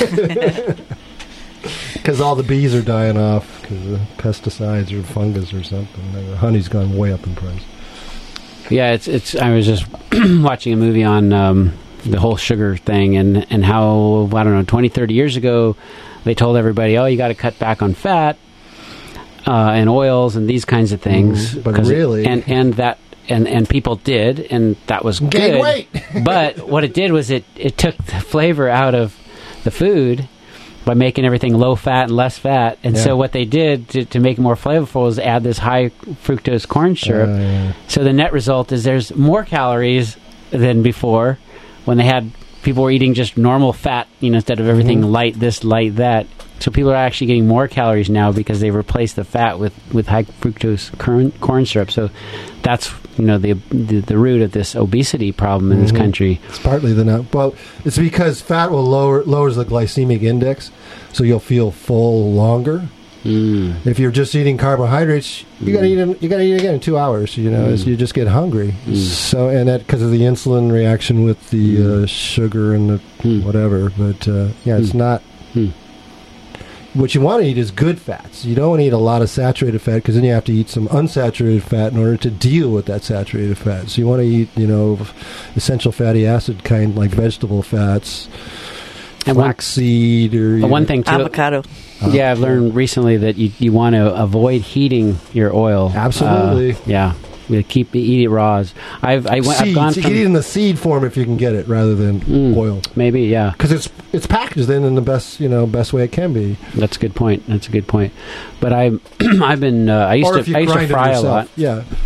because all the bees are dying off because of pesticides or fungus or something. The honey's gone way up in price. Yeah, it's it's. I was just watching a movie on um, the whole sugar thing, and and how, I don't know, twenty, thirty years ago, they told everybody, oh, you got to cut back on fat uh, and oils and these kinds of things. Mhm, but 'Cause it- really- and and that and and people did, and that was Gain good. weight. But what it did was it it took the flavor out of the food by making everything low fat and less fat. And Yeah. so what they did to, to make it more flavorful was add this high fructose corn syrup. Uh, yeah. So the net result is there's more calories than before, when they had people were eating just normal fat, you know, instead of everything Mhm. light this, light that. So people are actually getting more calories now because they replaced the fat with, with high fructose corn, corn syrup. So that's, you know, the the, the root of this obesity problem in this Mhm. country. It's partly the nut. Well, it's because fat will lower lowers the glycemic index, so you'll feel full longer. Mm. If you're just eating carbohydrates, you gotta eat. In, you gotta eat again in two hours. You know, Mm. as you just get hungry. Mm. So, and that because of the insulin reaction with the Mm. uh, sugar and the Mm. whatever. But uh, yeah, it's Mm. not. Mm. What you want to eat is good fats. You don't want to eat a lot of saturated fat, because then you have to eat some unsaturated fat in order to deal with that saturated fat. So you want to eat, you know, essential fatty acid kind, like vegetable fats, And one, flaxseed, or but one thing too, avocado. yeah, I've learned recently that you you want to avoid heating your oil. Absolutely. Uh, yeah, you keep eat it raw. I've I went, I've seeds. gone You from can eat it in the seed form if you can get it, rather than Mm. oil, maybe yeah. because it's it's packaged in in the best you know best way it can be. That's a good point. That's a good point. But I I've been uh, I used or to if you I used to grind it fry a yourself. lot. Yeah,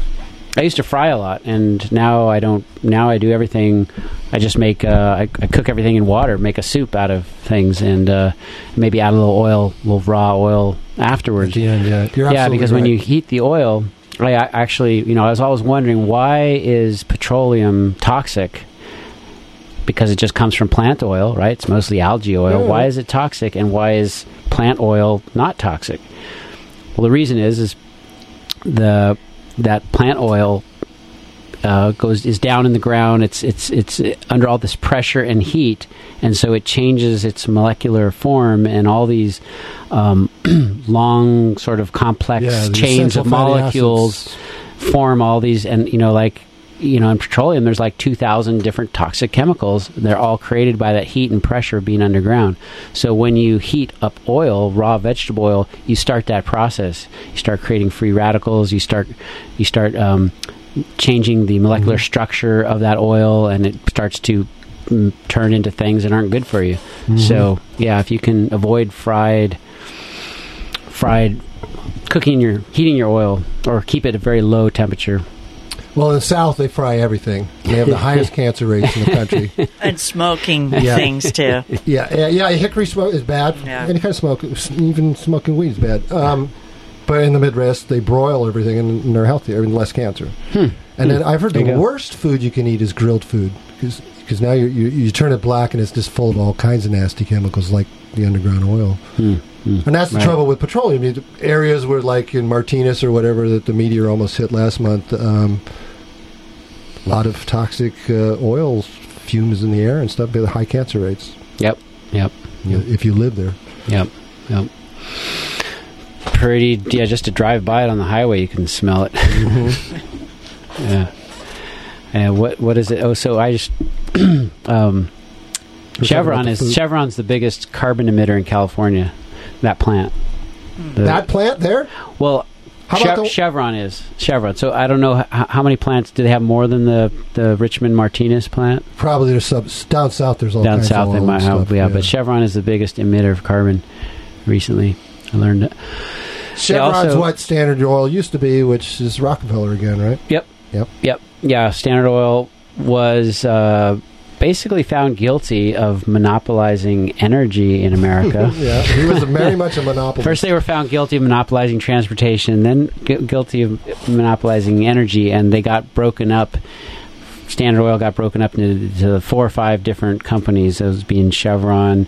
I used to fry a lot, and now I don't. Now I do everything. I just make. Uh, I, I cook everything in water, make a soup out of things, and uh, maybe add a little oil, a little raw oil afterwards. Yeah, yeah, You're yeah. Because right. when you heat the oil, I actually, you know, I was always wondering, why is petroleum toxic? Because it just comes from plant oil, right? It's mostly algae oil. Yeah. Why is it toxic, and why is plant oil not toxic? Well, the reason is is the that plant oil uh, goes is down in the ground. It's it's it's under all this pressure and heat, and so it changes its molecular form, and all these um, long, sort of complex Yeah, the chains essential of fatty molecules acids. form all these, and you know, like. You know, in petroleum, there's like two thousand different toxic chemicals. They're all created by that heat and pressure of being underground. So when you heat up oil, raw vegetable oil, you start that process. You start creating free radicals. You start, you start um, changing the molecular mm-hmm. structure of that oil, and it starts to mm, turn into things that aren't good for you. Mm-hmm. So yeah, if you can avoid fried, fried cooking your heating your oil, or keep it at a very low temperature. Well, in the South, they fry everything. They have the highest cancer rates in the country. And smoking Yeah. things, too. Yeah, yeah, yeah. Hickory smoke is bad. Yeah. Any kind of smoke, even smoking weed is bad. Um, but in the Midwest, they broil everything, and, and they're healthier and less cancer. Hmm. And hmm. then I've heard There the you go. worst food you can eat is grilled food, because because now you you turn it black and it's just full of all kinds of nasty chemicals like the underground oil. Hmm. Hmm. And that's the Right. trouble with petroleum. You- Areas where, like in Martinez or whatever, that the meteor almost hit last month, um, a lot of toxic uh, oil fumes in the air and stuff, high cancer rates. Yep. Yep. Yep. If you live there. Yep. Yep. Pretty, yeah, just to drive by it on the highway, you can smell it. Mm-hmm. Yeah. And what what is it? Oh, so I just um, We're Chevron talking about the is food. Chevron's the biggest carbon emitter in California. That plant. The- That plant there? well, How Chev- about the- Chevron is Chevron. So I don't know h- how many plants do they have more than the the Richmond Martinez plant Probably there's some down south. There's all down kinds south of in oil my and house. stuff, Yeah, but Chevron is the biggest emitter of carbon. Recently, I learned it. Chevron's also- what Standard Oil used to be, which is Rockefeller again, right? Yep. Yep. Yep. Yeah, Standard Oil was uh, basically found guilty of monopolizing energy in America. Yeah, he was very much a monopolist. First, they were found guilty of monopolizing transportation, then gu- guilty of monopolizing energy, and they got broken up. Standard Oil got broken up into, into four or five different companies, those being Chevron,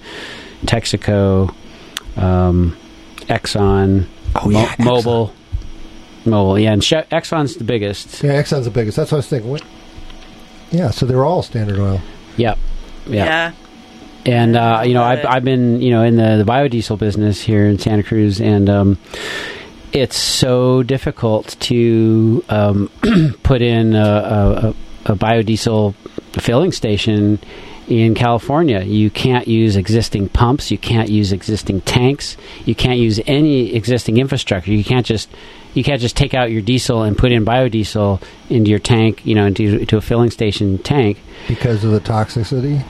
Texaco, um, Exxon, Oh, Mo- yeah, Exxon. Mobil. Mobil, yeah, and che- Exxon's the biggest. Yeah, Exxon's the biggest. That's what I was thinking. What? Yeah, so they're all Standard Oil. Yep. Yep. Yeah. And uh, you know, Love I've it. I've been you know in the, the biodiesel business here in Santa Cruz, and um, it's so difficult to um, put in a, a, a biodiesel filling station in California. You can't use existing pumps. You can't use existing tanks. You can't use any existing infrastructure. You can't just you can't just take out your diesel and put in biodiesel into your tank. You know, into into a filling station tank. Because of the toxicity?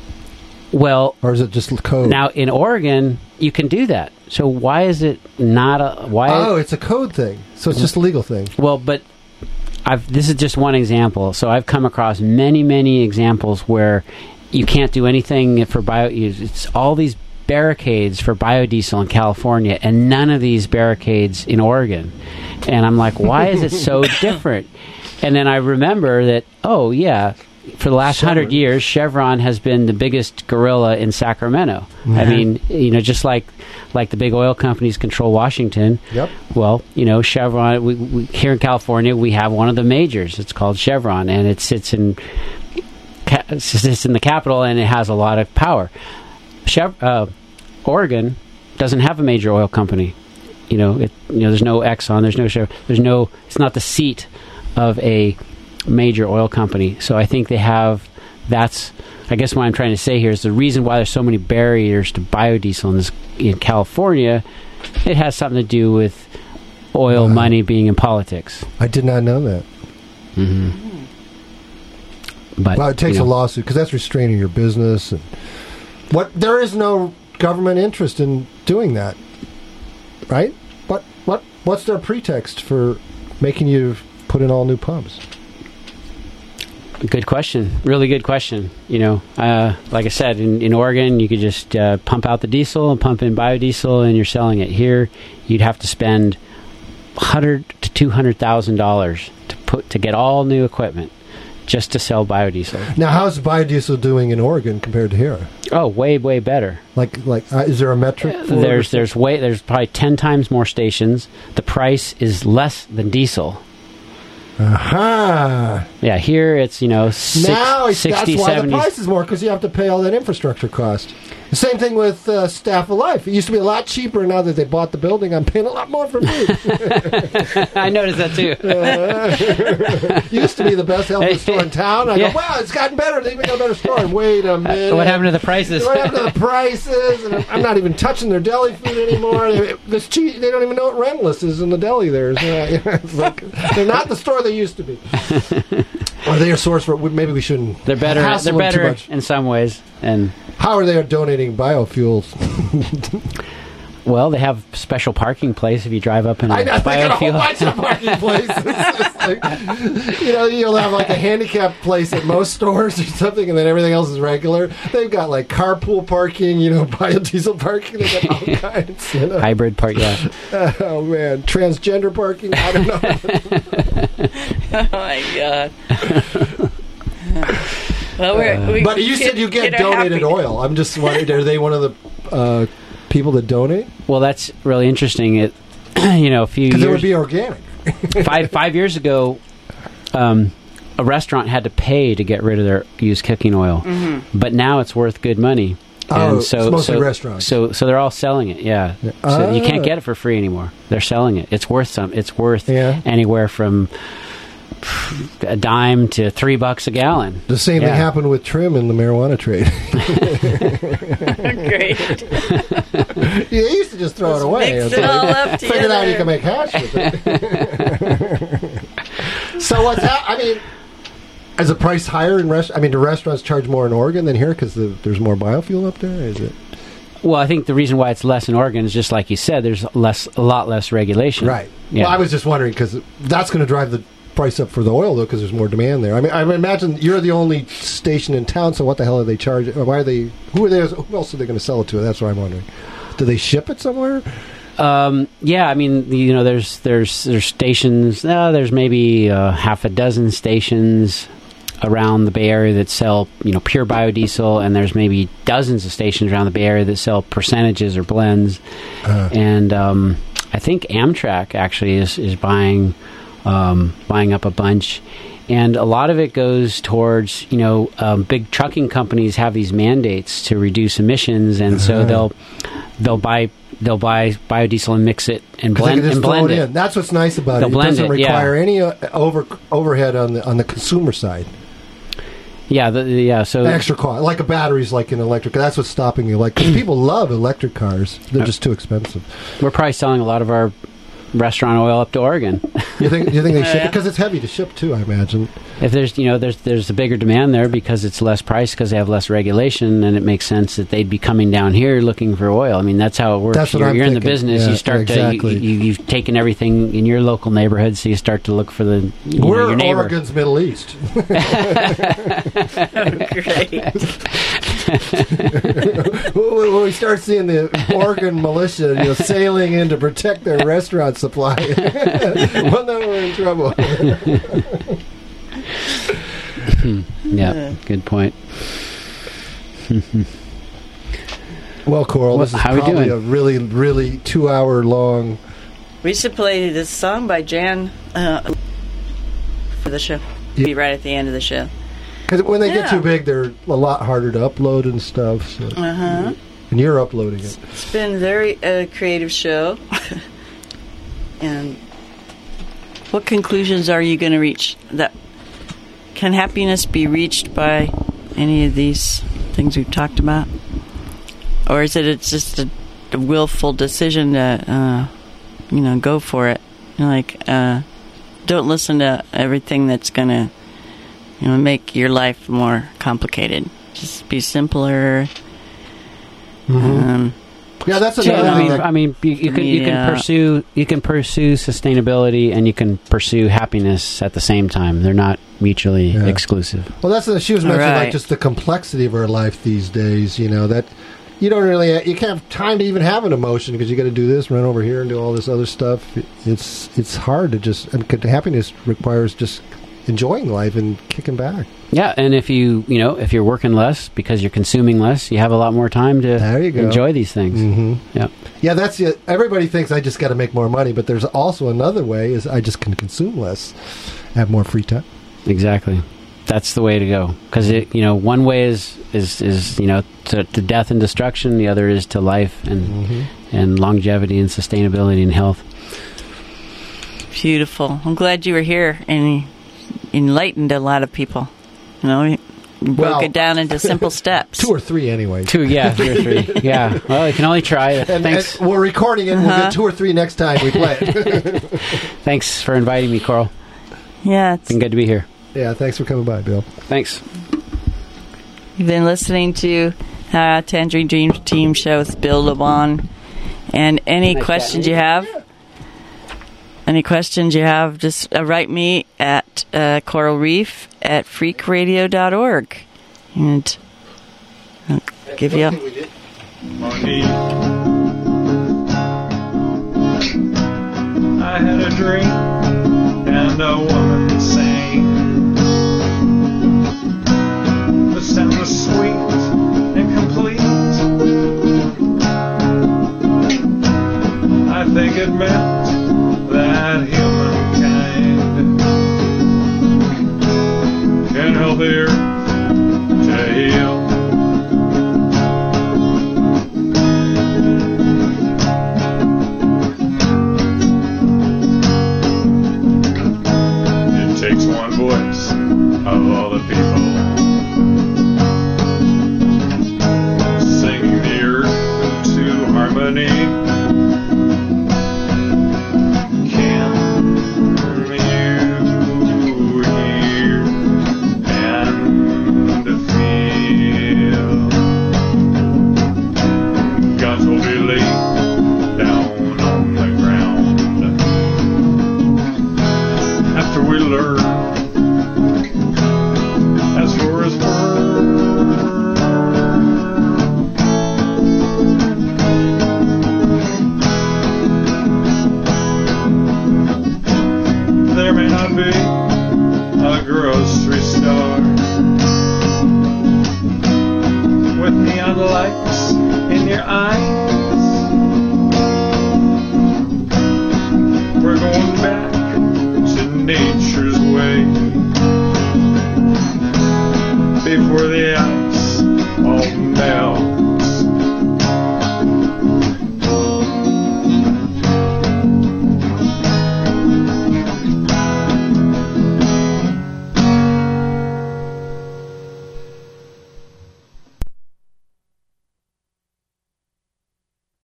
Well, Or is it just code? now in Oregon, you can do that. So why is it not a why? oh, it's a code thing. So it's just a legal thing. Well, but I've this is just one example. So I've come across many, many examples where you can't do anything for bio. It's all these barricades for biodiesel in California, and none of these barricades in Oregon. And I'm like, why is it so different? And then I remember that, oh yeah, for the last Chevron. hundred years, Chevron has been the biggest gorilla in Sacramento. I Mhm. mean, you know, just like like the big oil companies control Washington. Yep. Well, you know, Chevron. We, we, here in California, we have one of the majors. It's called Chevron, and it sits in ca- it sits in the capital, and it has a lot of power. Chev- uh, Oregon doesn't have a major oil company. You know, it, you know, there's no Exxon, there's no Chevron, there's no. It's not the seat of a major oil company. So I think they have. That's. I guess what I'm trying to say here is the reason why there's so many barriers to biodiesel in, this, in California. It has something to do with oil Wow. money being in politics. I did not know that. Mm-hmm. But Well, it takes you know, a lawsuit because that's restraining your business. And what there is no government interest in doing that, right? What what what's their pretext for making you put in all new pumps? Good question. Really good question. You know, uh, like I said, in, in Oregon, you could just uh, pump out the diesel and pump in biodiesel, and you're selling it. Here, you'd have to spend one hundred to two hundred thousand dollars to put to get all new equipment just to sell biodiesel. Now, how's biodiesel doing in Oregon compared to here? Oh, way, way better. Like, like, uh, is there a metric? For there's, there's way, there's probably ten times more stations. The price is less than diesel. Aha! Yeah, here it's, you know, six, now it's, sixty, that's why seventy. the price is more, because you have to pay all that infrastructure cost. The same thing with uh, Staff of Life. It used to be a lot cheaper. Now that they bought the building, I'm paying a lot more for food. I noticed that too. uh, used to be the best health food store in town. I Yeah. go, wow, it's gotten better. They even got a better store. And wait a minute. What happened to the prices? What happened to the prices? And I'm, I'm not even touching their deli food anymore. They, this cheese, they don't even know what Rentless is in the deli there. So, uh, it's like, they're not the store they used to be. Are they a source for? Maybe we shouldn't. They're better. hassle They're them too better much. in some ways, and How are they donating biofuels? well, they have special parking place if you drive up in a I know, they got a whole biofuel. bunch of parking places. It's like, you know, you'll have like a handicapped place at most stores or something, and then everything else is regular. They've got like carpool parking, you know, biodiesel parking. They got all kinds. You know? Hybrid park, yeah. Oh man, transgender parking. I don't know. Oh my god. Well, we're, we But you get- said you get, a donated happy- oil. I'm just wondering, are they one of the uh, people that donate? Well, that's really interesting. It, you know, a few Because it would years, be organic. five five years ago, um, a restaurant had to pay to get rid of their used cooking oil, Mm-hmm. but now it's worth good money. Oh, And so, it's mostly so, restaurants. So, so they're all selling it. Yeah. So you Ah. can't get it for free anymore. They're selling it. It's worth some. It's worth Yeah. anywhere from a dime to three bucks a gallon. The same Yeah. thing happened with trim in the marijuana trade. Great. You used to just throw it away. Mix It's it like, all up figured out you together. can make hash with it. So what's that? I mean, is the price higher in rest? I mean, do restaurants charge more in Oregon than here because the, there's more biofuel up there? Is it Well, I think the reason why it's less in Oregon is just like you said. There's less, a lot less regulation. right? Yeah. Well, I was just wondering because that's going to drive the price up for the oil though because there's more demand there. I mean, I imagine you're the only station in town, so what the hell are they charging? Why are they? Who are they? Who else are they going to sell it to? That's what I'm wondering. Do they ship it somewhere? Um, yeah, I mean, you know, there's there's there's stations. Uh, there's maybe uh, half a dozen stations around the Bay Area that sell, you know, pure biodiesel, and there's maybe dozens of stations around the Bay Area that sell percentages or blends. Uh, And um, I think Amtrak actually is is buying um, buying up a bunch. And a lot of it goes towards, you know, um, big trucking companies have these mandates to reduce emissions, and so Uh-huh. they'll they'll buy they'll buy biodiesel and mix it and 'Cause they blend can just and throw blend it it. in. That's what's nice about They'll it. It blend doesn't it, yeah. require any uh, over overhead on the on the consumer side. Yeah, the, the- yeah. So Extra cost, like a battery's like an electric. That's what's stopping the electric. People love electric cars. They're just too expensive. we're probably selling a lot of our restaurant oil up to Oregon. You think? You think they ship Yeah. it because it's heavy to ship too? I imagine. If there's, you know, there's there's a bigger demand there because it's less price because they have less regulation, and it makes sense that they'd be coming down here looking for oil. I mean, that's how it works. That's what you're I'm you're in the thinking. business. Yeah, you start exactly. to you, you, you've taken everything in your local neighborhood, so you start to look for the you know, We're your neighbor. Oregon's Middle East. Great. when when we start seeing the Oregon militia, you know, sailing in to protect their restaurant supply, well, now we're in trouble. Yeah, good point. Well, Coral, this is Well, how we probably doing? a really, really two-hour long. We should play this song by Jan uh, for the show. Be right at the end of the show. Because when they get Yeah. too big, they're a lot harder to upload and stuff. So. Uh huh. And you're uploading it. It's been a very uh, creative show. And what conclusions are you going to reach? That can happiness be reached by any of these things we've talked about, or is it it's just a, a willful decision to, uh, you know, go for it? You know, like, uh, don't listen to everything that's going to, you know, make your life more complicated. Just be simpler. Mm-hmm. Um, Yeah, that's Yeah, another. I mean, like- I mean, you, you can you Yeah. can pursue you can pursue sustainability and you can pursue happiness at the same time. They're not mutually Yeah. exclusive. Well, that's the, she was All mentioning right. like just the complexity of our life these days. You know that you don't really you can't have time to even have an emotion because you got to do this, run over here, and do all this other stuff. It's it's hard to just and c- happiness requires just enjoying life and kicking back. Yeah, and if you you know if you're working less because you're consuming less, you have a lot more time to There you go. enjoy these things. Mm-hmm. Yeah, Yeah, that's it. Everybody thinks I just got to make more money, but there's also another way: is I just can consume less, have more free time. exactly. That's the way to go because it you know one way is is is you know to, to death and destruction. The other is to life and Mm-hmm. and longevity and sustainability and health. Beautiful. I'm glad you were here and enlightened a lot of people. You know, you broke Well- it down into simple steps. Two or three, anyway. Two, yeah, two or three. Yeah, well, you can only try. And, Thanks, and we're recording it. and We'll Uh-huh. get two or three next time we play it. thanks for inviting me, Coral. Yeah, it's, It's been good to be here. Yeah, thanks for coming by, Bill. Thanks. you've been listening to uh, Tangerine Dream Team Show with Bill LeBon. And any Nice questions chatting you with have, any questions you have, just uh, write me at uh, coral reef at freak radio dot org. And I'll give you a... Money. I had a dream and a woman sang. The sound was sweet and complete. I think it meant that humankind can help the earth to heal. It takes one voice of all the people